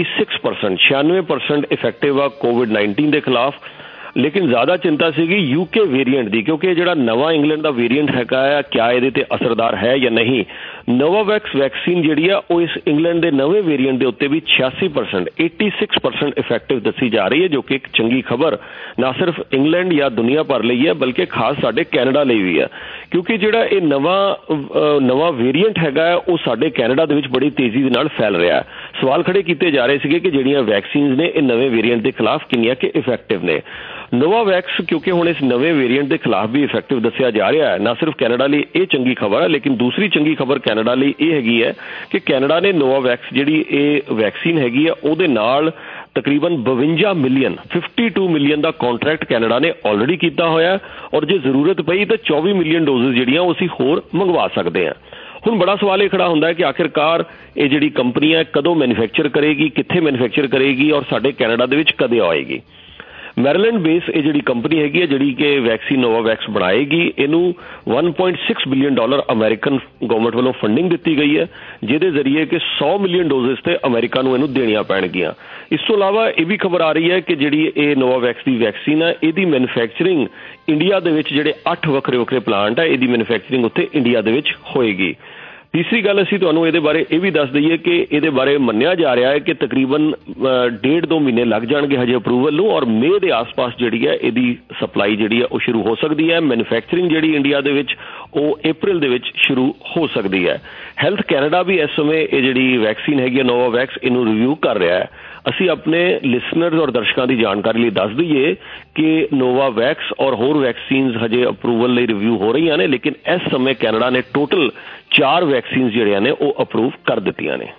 S4: 96% ਇਫੈਕਟਿਵ ਆ ਕੋਵਿਡ-19 ਦੇ ਖਿਲਾਫ। ਲੇਕਿਨ ਜ਼ਿਆਦਾ ਚਿੰਤਾ ਸੀਗੀ ਯੂਕੇ ਵੇਰੀਐਂਟ ਦੀ, ਕਿਉਂਕਿ ਜਿਹੜਾ ਨਵਾਂ ਇੰਗਲੈਂਡ ਦਾ ਵੇਰੀਐਂਟ ਹੈਗਾ ਆ ਕਿਆ ਇਹਦੇ ਤੇ ਅਸਰਦਾਰ ਹੈ ਜਾਂ ਨਹੀਂ। ਨੋਵਾਵੈਕਸ ਵੈਕਸੀਨ ਜਿਹੜੀ ਆ ਉਹ ਇਸ ਇੰਗਲੈਂਡ ਦੇ ਨਵੇਂ ਵੇਰੀਐਂਟ ਦੇ ਉੱਤੇ ਵੀ 86% ਇਫੈਕਟਿਵ ਦੱਸੀ ਜਾ ਰਹੀ ਹੈ, ਜੋ ਕਿ ਇੱਕ ਚੰਗੀ ਖਬਰ ਨਾ ਸਿਰਫ ਇੰਗਲੈਂਡ ਜਾਂ ਦੁਨੀਆ ਭਰ ਲਈ ਹੈ ਬਲਕਿ ਖਾਸ ਸਾਡੇ ਕੈਨੇਡਾ ਲਈ ਵੀ ਹੈ, ਕਿਉਂਕਿ ਜਿਹੜਾ ਇਹ ਨਵਾਂ ਵੇਰੀਐਂਟ ਹੈਗਾ ਉਹ ਸਾਡੇ ਕੈਨੇਡਾ ਦੇ ਵਿੱਚ ਬੜੀ ਤੇਜ਼ੀ ਦੇ ਨਾਲ ਫੈਲ ਰਿਹਾ ਹੈ। ਸਵਾਲ ਖੜੇ ਕੀਤੇ ਜਾ ਰਹੇ ਸੀਗੇ ਕਿ ਜਿਹੜੀਆਂ ਵੈਕਸੀਨਸ ਨੇ ਇਹ ਨਵੇਂ ਵੇਰੀਐਂਟ ਦੇ ਖਿਲਾਫ ਕਿੰਨੀਆਂ ਕਿ ਇਫੈਕਟਿਵ ਨੇ। ਨੋਵਾਵੈਕਸ ਕਿਉਂਕਿ ਹੁਣ ਇਸ ਨਵੇਂ ਵੇਰੀਐਂਟ ਦੇ ਖਿਲਾਫ ਵੀ ਇਫੈਕਟਿਵ ਦੱਸਿਆ ਜਾ ਰਿਹਾ ਹੈ, ਨਾ ਸਿਰਫ ਕੈਨੇਡਾ ਲਈ ਇਹ ਚੰਗੀ ਖਬਰ ਹੈ, ਲੇਕਿਨ ਦੂਸਰੀ ਚੰਗੀ ਖਬਰ ਕੈਨੇਡਾ ਲਈ ਇਹ ਹੈਗੀ ਹੈ ਕਿ ਕੈਨੇਡਾ ਨੇ ਨੋਵਾਵੈਕਸ ਜਿਹੜੀ ਇਹ ਵੈਕਸੀਨ ਹੈਗੀ ਆ ਉਹਦੇ ਨਾਲ ਤਕਰੀਬਨ 52 ਮਿਲੀਅਨ ਦਾ ਕੰਟਰੈਕਟ ਕੈਨੇਡਾ ਨੇ ਆਲਰੇਡੀ ਕੀਤਾ ਹੋਇਆ ਔਰ ਜੇ ਜ਼ਰੂਰਤ ਪਈ ਤਾਂ 24 ਮਿਲੀਅਨ ਡੋਜ਼ਸ ਜਿਹੜੀਆਂ ਉਹ ਅਸੀਂ ਹੋਰ ਮੰਗਵਾ ਸਕਦੇ ਹਾਂ। ਹੁਣ ਬੜਾ ਸਵਾਲ ਇਹ ਖੜਾ ਹੁੰਦਾ ਹੈ ਕਿ ਆਖਿਰਕਾਰ ਇਹ ਜਿਹੜੀ ਕੰਪਨੀ ਹੈ ਕਦੋਂ ਮੈਨੂਫੈਕਚਰ ਕਰੇਗੀ, ਕਿੱਥੇ ਮੈਨੂਫੈਕਚਰ ਕਰੇਗੀ ਔਰ ਸਾਡੇ ਕੈਨੇਡਾ ਦੇ ਵਿੱਚ ਕਦੇ ਆਏਗੀ। ਮੈਰੀਲੈਂਡ ਬੇਸ ਇਹ ਜਿਹੜੀ ਕੰਪਨੀ ਹੈਗੀ ਹੈ ਜਿਹੜੀ ਕਿ ਵੈਕਸੀਨ ਨੋਵਾਵੈਕਸ ਬਣਾਏਗੀ, ਇਹਨੂੰ $1.6 ਬਿਲੀਅਨ ਅਮਰੀਕਨ ਗਵਰਨਮੈਂਟ ਵੱਲੋਂ ਫੰਡਿੰਗ ਦਿੱਤੀ ਗਈ ਹੈ, ਜਿਹਦੇ ਜ਼ਰੀਏ ਕਿ 100 ਮਿਲੀਅਨ ਡੋਜ਼ਸ ਤੇ ਅਮਰੀਕਾ ਨੂੰ ਇਹਨੂੰ ਦੇਣੀਆਂ ਪੈਣਗੀਆਂ। ਇਸ ਤੋਂ ਇਲਾਵਾ ਇਹ ਵੀ ਖਬਰ ਆ ਰਹੀ ਹੈ ਕਿ ਜਿਹੜੀ ਇਹ ਨੋਵਾਵੈਕਸ ਦੀ ਵੈਕਸੀਨ ਹੈ ਇਹਦੀ ਮੈਨੂਫੈਕਚਰਿੰਗ ਇੰਡੀਆ ਦੇ ਵਿੱਚ ਜਿਹੜੇ 8 ਵੱਖਰੇ ਪਲਾਂਟ ਹੈ ਇਹਦੀ ਮੈਨੂਫੈਕਚਰਿੰਗ ਉੱਥੇ ਇੰਡੀਆ ਦੇ ਵਿੱਚ ਹੋਏਗੀ। ਤੀਸਰੀ ਗੱਲ ਅਸੀਂ ਤੁਹਾਨੂੰ ਇਹਦੇ ਬਾਰੇ ਇਹ ਵੀ ਦੱਸ ਦਈਏ ਕਿ ਇਹਦੇ ਬਾਰੇ ਮੰਨਿਆ ਜਾ ਰਿਹਾ ਹੈ ਕਿ ਤਕਰੀਬਨ 1.5-2 ਮਹੀਨੇ ਲੱਗ ਜਾਣਗੇ ਹਜੇ ਅਪਰੂਵਲ ਨੂੰ ਔਰ ਮਈ ਦੇ ਆਸ-ਪਾਸ ਜਿਹੜੀ ਹੈ ਇਹਦੀ ਸਪਲਾਈ ਜਿਹੜੀ ਹੈ ਉਹ ਸ਼ੁਰੂ ਹੋ ਸਕਦੀ ਹੈ। ਮੈਨੂਫੈਕਚਰਿੰਗ ਜਿਹੜੀ ਇੰਡੀਆ ਦੇ ਵਿੱਚ ਉਹ ਅਪ੍ਰੈਲ ਦੇ ਵਿੱਚ ਸ਼ੁਰੂ ਹੋ ਸਕਦੀ ਹੈ। ਹੈਲਥ ਕੈਨੇਡਾ ਵੀ ਇਸ ਸਮੇਂ ਇਹ ਜਿਹੜੀ ਵੈਕਸੀਨ ਹੈਗੀ ਨੋਵਾਵੈਕਸ ਇਹਨੂੰ ਰਿਵਿਊ ਕਰ ਰਿਹਾ ਹੈ। ਅਸੀਂ ਆਪਣੇ ਲਿਸਨਰਸ ਔਰ ਦਰਸ਼ਕਾਂ ਦੀ ਜਾਣਕਾਰੀ ਲਈ ਦੱਸ ਦਈਏ ਕਿ ਨੋਵਾਵੈਕਸ ਔਰ ਹੋਰ ਵੈਕਸੀਨਸ ਹਜੇ ਅਪਰੂਵਲ ਲਈ ਰਿਵਿਊ ਹੋ ਰਹੀਆਂ ਨੇ, ਲੇਕਿਨ ਇਸ ਸਮੇਂ ਕੈਨੇਡਾ ਨੇ ਟੋਟਲ 4 ਵੈਕਸੀਨਸ ਜਿਹੜੀਆਂ ਨੇ ਉਹ ਅਪਰੂਵ ਕਰ ਦਿੱਤੀਆਂ ਨੇ।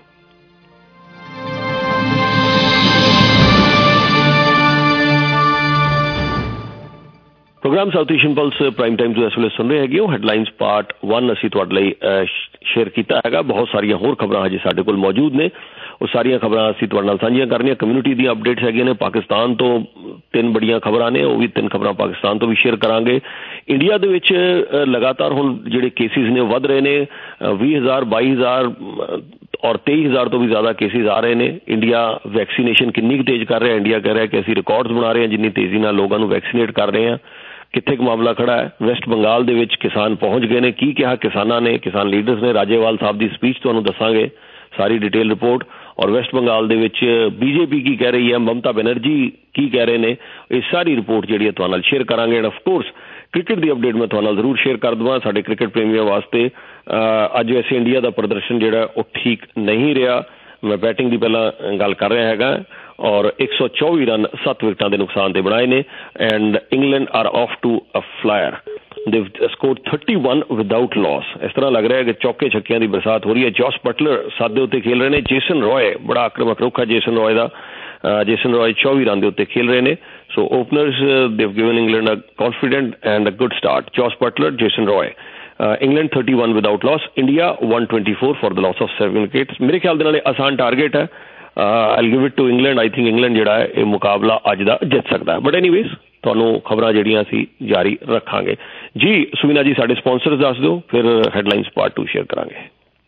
S4: Program South Asian Pulse prime time तो इस वे सुन रहे हैं। हैडलाइनस पार्ट 1 असीं तुहाडे लई शेयर किया है। बहुत सारिया होर खबरां हजे साडे कोल मौजूद ने, वो सारिया खबरां असीं तुहाडे नाल साझीआं करनीआं। कम्यूनिटी दी अपडेट्स हैगीआं ने, पाकिस्तान तो 3 बड़ियां खबरां ने, वो भी 3 खबरां पाकिस्तान तो भी शेयर करांगे। इंडिया दे विच लगातार हुण जिहड़े केसिस ने वध रहे ने, 20,000 22,000 और 23,000 तो भी ज़्यादा केसिस आ रहे हैं। इंडिया वैक्सीनेशन किन्नी तेज़ कर रहा है, इंडिया कह रहा है कि असीं रिकॉर्ड्स बना रहे हैं जिन्नी तेज़ी नाल लोगों को वैक्सीनेट कर रहे हैं। कित्थे क मामला खड़ा है? वैस्ट बंगाल दे विच किसान पहुंच गए ने, की कहा किसानां ने, किसान लीडर्स ने। राजेवाल साहब की स्पीच तुहानूं दसांगे, सारी डिटेल रिपोर्ट। और वैस्ट बंगाल दे विच बीजेपी की कह रही है, ममता बनर्जी की कह रहे हैं, ये सारी रिपोर्ट जिहड़ी है तुहाडे नाल शेयर करांगे। एंड ऑफकोर्स क्रिकेट की अपडेट मैं तुहाडे नाल जरूर शेयर कर देवां साडे क्रिकेट प्रेमियों वास्ते। अज वैसे इंडिया का प्रदर्शन जिहड़ा वो ठीक नहीं रहा। मैं बैटिंग की पहला गल कर रहा हैगा, और 124 रन 7 विकेटां के नुकसान से बनाए ने। And England are off to a flyer, they scored 31 without loss. इस तरह लग रहा है कि चौके छक्कियां की बरसात हो रही है। जॉस बटलर सादे उत्ते खेल रहे हैं। जेसन रॉय बड़ा आक्रमक रुख है जेसन रॉय का। जेसन रॉय 24 रन के उत्ते खेल रहे हैं। So openers they've given England a confident and a good start. Jos Buttler, Jason Roy. England 31 without loss, India 124 for the loss of 7 wickets. मेरे ख्याल दे आसान टारगेट है। I give it to England. I think England जिहड़ा है ये मुकाबला अज दा जित सकता है। बट एनीवेज तुहानूं खबरां जिहड़ियां असीं जारी रखांगे जी। सुविना जी साडे स्पॉन्सर्स दस दो, फिर हैडलाइंस पार्ट 2 शेयर करांगे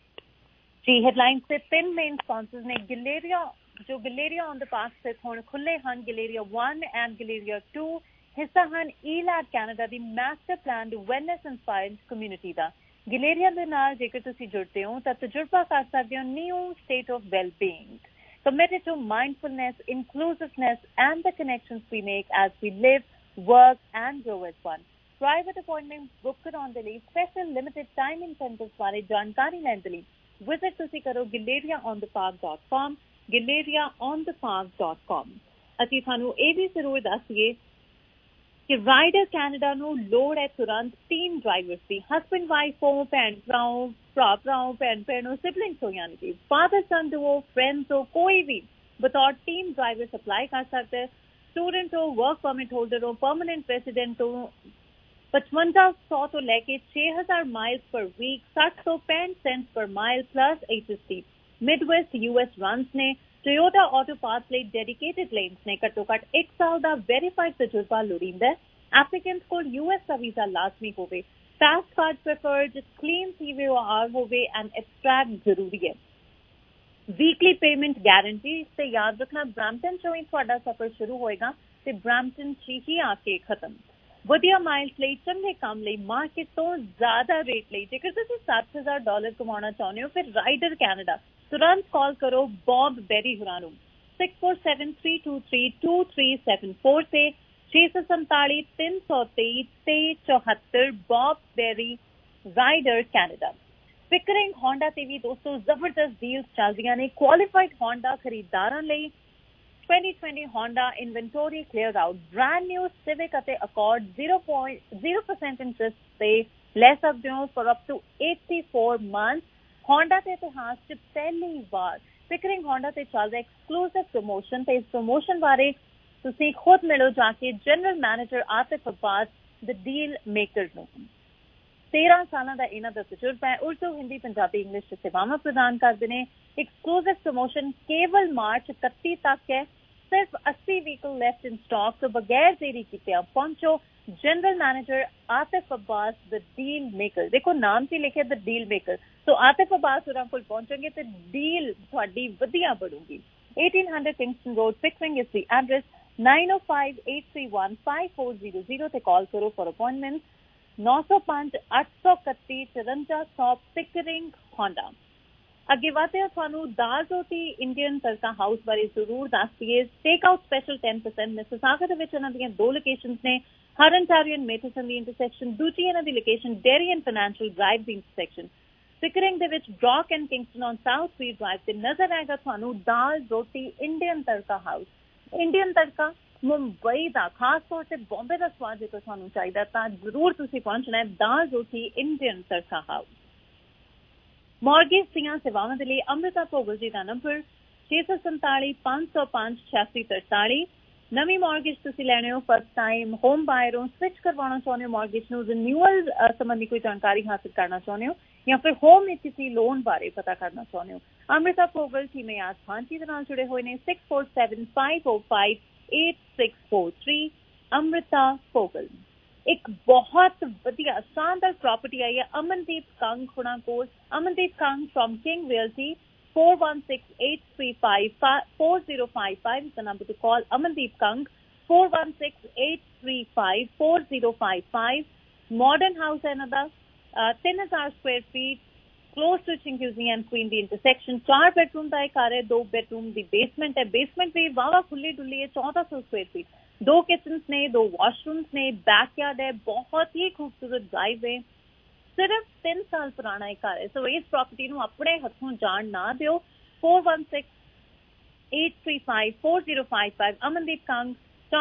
S12: जी। हैडलाइंस से 3 मेन स्पॉन्सर्स ने। गिलेरिया ऑन द पार्क स्थित हुण खुले हन। गिलेरिया 1 एंड गिलेरिया 2 हिस्सा हन ईलैब कैनेडा दी master plan wellness inspired community दा। गिलेरिया दे नाल जेकर तुसीं जुड़ते हो तां तजुर्बा कर सकदे हो new state of wellbeing, committed to mindfulness, inclusiveness and the connections we make as we live, work and grow as one. Private appointment book कराउण दे लई special limited time incentives बारे जानकारी लैण दे लई visit तुसीं करो galeriaonthepark.com, galeriaonthepark.com। ਅਸੀਂ ਤੁਹਾਨੂੰ ਇਹ ਵੀ ਜ਼ਰੂਰ ਦੱਸੀਏ कि राइडर कैनेडा ਨੂੰ ਲੋੜ ਹੈ ਤੁਰੰਤ ਟੀਮ ਡਰਾਈਵਰਸ ਦੀ। ਹਸਬੈਂਡ ਵਾਈਫ ਹੋ, ਭੈਣ ਭਰਾਓ, ਭਰਾ ਭਰਾਓ, ਭੈਣ ਭੈਣੋ, ਸਿਬਲਿੰਗਸ ਹੋ, ਯਾਨੀ ਕਿ ਫਾਦਰ सन ਹੋ, फ्रेंड्स हो, कोई भी बतौर टीम ड्राइवर सप्लाई कर सकते हैं। स्टूडेंट हो, वर्क परमिट होल्डर हो, परमानेंट रेसिडेंट हो, 5500 तो लेके 6000 माइल्स पर वीक, 60 तो 65 cents per mile plus HST। Midwest US runs ने। टोयोटा ऑटो पार्ट्स ਲਈ ਡੈਡੀਕੇਟਿਡ ਲੇਨਸ ਨੇ। ਘੱਟੋ ਘੱਟ 1 ਸਾਲ ਦਾ ਵੈਰੀਫਾਈਡ ਤਜਰਬਾ ਲੋੜੀਂਦਾ ਹੈ। ਐਪਲੀਕੈਂਟਸ ਕੋਲ US ਦਾ ਵੀਜ਼ਾ ਲਾਜ਼ਮੀ ਹੋਵੇ, FAST card preferred, clean CVOR ਹੋਵੇ ਐਂਡ ਐਬਸਟ੍ਰੈਕਟ ਜ਼ਰੂਰੀ ਹੈ। ਵੀਕਲੀ ਪੇਮੈਂਟ ਗਾਰੰਟੀ ਤੇ ਯਾਦ ਰੱਖਣਾ ਬ੍ਰੈਂਪਟਨ ਚੋਂ ਹੀ ਤੁਹਾਡਾ ਸਫ਼ਰ ਸ਼ੁਰੂ ਹੋਏਗਾ ਤੇ ਬ੍ਰੈਂਪਟਨ 'ਚ ਹੀ ਆ ਕੇ ਖਤਮ। ਵਧੀਆ ਮਾਈਲਸ ਲਈ, ਚੰਗੇ ਕੰਮ ਲਈ, ਮਾਰਕੀਟ ਤੋਂ ਜ਼ਿਆਦਾ ਰੇਟ ਲਈ ਜੇਕਰ ਤੁਸੀਂ $7,000 ਕਮਾਉਣਾ ਚਾਹੁੰਦੇ ਹੋ ਫਿਰ ਰਾਈਡਰ ਕੈਨੇਡਾ तुरंत कॉल करो बॉब बेरी हुरानू 6473232374 से 647 323 2374। Bob Berry Rider Canada. Pickering Honda ते भी दोस्तों जबरदस्त डील्स चलदियां ने। क्वालिफाइड होंडा खरीदारां लई 2020 Honda inventory clear out, brand new Civic अते अकॉर्ड 0% इंटरेस्ट से ले सकते हो for up to 84 months. Honda के इतिहास च पहली बार पिकरिंग होंडा से चल रहा एक्सक्लूसिव प्रमोशन। तो इस प्रमोशन बारे तुसीं खुद मिलो जाके general manager Atif Abbas the deal maker नूं। 13 साल का इन्हां दा तजुर्बा है। उर्दू, हिंदी, पंजाबी, इंग्लिश सेवावां प्रदान करते हैं। एक्सक्लूसिव प्रमोशन केवल मार्च 31 तक है। सिर्फ 80 व्हीकल लेफ्ट इन स्टॉक। तो बगैर देरी किए पहुंचो general manager Atif Abbas the deal maker. देखो नाम से लिखे द डील मेकर। तो आतिफ अब्बास होरां कोल पहुंचोगे तो डील तुहाडी वधिया बढ़ूगी। 1800 Kingston road, Pickering is the address. 9058315400 ते कॉल करो फॉर अपॉइंटमेंट। 905 831 5400 Pickering Honda. अगे वाते थानू दाल रोटी इंडियन तड़का हाउस बारे जरूर दस दिए। Take out special 10%। मिसिसागा दे विच इन्हां दीयां 2 लोकेशंस ने, हर अंटारियो एंड मेथसन दी इंटरसेक्शन, दूजी इन्हां दी location Derry and financial drive दी इंटरसेक्शन। पिकरिंग दे विच Brock and Kingston on south street drive ते नजर आएगा थानू दाल रोटी Indian Tadka house. Indian Tadka Mumbai का, खास तौर से बॉम्बे का स्वाद जो थानू चाहिए तो जरूर तुसीं पहुंचना है दाल रोटी इंडियन तड़का हाउस। मॉर्गेज दियां सेवावां दे लई अमृता भोगल जी का नंबर 647 505 8643, ਨਵੀਂ ਮੌਰਗੇਜ ਤੁਸੀਂ ਲੈਣੇ ਹੋ, ਫਸਟ ਟਾਈਮ ਹੋਮ ਬਾਇਰ ਹੋ, ਸਵਿਚ ਕਰਵਾਉਣਾ ਚਾਹੁੰਦੇ ਹੋ ਮੌਰਗੇਜ ਨੂੰ, ਰਿਨਿਊਅਲ ਸੰਬੰਧੀ ਕੋਈ ਜਾਣਕਾਰੀ ਹਾਸਲ ਕਰਨਾ ਚਾਹੁੰਦੇ ਹੋ, ਜਾਂ ਫਿਰ ਹੋਮ ਇਕੁਇਟੀ ਲੋਨ ਬਾਰੇ ਪਤਾ ਕਰਨਾ ਚਾਹੁੰਦੇ ਹੋ, ਅੰਮ੍ਰਿਤਾ ਫੋਗਲ ਟੀਮ ਆਜ ਭਾਂਜੀ ਦੇ ਨਾਲ ਜੁੜੇ ਹੋਏ ਨੇ। 6475058643 ਅੰਮ੍ਰਿਤਾ ਫੋਗਲ। ਇੱਕ ਬਹੁਤ ਵਧੀਆ ਸ਼ਾਨਦਾਰ ਪ੍ਰਾਪਰਟੀ ਆਈ ਹੈ ਅਮਨਦੀਪ ਕੰਗ ਹੁਣਾਂ ਕੋਲ। Amandeep Kang from King Realty, 4168354055 is the number to call. Amandeep Kang, 4168354055. Modern house है ना, 3000 square feet, close to Chinguzi and Queen the intersection. 4 bedroom ਦਾ ਇੱਕ ਘਰ ਹੈ, 2 bedroom ਦੀ basement ਹੈ। basement ਵੀ ਵਾਵਾ ਖੁੱਲੀ ਡੁੱਲੀ ਹੈ, 1400 square feet, 2 kitchens ਨੇ, 2 washrooms ਨੇ, backyard ਹੈ, ਬਹੁਤ ਹੀ ਖੂਬਸੂਰਤ drive ਹੈ। ਸਿਰਫ 3 ਸਾਲ ਪੁਰਾਣਾ ਇਹ ਘਰ ਹੈ। ਸੋ ਇਸ ਪ੍ਰਾਪਰਟੀ ਨੂੰ ਆਪਣੇ ਹੱਥੋਂ ਜਾਣ ਨਾ ਦਿਓ। 4168354055 ਅਮਨਦੀਪ ਕੰਗ,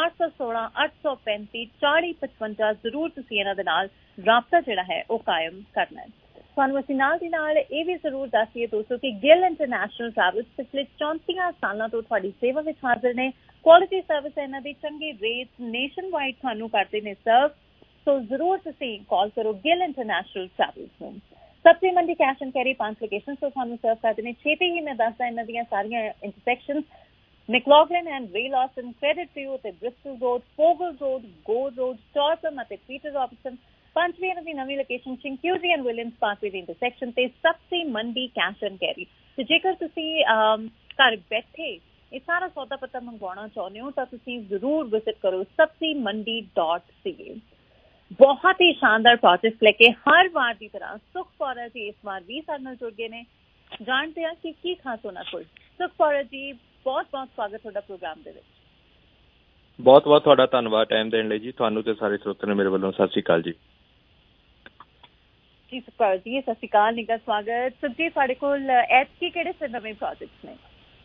S12: 416-835-4055। ਜ਼ਰੂਰ ਤੁਸੀਂ ਇਹਨਾਂ ਦੇ ਨਾਲ ਰਾਬਤਾ ਜਿਹੜਾ ਹੈ ਉਹ ਕਾਇਮ ਕਰਨਾ ਹੈ। ਤੁਹਾਨੂੰ ਅਸੀਂ ਨਾਲ ਦੀ ਨਾਲ ਇਹ ਵੀ ਜ਼ਰੂਰ ਦੱਸੀਏ ਦੋਸਤੋ ਕਿ ਗਿੱਲ ਇੰਟਰਨੈਸ਼ਨਲ ਟਰੈਵਲਸ ਪਿਛਲੇ 34 ਸਾਲਾਂ ਤੋਂ ਤੁਹਾਡੀ ਸੇਵਾ ਵਿੱਚ ਹਾਜ਼ਰ ਨੇ। ਕੁਆਲਿਟੀ ਸਰਵਿਸ ਇਹਨਾਂ ਦੀ, ਚੰਗੇ ਰੇਟ, ਨੇਸ਼ਨ ਵਾਈਡ ਤੁਹਾਨੂੰ ਕਰਦੇ ਨੇ ਸਰਵ। ਸੋ ਜ਼ਰੂਰ ਤੁਸੀਂ ਕਾਲ ਕਰੋ ਗਿੱਲ ਇੰਟਰਨੈਸ਼ਨਲ ਟਰੈਵਲਸ ਨੂੰ। ਸਬਜ਼ੀ ਮੰਡੀ ਕੈਸ਼ ਐਂਡ ਕੈਰੀ 5 ਲੋਕੇਸ਼ਨ ਤੋਂ ਤੁਹਾਨੂੰ ਸਰਵ ਕਰਦੇ ਨੇ। ਛੇਤੀ ਹੀ ਮੈਂ ਦੱਸਦਾ ਇਹਨਾਂ ਦੀਆਂ ਸਾਰੀਆਂ ਇੰਟਰਸੈਕਸ਼ਨਸ, McLaughlin and Ray Lawson, Credit View ਅਤੇ Bristol road, Fogal road, Gore road, Torbram ਅਤੇ ਪੀਟਰ ਰੌਬਰਟਸਨ। ਪੰਜਵੀਂ ਇਹਨਾਂ ਦੀ ਨਵੀਂ location Chinguacousy and Williams Parkway ਦੀ ਇੰਟਰਸੈਕਸ਼ਨ ਤੇ ਸਬਜ਼ੀ ਮੰਡੀ ਕੈਸ਼ ਐਂਡ ਕੈਰੀ। ਤੇ ਜੇਕਰ ਤੁਸੀਂ ਘਰ ਬੈਠੇ ਇਹ ਸਾਰਾ ਸੌਦਾ ਪੱਤਾ ਮੰਗਵਾਉਣਾ ਚਾਹੁੰਦੇ ਹੋ ਤਾਂ ਤੁਸੀਂ ਜ਼ਰੂਰ ਵਿਜ਼ਿਟ ਕਰੋ sabziMandi.ca। ਬਹੁਤ ਹੀ ਸ਼ਾਨਦਾਰ ਪ੍ਰੋਜੈਕਟ ਲੈ ਕੇ ਹਰ ਵਾਰ ਦੀ ਤਰ੍ਹਾਂ ਸੁਖ ਕੌਰ ਜੀ ਇਸ ਵਾਰ ਵੀ ਸਾਡੇ ਨਾਲ ਜੁੜ ਗਏ ਨੇ। ਜਾਣਦੇ ਹਾਂ ਕਿ ਕੀ ਖਾਸ ਉਹਨਾਂ ਕੋਲ। ਸੁਖ ਕੌਰ ਜੀ, ਬਹੁਤ ਬਹੁਤ ਸਵਾਗਤ ਤੁਹਾਡਾ ਪ੍ਰੋਗਰਾਮ ਦੇ ਵਿੱਚ।
S13: ਬਹੁਤ ਬਹੁਤ ਤੁਹਾਡਾ ਧੰਨਵਾਦ ਟਾਈਮ ਦੇਣ ਲਈ ਜੀ। ਤੁਹਾਨੂੰ ਤੇ ਸਾਰੇ ਸਰੋਤਿਆਂ ਨੂੰ ਮੇਰੇ ਵੱਲੋਂ ਸਤਿ ਸ਼੍ਰੀ ਅਕਾਲ ਜੀ।
S12: ਜੀ ਸੁਖ ਕੌਰ ਜੀ, ਸਤਿ ਸ਼੍ਰੀ ਅਕਾਲ, ਨਿੱਘਾ ਸਵਾਗਤ। ਸੁਖ ਜੀ, ਸਾਡੇ ਕੋਲ ਐਤਕੀ ਕਿਹੜੇ ਨਵੇਂ ਪ੍ਰੋਜੈਕਟਸ ਨੇ?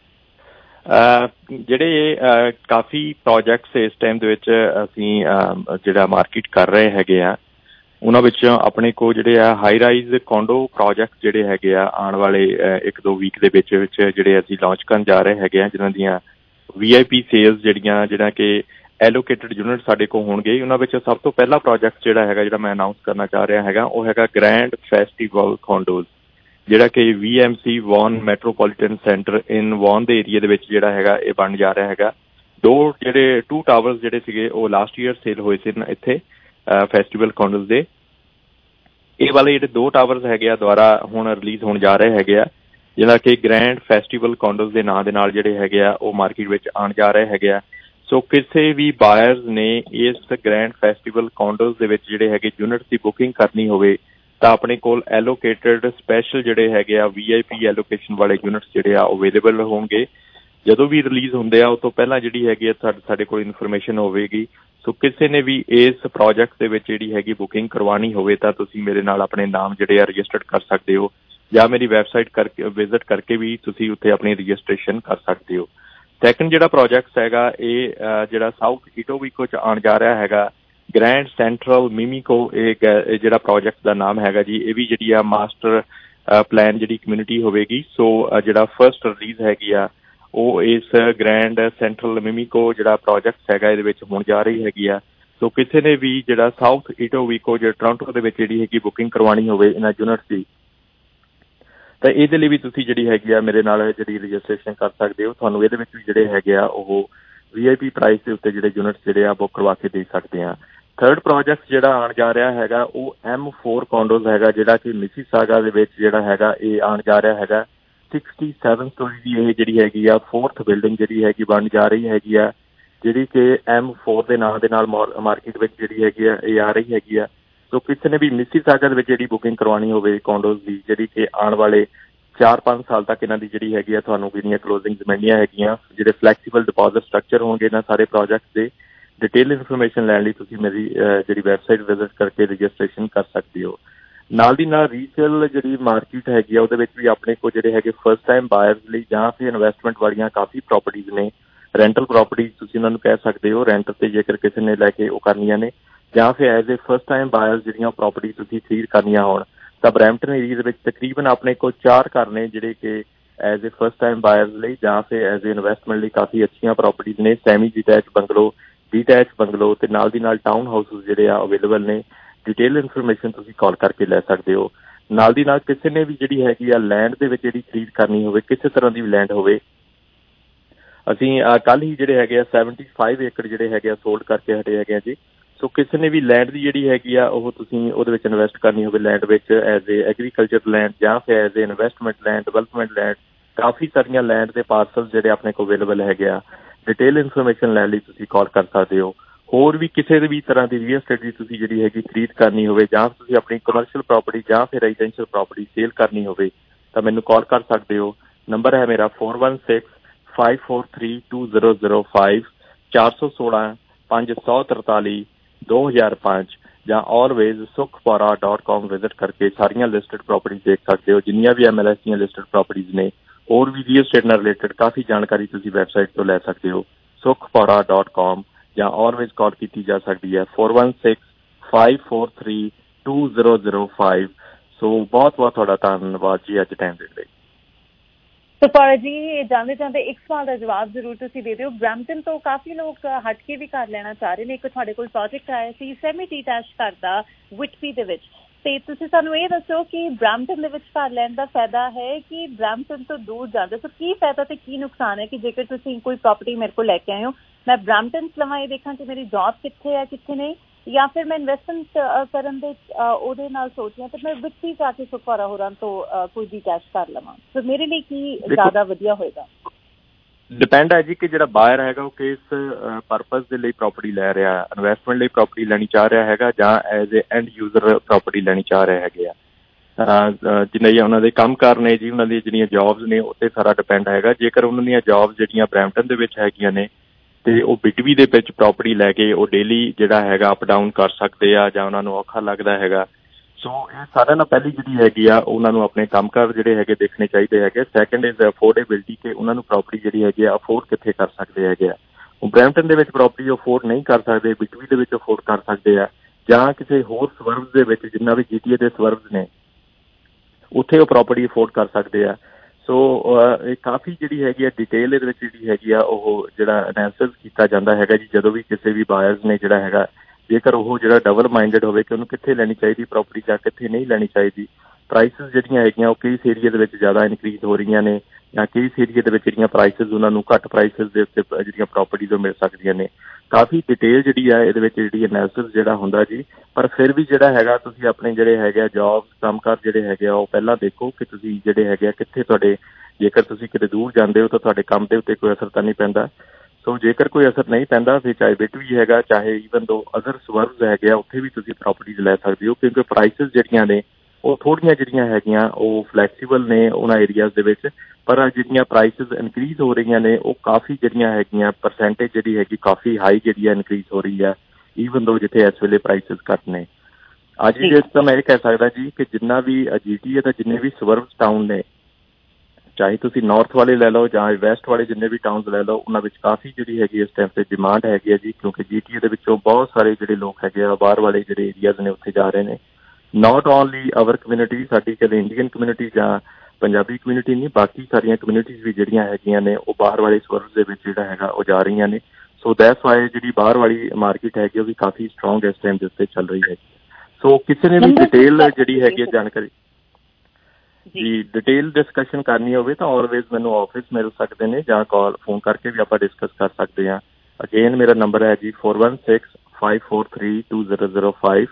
S13: ਜਿਹੜੇ ਕਾਫੀ ਪ੍ਰੋਜੈਕਟਸ ਇਸ ਟਾਈਮ ਦੇ ਵਿੱਚ ਅਸੀਂ ਜਿਹੜਾ ਮਾਰਕੀਟ ਕਰ ਰਹੇ ਹੈਗੇ ਆ, ਉਹਨਾਂ ਵਿੱਚੋਂ ਆਪਣੇ ਕੋਲ ਜਿਹੜੇ ਆ ਹਾਈ ਰਾਈਜ਼ ਕੋਂਡੋ ਪ੍ਰੋਜੈਕਟ ਜਿਹੜੇ ਹੈਗੇ ਆ ਆਉਣ ਵਾਲੇ 1-2 ਵੀਕ ਦੇ ਵਿੱਚ ਜਿਹੜੇ ਅਸੀਂ ਲਾਂਚ ਕਰਨ ਜਾ ਰਹੇ ਹੈਗੇ ਆ, ਜਿਨ੍ਹਾਂ ਦੀਆਂ VIP ਸੇਲਸ ਜਿਹੜਾ ਕਿ ਐਲੋਕੇਟਡ ਯੂਨਿਟ ਸਾਡੇ ਕੋਲ ਹੋਣਗੇ। ਉਹਨਾਂ ਵਿੱਚ ਸਭ ਤੋਂ ਪਹਿਲਾ ਪ੍ਰੋਜੈਕਟ ਜਿਹੜਾ ਹੈਗਾ, ਜਿਹੜਾ ਮੈਂ ਅਨਾਊਂਸ ਕਰਨਾ ਚਾਹ ਰਿਹਾ ਹੈਗਾ, ਉਹ ਹੈਗਾ ਗ੍ਰੈਂਡ ਫੈਸਟੀਵਲ ਕੋਂਡੋਜ਼, ਜਿਹੜਾ ਕਿ VMC Vaughan Metropolitan Centre in Vaughan ਦੇ ਏਰੀਆ ਦੇ ਵਿੱਚ ਜਿਹੜਾ ਹੈਗਾ ਇਹ ਬਣ ਜਾ ਰਿਹਾ ਹੈਗਾ। 2 ਟਾਵਰਸ ਜਿਹੜੇ ਸੀਗੇ ਉਹ ਲਾਸਟ ਈਅਰ ਸੇਲ ਹੋਏ ਸੀ ਇੱਥੇ ਫੈਸਟੀਵਲ ਕੋਂਡੋਜ਼ ਦੇ। ਇਹ ਵਾਲੇ ਜਿਹੜੇ 2 ਟਾਵਰਸ ਹੈਗੇ ਆ ਦੁਆਰਾ ਹੁਣ ਰਿਲੀਜ਼ ਹੋਣ ਜਾ ਰਹੇ ਹੈਗੇ ਆ, ਜਿਹੜਾ ਕਿ ਗ੍ਰੈਂਡ ਫੈਸਟੀਵਲ ਕੋਂਡੋਜ਼ ਦੇ ਨਾਂ ਦੇ ਨਾਲ ਜਿਹੜੇ ਹੈਗੇ ਆ ਉਹ ਮਾਰਕੀਟ ਵਿੱਚ ਆਉਣ ਜਾ ਰਹੇ ਹੈਗੇ ਆ। ਸੋ ਕਿਸੇ ਵੀ ਬਾਇਰਸ ਨੇ ਇਸ ਗ੍ਰੈਂਡ ਫੈਸਟੀਵਲ ਕੋਂਡੋਜ਼ ਦੇ ਵਿੱਚ ਜਿਹੜੇ ਹੈਗੇ ਯੂਨਿਟ ਦੀ ਬੁਕਿੰਗ ਕਰਨੀ ਹੋਵੇ ਤਾਂ ਆਪਣੇ ਕੋਲ ਐਲੋਕੇਟਡ ਸਪੈਸ਼ਲ ਜਿਹੜੇ ਹੈਗੇ ਆ VIP ਐਲੋਕੇਸ਼ਨ ਵਾਲੇ ਯੂਨਿਟਸ ਜਿਹੜੇ ਆ ਅਵੇਲੇਬਲ ਹੋਣਗੇ। ਜਦੋਂ ਵੀ ਰਿਲੀਜ਼ ਹੁੰਦੇ ਆ ਉਸ ਤੋਂ ਪਹਿਲਾਂ ਜਿਹੜੀ ਹੈਗੀ ਆ ਸਾਡੇ ਕੋਲ ਇਨਫੋਰਮੇਸ਼ਨ ਹੋਵੇਗੀ। ਸੋ ਕਿਸੇ ਨੇ ਵੀ ਇਸ ਪ੍ਰੋਜੈਕਟ ਦੇ ਵਿੱਚ ਜਿਹੜੀ ਹੈਗੀ ਬੁਕਿੰਗ ਕਰਵਾਉਣੀ ਹੋਵੇ ਤਾਂ ਤੁਸੀਂ ਮੇਰੇ ਨਾਲ ਆਪਣੇ ਨਾਮ ਜਿਹੜੇ ਆ ਰਜਿਸਟਰਡ ਕਰ ਸਕਦੇ ਹੋ, ਜਾਂ ਮੇਰੀ ਵੈਬਸਾਈਟ ਕਰਕੇ ਵਿਜ਼ਿਟ ਕਰਕੇ ਵੀ ਤੁਸੀਂ ਉੱਥੇ ਆਪਣੀ ਰਜਿਸਟ੍ਰੇਸ਼ਨ ਕਰ ਸਕਦੇ ਹੋ। ਸੈਕੰਡ ਜਿਹੜਾ ਪ੍ਰੋਜੈਕਟ ਹੈਗਾ, ਇਹ ਜਿਹੜਾ ਸਾਊਥ ਇਟੋਬੀਕੋ 'ਚ ਆਉਣ ਜਾ ਰਿਹਾ ਹੈਗਾ, ਗ੍ਰੈਂਡ ਸੈਂਟਰਲ ਮਿਮੀਕੋ, ਇਹ ਜਿਹੜਾ ਪ੍ਰੋਜੈਕਟ ਦਾ ਨਾਮ ਹੈਗਾ ਜੀ। ਇਹ ਵੀ ਜਿਹੜੀ ਆ ਮਾਸਟਰ ਪਲਾਨ ਜਿਹੜੀ ਕਮਿਊਨਿਟੀ ਹੋਵੇਗੀ। ਸੋ ਜਿਹੜਾ ਫਸਟ ਰਿਲੀਜ਼ ਹੈਗੀ ਆ ਉਹ ਇਸ ਗ੍ਰੈਂਡ ਸੈਂਟਰਲ ਮਿਮੀਕੋ ਜਿਹੜਾ ਪ੍ਰੋਜੈਕਟ ਹੈਗਾ ਇਹਦੇ ਵਿੱਚ ਹੋਣ ਜਾ ਰਹੀ ਹੈਗੀ ਆ। ਸੋ ਕਿਸੇ ਨੇ ਵੀ ਜਿਹੜਾ ਸਾਊਥ ਇਟੋਬੀਕੋ ਜਿਹੜਾ ਟੋਰਾਂਟੋ ਦੇ ਵਿੱਚ ਜਿਹੜੀ ਹੈਗੀ ਬੁਕਿੰਗ ਕਰਵਾਉਣੀ ਹੋਵੇ ਇਹਨਾਂ ਯੂਨਿਟਸ ਦੀ, ਤਾਂ ਇਹਦੇ ਲਈ ਵੀ ਤੁਸੀਂ ਜਿਹੜੀ ਹੈਗੀ ਆ ਮੇਰੇ ਨਾਲ ਜਿਹੜੀ ਰਜਿਸਟ੍ਰੇਸ਼ਨ ਕਰ ਸਕਦੇ ਹੋ। ਤੁਹਾਨੂੰ ਇਹਦੇ ਵਿੱਚ ਵੀ ਜਿਹੜੇ ਹੈਗੇ ਆ ਉਹ VIP ਪ੍ਰਾਈਸ ਦੇ ਉੱਤੇ ਜਿਹੜੇ ਯੂਨਿਟਸ ਜਿਹੜੇ ਆ ਬੁੱਕ ਕਰਵਾ ਕੇ ਦੇ ਸਕਦੇ ਆ। ਥਰਡ ਪ੍ਰੋਜੈਕਟ ਜਿਹੜਾ ਆਉਣ ਜਾ ਰਿਹਾ ਹੈਗਾ ਉਹ M4 ਕੋਂਡੋਜ਼ ਹੈਗਾ, ਜਿਹੜਾ ਕਿ ਮਿਸੀਸਾਗਾ ਦੇ ਵਿੱਚ ਜਿਹੜਾ ਹੈਗਾ ਇਹ ਆਉਣ ਜਾ ਰਿਹਾ ਹੈਗਾ। 67 ਸਟੋਰੀ ਦੀ ਇਹ ਜਿਹੜੀ ਹੈਗੀ ਆ 4th ਬਿਲਡਿੰਗ ਜਿਹੜੀ ਹੈਗੀ ਬਣ ਜਾ ਰਹੀ ਹੈਗੀ ਆ, ਜਿਹੜੀ ਕਿ M4 ਦੇ ਨਾਂ ਦੇ ਨਾਲ ਮਾਰਕੀਟ ਵਿੱਚ ਜਿਹੜੀ ਹੈਗੀ ਆ ਇਹ ਆ ਰਹੀ ਹੈਗੀ ਆ। ਸੋ ਕਿਸੇ ਨੇ ਵੀ ਮਿਸੀਸਾਗਾ ਦੇ ਵਿੱਚ ਜਿਹੜੀ ਬੁਕਿੰਗ ਕਰਵਾਉਣੀ ਹੋਵੇ ਕੋਂਡੋਜ਼ ਦੀ, ਜਿਹੜੀ ਕਿ ਆਉਣ ਵਾਲੇ 4-5 ਸਾਲ ਤੱਕ ਇਹਨਾਂ ਦੀ ਜਿਹੜੀ ਹੈਗੀ ਆ ਤੁਹਾਨੂੰ ਕਿੰਨੀਆਂ ਕਲੋਜ਼ਿੰਗਸ ਮਿਲਣੀਆਂ ਹੈਗੀਆਂ, ਜਿਹੜੇ ਫਲੈਕਸੀਬਲ ਡਿਪੋਜ਼ਿਟ ਸਟਰਕਚਰ ਹੋਣਗੇ ਇਹਨਾਂ ਸਾਰੇ ਪ੍ਰੋਜੈਕਟਸ ਦੇ। ਡਿਟੇਲ ਇਨਫੋਰਮੇਸ਼ਨ ਲੈਣ ਲਈ ਤੁਸੀਂ ਮੇਰੀ ਜਿਹੜੀ ਵੈਬਸਾਈਟ ਵਿਜ਼ਿਟ ਕਰਕੇ ਰਜਿਸਟ੍ਰੇਸ਼ਨ ਕਰ ਸਕਦੇ ਹੋ। ਨਾਲ ਦੀ ਨਾਲ ਰੀਸੇਲ ਜਿਹੜੀ ਮਾਰਕੀਟ ਹੈਗੀ ਆ ਉਹਦੇ ਵਿੱਚ ਵੀ ਆਪਣੇ ਕੋਲ ਜਿਹੜੇ ਹੈਗੇ ਫਸਟ ਟਾਈਮ ਬਾਇਰਸ ਲਈ ਜਾਂ ਫਿਰ ਇਨਵੈਸਟਮੈਂਟ ਵਾਲੀਆਂ ਕਾਫੀ ਪ੍ਰੋਪਰਟੀਜ਼ ਨੇ। ਰੈਂਟਲ ਪ੍ਰੋਪਰਟੀਜ਼ ਤੁਸੀਂ ਉਹਨਾਂ ਨੂੰ ਕਹਿ ਸਕਦੇ ਹੋ, ਰੈਂਟ 'ਤੇ ਜੇਕਰ ਕਿਸੇ ਨੇ ਲੈ ਕੇ ਉਹ ਕਰਨੀਆਂ ਨੇ, ਜਾਂ ਫਿਰ as a first time buyers ਜਿਹੜੀਆਂ ਪ੍ਰੋਪਰਟੀ ਤੁਸੀਂ ਖਰੀਦ ਕਰਨੀਆਂ ਹੋਣ ਤਾਂ ਬਰੈਂਪਟਨ ਏਰੀਆ ਦੇ ਵਿੱਚ ਤਕਰੀਬਨ ਆਪਣੇ ਕੋਲ 4 ਘਰ ਨੇ ਜਿਹੜੇ ਕਿ as a first time buyers ਲਈ ਜਾਂ ਫਿਰ ਐਜ਼ ਏ ਇਨਵੈਸਟਮੈਂਟ ਲਈ ਕਾਫੀ ਅੱਛੀਆਂ ਪ੍ਰੋਪਰਟੀਜ਼ ਨੇ। ਸੈਮੀ ਡਿਟੈਚ ਬੰਗਲੋ, ਡੀਟੈਚ ਬੰਗਲੋ ਤੇ ਨਾਲ ਦੀ ਨਾਲ ਟਾਊਨ ਹਾਊਸਿਸ ਜਿਹੜੇ ਆ ਅਵੇਲੇਬਲ ਨੇ। ਡਿਟੇਲ ਇਨਫੋਰਮੇਸ਼ਨ ਤੁਸੀਂ ਕਾਲ ਕਰਕੇ ਲੈ ਸਕਦੇ ਹੋ। ਨਾਲ ਦੀ ਨਾਲ ਕਿਸੇ ਨੇ ਵੀ ਜਿਹੜੀ ਹੈਗੀ ਆ ਲੈਂਡ ਦੇ ਵਿੱਚ ਜਿਹੜੀ ਖਰੀਦ ਕਰਨੀ ਹੋਵੇ, ਕਿਸੇ ਤਰ੍ਹਾਂ ਦੀ ਵੀ ਲੈਂਡ ਹੋਵੇ, ਅਸੀਂ ਕੱਲ੍ਹ ਹੀ ਜਿਹੜੇ ਹੈਗੇ ਆ 75 ਏਕੜ ਜਿਹੜੇ ਹੈਗੇ ਆ ਸੋਲਡ ਕਰਕੇ ਹਟੇ ਹੈਗੇ ਆ ਜੀ। ਸੋ ਕਿਸੇ ਨੇ ਵੀ ਲੈਂਡ ਦੀ ਜਿਹੜੀ ਹੈਗੀ ਆ ਉਹ ਤੁਸੀਂ ਉਹਦੇ ਵਿੱਚ ਇਨਵੈਸਟ ਕਰਨੀ ਹੋਵੇ ਲੈਂਡ ਵਿੱਚ ਐਜ਼ ਏ ਐਗਰੀਕਲਚਰ ਲੈਂਡ ਜਾਂ ਫਿਰ as a investment land, development land, ਕਾਫੀ ਸਾਰੀਆਂ ਲੈਂਡ ਦੇ ਪਾਰਸਲ ਜਿਹੜੇ ਆਪਣੇ ਕੋਲ ਅਵੇਲੇਬਲ ਹੈਗੇ ਆ। ਡਿਟੇਲ ਇਨਫੋਰਮੇਸ਼ਨ ਲੈਣ ਲਈ ਤੁਸੀਂ ਕਾਲ ਕਰ ਸਕਦੇ ਹੋ। ਹੋਰ ਵੀ ਕਿਸੇ ਵੀ ਤਰ੍ਹਾਂ ਦੀ ਰੀਅਲ ਐਸਟੇਟ ਦੀ ਤੁਸੀਂ ਜਿਹੜੀ ਹੈਗੀ ਖਰੀਦ ਕਰਨੀ ਹੋਵੇ ਜਾਂ ਤੁਸੀਂ ਆਪਣੀ ਕਮਰਸ਼ੀਅਲ ਪ੍ਰਾਪਰਟੀ ਜਾਂ ਫਿਰ ਰੈਜ਼ੀਡੈਂਸ਼ੀਅਲ ਪ੍ਰਾਪਰਟੀ ਸੇਲ ਕਰਨੀ ਹੋਵੇ ਤਾਂ ਮੈਨੂੰ ਕਾਲ ਕਰ ਸਕਦੇ ਹੋ। ਨੰਬਰ ਹੈ ਮੇਰਾ 4165432005, 416-543-2005 ਜਾਂ always sukhpara.com ਵਿਜ਼ਿਟ ਕਰਕੇ ਸਾਰੀਆਂ ਲਿਸਟਡ ਪ੍ਰੋਪਰਟੀ ਦੇਖ ਸਕਦੇ ਹੋ। ਜਿੰਨੀਆਂ ਵੀ MLS ਦੀਆਂ ਲਿਸਟਡ ਪ੍ਰੋਪਰਟੀਜ਼ ਨੇ, ਹੋਰ ਵੀ ਰੀਅਲ ਐਸਟੇਟ ਨਾਲ ਰਿਲੇਟਡ ਕਾਫੀ ਜਾਣਕਾਰੀ ਤੁਸੀਂ ਵੈਬਸਾਈਟ ਤੋਂ ਲੈ ਸਕਦੇ ਹੋ sukhpara.com ਜਾਂ always ਕਾਲ ਕੀਤੀ ਜਾ ਸਕਦੀ ਹੈ 4165432005। ਸੋ ਬਹੁਤ ਬਹੁਤ ਤੁਹਾਡਾ ਧੰਨਵਾਦ ਜੀ ਅੱਜ ਟਾਈਮ ਦੇਣ ਲਈ।
S12: ਸੋ ਪਾਰਾ ਜੀ, ਜਾਂਦੇ ਜਾਂਦੇ ਇੱਕ ਸਵਾਲ ਦਾ ਜਵਾਬ ਜ਼ਰੂਰ ਤੁਸੀਂ ਦੇ ਦਿਓ। ਬਰੈਂਪਟਨ ਤੋਂ ਕਾਫੀ ਲੋਕ ਹਟ ਕੇ ਵੀ ਘਰ ਲੈਣਾ ਚਾਹ ਰਹੇ ਨੇ। ਇੱਕ ਤੁਹਾਡੇ ਕੋਲ ਪ੍ਰੋਜੈਕਟ ਆਇਆ ਸੀ ਸੈਮੀ ਡੀਟੈਚ ਘਰ ਦਾ ਵਿਟਬੀ ਦੇ ਵਿੱਚ, ਤੇ ਤੁਸੀਂ ਸਾਨੂੰ ਇਹ ਦੱਸੋ ਕਿ ਬਰੈਂਪਟਨ ਦੇ ਵਿੱਚ ਘਰ ਲੈਣ ਦਾ ਫਾਇਦਾ ਹੈ ਕਿ ਬਰੈਂਪਟਨ ਤੋਂ ਦੂਰ ਜਾਂਦੇ ਸੋ ਕੀ ਫਾਇਦਾ ਤੇ ਕੀ ਨੁਕਸਾਨ ਹੈ ਕਿ ਜੇਕਰ ਤੁਸੀਂ ਕੋਈ ਪ੍ਰੋਪਰਟੀ ਮੇਰੇ ਕੋਲ ਲੈ ਕੇ ਆਏ ਹੋ, ਮੈਂ ਬਰੈਂਪਟਨ 'ਚ ਲਵਾਂ ਇਹ ਦੇਖਾਂ ਕਿ ਮੇਰੀ ਜੌਬ ਕਿੱਥੇ ਹੈ ਕਿੱਥੇ ਨਹੀਂ, ਜਾਂ ਫਿਰ ਮੈਂ ਇਨਵੈਸਟਮੈਂਟ ਕਰਨ ਦੇ ਉਹਦੇ ਨਾਲ ਸੋਚ ਰਿਹਾ ਤੇ ਮੈਂ ਵਿਟਬੀ ਜਾ ਕੇ ਸੁਖਪਾਰਾ ਹੋਰਾਂ ਤੋਂ ਕੋਈ ਡੀਟੈਚ ਕਰ ਲਵਾਂ, ਸੋ ਮੇਰੇ ਲਈ ਕੀ ਜ਼ਿਆਦਾ ਵਧੀਆ ਹੋਏਗਾ?
S13: ਡਿਪੈਂਡ ਹੈ ਜੀ ਕਿ ਜਿਹੜਾ ਬਾਇਰ ਹੈਗਾ ਉਹ ਕਿਸ ਪਰਪਜ਼ ਦੇ ਲਈ ਪ੍ਰੋਪਰਟੀ ਲੈ ਰਿਹਾ, ਇਨਵੈਸਟਮੈਂਟ ਲਈ ਪ੍ਰੋਪਰਟੀ ਲੈਣੀ ਚਾਹ ਰਿਹਾ ਹੈਗਾ ਜਾਂ as a end user property ਲੈਣੀ ਚਾਹ ਰਹੇ ਹੈਗੇ ਆ। ਜਿੰਨੇ ਉਹਨਾਂ ਦੇ ਕੰਮ ਕਾਰ ਨੇ ਜੀ, ਉਹਨਾਂ ਦੀਆਂ ਜਿਹੜੀਆਂ ਜੌਬਸ ਨੇ ਉੱਤੇ ਸਾਰਾ ਡਿਪੈਂਡ ਹੈਗਾ। ਜੇਕਰ ਉਹਨਾਂ ਦੀਆਂ ਜੌਬਸ ਜਿਹੜੀਆਂ ਬਰੈਂਪਟਨ ਦੇ ਵਿੱਚ ਹੈਗੀਆਂ ਨੇ ਤੇ ਉਹ ਬਿਟਵੀ ਦੇ ਵਿੱਚ ਪ੍ਰੋਪਰਟੀ ਲੈ ਕੇ ਉਹ ਡੇਲੀ ਜਿਹੜਾ ਹੈਗਾ ਅਪ ਡਾਊਨ ਕਰ ਸਕਦੇ ਆ ਜਾਂ ਉਹਨਾਂ ਨੂੰ ਔਖਾ ਲੱਗਦਾ ਹੈਗਾ, ਸੋ ਇਹ ਸਾਰਿਆਂ ਨਾਲ ਪਹਿਲੀ ਜਿਹੜੀ ਹੈਗੀ ਆ ਉਹਨਾਂ ਨੂੰ ਆਪਣੇ ਕੰਮਕਾਰ ਜਿਹੜੇ ਹੈਗੇ ਦੇਖਣੇ ਚਾਹੀਦੇ ਹੈਗੇ। ਸੈਕਿੰਡ ਇਜ਼ ਅਫੋਰਡੇਬਿਲਿਟੀ ਕਿ ਉਹਨਾਂ ਨੂੰ ਪ੍ਰੋਪਰਟੀ ਜਿਹੜੀ ਹੈਗੀ ਆ ਅਫੋਰਡ ਕਿੱਥੇ ਕਰ ਸਕਦੇ ਹੈਗੇ ਆ। ਉਹ ਬਰੈਂਪਟਨ ਦੇ ਵਿੱਚ ਪ੍ਰੋਪਰਟੀ ਅਫੋਰਡ ਨਹੀਂ ਕਰ ਸਕਦੇ, ਬਿਟਵੀ ਦੇ ਵਿੱਚ ਅਫੋਰਡ ਕਰ ਸਕਦੇ ਆ ਜਾਂ ਕਿਸੇ ਹੋਰ ਸਵਰਬਸ ਦੇ ਵਿੱਚ ਜਿੰਨਾ ਵੀ GTA ਦੇ ਸਵਰਬਸ ਨੇ ਉੱਥੇ ਉਹ ਪ੍ਰੋਪਰਟੀ ਅਫੋਰਡ ਕਰ ਸਕਦੇ ਆ। ਸੋ ਇਹ ਕਾਫੀ ਜਿਹੜੀ ਹੈਗੀ ਆ ਡਿਟੇਲ ਇਹਦੇ ਵਿੱਚ ਜਿਹੜੀ ਹੈਗੀ ਆ ਉਹ ਜਿਹੜਾ ਅਨੈਲਿਸਿਸ ਕੀਤਾ ਜਾਂਦਾ ਹੈਗਾ ਜੀ ਜਦੋਂ ਵੀ ਕਿਸੇ ਵੀ ਬਾਇਰਸ ਨੇ ਜਿਹੜਾ ਹੈਗਾ, ਜੇਕਰ ਉਹ ਜਿਹੜਾ ਡਬਲ ਮਾਈਂਡਡ ਹੋਵੇ ਕਿ ਉਹਨੂੰ ਕਿੱਥੇ ਲੈਣੀ ਚਾਹੀਦੀ ਪ੍ਰੋਪਰਟੀ ਜਾਂ ਕਿੱਥੇ ਨਹੀਂ ਲੈਣੀ ਚਾਹੀਦੀ। ਪ੍ਰਾਈਸਿਸ ਜਿਹੜੀਆਂ ਹੈਗੀਆਂ ਉਹ ਕਿਸ ਏਰੀਆ ਦੇ ਵਿੱਚ ਜ਼ਿਆਦਾ ਇਨਕਰੀਜ਼ ਹੋ ਰਹੀਆਂ ਨੇ ਜਾਂ ਕਿਸ ਏਰੀਆ ਦੇ ਵਿੱਚ ਜਿਹੜੀਆਂ ਪ੍ਰਾਈਸਿਸ ਉਹਨਾਂ ਨੂੰ ਘੱਟ ਪ੍ਰਾਈਸਿਸ ਦੇ ਉੱਤੇ ਜਿਹੜੀਆਂ ਪ੍ਰੋਪਰਟੀਜ਼ ਉਹ ਮਿਲ ਸਕਦੀਆਂ ਨੇ। ਕਾਫੀ ਡਿਟੇਲ ਜਿਹੜੀ ਆ ਇਹਦੇ ਵਿੱਚ ਜਿਹੜੀ ਐਨਾਲਿਸਿਸ ਜਿਹੜਾ ਹੁੰਦਾ ਜੀ। ਪਰ ਫਿਰ ਵੀ ਜਿਹੜਾ ਹੈਗਾ ਤੁਸੀਂ ਆਪਣੇ ਜਿਹੜੇ ਹੈਗੇ ਆ ਜੌਬਸ ਕੰਮਕਾਰ ਜਿਹੜੇ ਹੈਗੇ ਆ ਉਹ ਪਹਿਲਾਂ ਦੇਖੋ ਕਿ ਤੁਸੀਂ ਜਿਹੜੇ ਹੈਗੇ ਆ ਕਿੱਥੇ ਤੁਹਾਡੇ, ਜੇਕਰ ਤੁਸੀਂ ਕਿਤੇ ਦੂਰ ਜਾਂਦੇ ਹੋ ਤਾਂ ਤੁਹਾਡੇ ਕੰਮ ਦੇ ਉੱਤੇ ਕੋਈ ਅਸਰ ਤਾਂ ਨਹੀਂ ਪੈਂਦਾ। ਸੋ ਜੇਕਰ ਕੋਈ ਅਸਰ ਨਹੀਂ ਪੈਂਦਾ ਫਿਰ ਚਾਹੇ ਬਿਟ ਵੀ ਹੈਗਾ ਚਾਹੇ ਈਵਨ ਦੋ ਅਦਰ ਸਵਰਬਸ ਹੈਗੇ ਆ ਉੱਥੇ ਵੀ ਤੁਸੀਂ ਪ੍ਰੋਪਰਟੀਜ਼ ਲੈ ਸਕਦੇ ਹੋ ਕਿਉਂਕਿ ਪ੍ਰਾਈਸਿਸ ਜਿਹੜੀਆਂ ਨੇ ਉਹ ਥੋੜ੍ਹੀਆਂ ਜਿਹੜੀਆਂ ਹੈਗੀਆਂ ਉਹ ਫਲੈਕਸੀਬਲ ਨੇ ਉਹਨਾਂ ਏਰੀਆਜ਼ ਦੇ ਵਿੱਚ, ਪਰ ਜਿਹੜੀਆਂ ਪ੍ਰਾਈਸਿਸ ਇਨਕਰੀਜ਼ ਹੋ ਰਹੀਆਂ ਨੇ ਉਹ ਕਾਫੀ ਜਿਹੜੀਆਂ ਹੈਗੀਆਂ ਪਰਸੈਂਟੇਜ ਜਿਹੜੀ ਹੈਗੀ ਕਾਫੀ ਹਾਈ ਜਿਹੜੀ ਹੈ ਇਨਕਰੀਜ਼ ਹੋ ਰਹੀ ਹੈ ਈਵਨ ਦੋ ਜਿੱਥੇ ਇਸ ਵੇਲੇ ਪ੍ਰਾਈਸਿਸ ਘੱਟ ਨੇ। ਅੱਜ ਦੇ ਤਾਂ ਮੈਂ ਇਹ ਕਹਿ ਸਕਦਾ ਜੀ ਕਿ ਜਿੰਨਾ ਵੀ GTA ਦਾ ਜਿੰਨੇ ਵੀ ਸਵਰਬਸ ਟਾਊਨ ਨੇ, ਚਾਹੇ ਤੁਸੀਂ ਨਾਰਥ ਵਾਲੇ ਲੈ ਲਓ ਜਾਂ ਵੈਸਟ ਵਾਲੇ ਜਿੰਨੇ ਵੀ ਟਾਊਨਸ ਲੈ ਲਓ, ਉਹਨਾਂ ਵਿੱਚ ਕਾਫੀ ਜਿਹੜੀ ਹੈਗੀ ਇਸ ਟਾਈਮ ਤੇ ਡਿਮਾਂਡ ਹੈਗੀ ਹੈ ਜੀ ਕਿਉਂਕਿ GTA ਦੇ ਵਿੱਚੋਂ ਬਹੁਤ ਸਾਰੇ ਜਿਹੜੇ ਲੋਕ ਹੈਗੇ ਆ ਬਾਹਰ ਵਾਲੇ ਜਿਹੜੇ ਏਰੀਆਜ਼ ਨੇ ਉੱਥੇ ਜਾ ਰਹੇ ਨੇ। ਨਾਟ ਓਨਲੀ ਆਵਰ ਕਮਿਊਨਿਟੀ, ਸਾਡੀ ਕਦੇ ਇੰਡੀਅਨ ਕਮਿਊਨਿਟੀ ਜਾਂ ਪੰਜਾਬੀ ਕਮਿਊਨਿਟੀ ਨਹੀਂ, ਬਾਕੀ ਸਾਰੀਆਂ ਕਮਿਊਨਿਟੀਜ਼ ਵੀ ਜਿਹੜੀਆਂ ਹੈਗੀਆਂ ਨੇ ਉਹ ਬਾਹਰ ਵਾਲੇ ਸਵਰਬਸ ਦੇ ਵਿੱਚ ਜਿਹੜਾ ਹੈਗਾ ਉਹ ਜਾ ਰਹੀਆਂ ਨੇ। ਸੋ ਦੈਟਸ ਵਾਈ ਜਿਹੜੀ ਬਾਹਰ ਵਾਲੀ ਮਾਰਕੀਟ ਹੈਗੀ ਉਹ ਵੀ ਕਾਫੀ ਸਟਰੋਂਗ ਇਸ ਟਾਈਮ ਦੇ ਉੱਤੇ ਚੱਲ ਰਹੀ ਹੈਗੀ। ਸੋ ਕਿਸੇ ਨੇ ਵੀ ਡਿਟੇਲ ਜਿਹੜੀ ਹੈਗੀ ਹੈ ਜਾਣਕਾਰੀ ਜੀ ਡਿਟੇਲ ਡਿਸਕਸ਼ਨ ਕਰਨੀ ਹੋਵੇ ਤਾਂ ਆਲਵੇਜ਼ ਮੈਨੂੰ ਆਫਿਸ ਮਿਲ ਸਕਦੇ ਨੇ ਜਾਂ ਕਾਲ ਫੋਨ ਕਰਕੇ ਵੀ ਆਪਾਂ ਡਿਸਕਸ ਕਰ ਸਕਦੇ ਹਾਂ। ਅਗੇਨ ਮੇਰਾ ਨੰਬਰ ਹੈ ਜੀ 4165432005,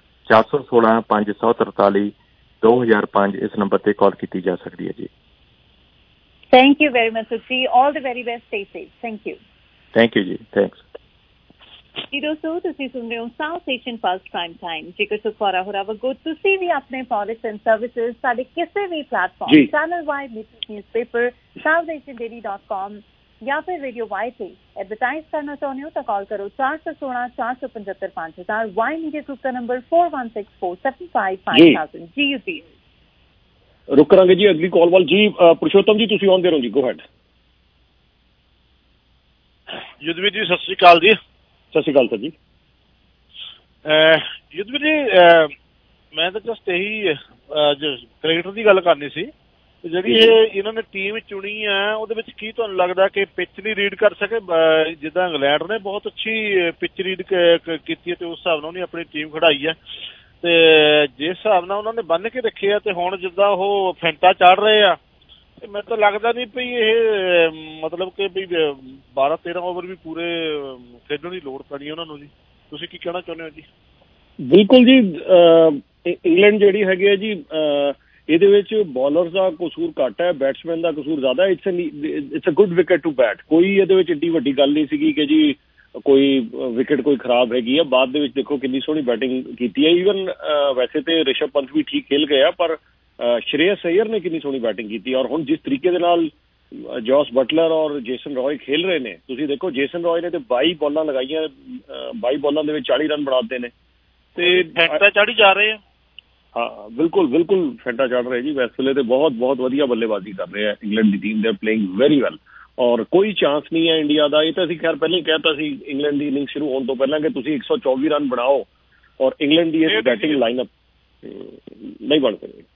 S13: 416-543-2005। ਇਸ ਨੰਬਰ ਤੇ ਕਾਲ ਕੀਤੀ ਜਾ ਸਕਦੀ ਹੈ ਜੀ।
S12: Thank you very much ji, all the very best, stay safe. Thank you.
S13: Thank you ji, thanks.
S12: ਜੀ ਦੋਸਤੋ, ਤੁਸੀਂ ਸੁਣ ਰਹੇ ਹੋ South Asian plus prime time. ਜੇਕਰ ਸੁਖਪਾਰਾ ਹੋਰਾਂ ਵਾਂਗੂ ਤੁਸੀਂ ਵੀ ਆਪਣੇ ਪ੍ਰੋਡਕਟਸ ਐਂਡ ਸਰਵਿਸਿਜ਼ ਸਾਡੇ ਕਿਸੇ ਵੀ platform channel wide newspaper southasiandaily.com ਜਾਂ ਫਿਰ ਰੇਡੀਓ ਵਾਈ ਤੇ ਐਡਵਰਟਾਈਜ਼ ਕਰਨਾ ਚਾਹੁੰਦੇ ਹੋ ਤਾਂ ਕਾਲ ਕਰੋ 416-475-5000। ਵਾਈ ਮੀਡੀਆ ਗਰੁੱਪ ਦਾ ਨੰਬਰ 4164755000। ਜੀ ਯੂਪੀ
S4: ਰੁਕ ਕਰਾਂਗੇ ਜੀ ਅਗਲੀ ਕਾਲ ਵੱਲ। ਜੀ ਪੁਰਸ਼ੋਤਮ ਜੀ ਤੁਸੀਂ ਆਉਂਦੇ ਰਹੋ ਜੀ, ਗੋ ਹੈਡ।
S14: ਯੁੱਧਵੀਰ ਜੀ ਸਤਿ ਸ਼੍ਰੀ ਅਕਾਲ ਜੀ।
S4: ਸਤਿ ਸ਼੍ਰੀ ਅਕਾਲ ਸਰ ਜੀ।
S14: ਯੁੱਧਵੀਰ ਜੀ ਮੈਂ ਤਾਂ ਜਸਟ ਇਹੀ ਕ੍ਰਿਕਟਰ ਦੀ ਗੱਲ ਕਰਨੀ ਸੀ। ਜਿਹੜੀ ਇਹ ਇਹਨਾਂ ਨੇ ਟੀਮ ਚੁਣੀ ਆ ਉਹਦੇ ਵਿੱਚ ਕੀ ਤੁਹਾਨੂੰ ਲੱਗਦਾ ਕਿ ਪਿੱਚ ਨਹੀਂ ਰੀਡ ਕਰ ਸਕੇ? ਜਿੱਦਾਂ ਇੰਗਲੈਂਡ ਨੇ ਬਹੁਤ ਅੱਛੀ ਪਿੱਚ ਰੀਡ ਕੀਤੀ ਹੈ ਤੇ ਉਸ ਹਿਸਾਬ ਨਾਲ ਉਹਨੇ ਆਪਣੀ ਟੀਮ ਖੜਾਈ ਹੈ, ਤੇ ਜਿਸ ਹਿਸਾਬ ਨਾਲ ਉਹਨਾਂ ਨੇ ਬੰਨ੍ਹ ਕੇ ਰੱਖੇ ਆ, ਤੇ ਹੁਣ ਜਿੱਦਾਂ ਉਹ ਫੈਂਟਾ ਚਾੜ ਰਹੇ ਆ, ਤੇ ਮੈਨੂੰ ਤਾਂ ਲੱਗਦਾ ਨਹੀਂ ਵੀ ਇਹ ਮਤਲਬ ਕਿ ਵੀ 12-13 ਓਵਰ ਵੀ ਪੂਰੇ ਖੇਡਣ ਦੀ ਲੋੜ ਪੈਣੀ ਉਹਨਾਂ ਨੂੰ ਜੀ। ਤੁਸੀਂ ਕੀ ਕਹਿਣਾ ਚਾਹੁੰਦੇ ਹੋ ਜੀ?
S4: ਬਿਲਕੁਲ ਜੀ, ਇੰਗਲੈਂਡ ਜਿਹੜੀ ਹੈਗੀ ਹੈ ਜੀ, ਇਹਦੇ ਵਿੱਚ ਬੋਲਰਸ ਦਾ ਕਸੂਰ ਘੱਟ ਹੈ, ਬੈਟਸਮੈਨ ਦਾ ਕਸੂਰ ਜ਼ਿਆਦਾ। It's a good wicket to bat. ਕੋਈ ਇਹਦੇ ਵਿੱਚ ਏਡੀ ਵੱਡੀ ਗੱਲ ਨਹੀਂ ਸੀਗੀ ਕਿ ਜੀ ਕੋਈ ਵਿਕਟ ਕੋਈ ਖਰਾਬ ਹੈਗੀ ਆ। ਬਾਅਦ ਦੇ ਵਿੱਚ ਦੇਖੋ ਕਿੰਨੀ ਸੋਹਣੀ ਬੈਟਿੰਗ ਕੀਤੀ ਹੈ। ਈਵਨ ਵੈਸੇ ਤੇ ਰਿਸ਼ਭ ਪੰਤ ਵੀ ਠੀਕ ਖੇਲ ਗਏ ਆ, ਪਰ ਸ਼੍ਰੇਯਸ ਅਈਅਰ ਨੇ ਕਿੰਨੀ ਸੋਹਣੀ ਬੈਟਿੰਗ ਕੀਤੀ। ਔਰ ਹੁਣ ਜਿਸ ਤਰੀਕੇ ਦੇ ਨਾਲ ਜੋਸ ਬਟਲਰ ਔਰ ਜੇਸਨ ਰॉय ਖੇਲ ਰਹੇ ਨੇ, ਤੁਸੀਂ ਦੇਖੋ ਜੇਸਨ ਰॉय ਨੇ ਤੇ 22 ਬਾਲਾਂ ਲਗਾਈਆਂ, 22 ਬਾਲਾਂ ਦੇ ਵਿੱਚ 40 ਰਨ ਬਣਾਤੇ ਨੇ, ਤੇ
S14: ਫੈਂਟਾ ਚਾੜੀ ਜਾ ਰਹੇ ਆ।
S4: ਹਾਂ ਬਿਲਕੁਲ ਬਿਲਕੁਲ ਫੈਂਟਾ ਚੜ ਰਹੇ ਜੀ। ਇਸ ਵੇਲੇ ਤੇ ਬਹੁਤ ਵਧੀਆ ਬੱਲੇਬਾਜ਼ੀ ਕਰ ਰਹੇ ਆ ਇੰਗਲੈਂਡ ਦੀ team. They playing very well ਔਰ ਕੋਈ ਚਾਂਸ ਨਹੀਂ ਹੈ ਇੰਡੀਆ ਦਾ। ਇਹ ਤਾਂ ਅਸੀਂ ਖੈਰ ਪਹਿਲਾਂ ਹੀ ਕਹਿਤਾ ਸੀ ਇੰਗਲੈਂਡ ਦੀ ਇਨਿੰਗ ਸ਼ੁਰੂ ਹੋਣ ਤੋਂ ਪਹਿਲਾਂ ਕਿ ਤੁਸੀਂ 124 ਰਨ ਬਣਾਓ, ਔਰ ਇੰਗਲੈਂਡ ਦੀ ਇਸ ਬੈਟਿੰਗ ਲਾਈਨਅਪ ਨਹੀਂ ਬਣ ਸਕਦੀ।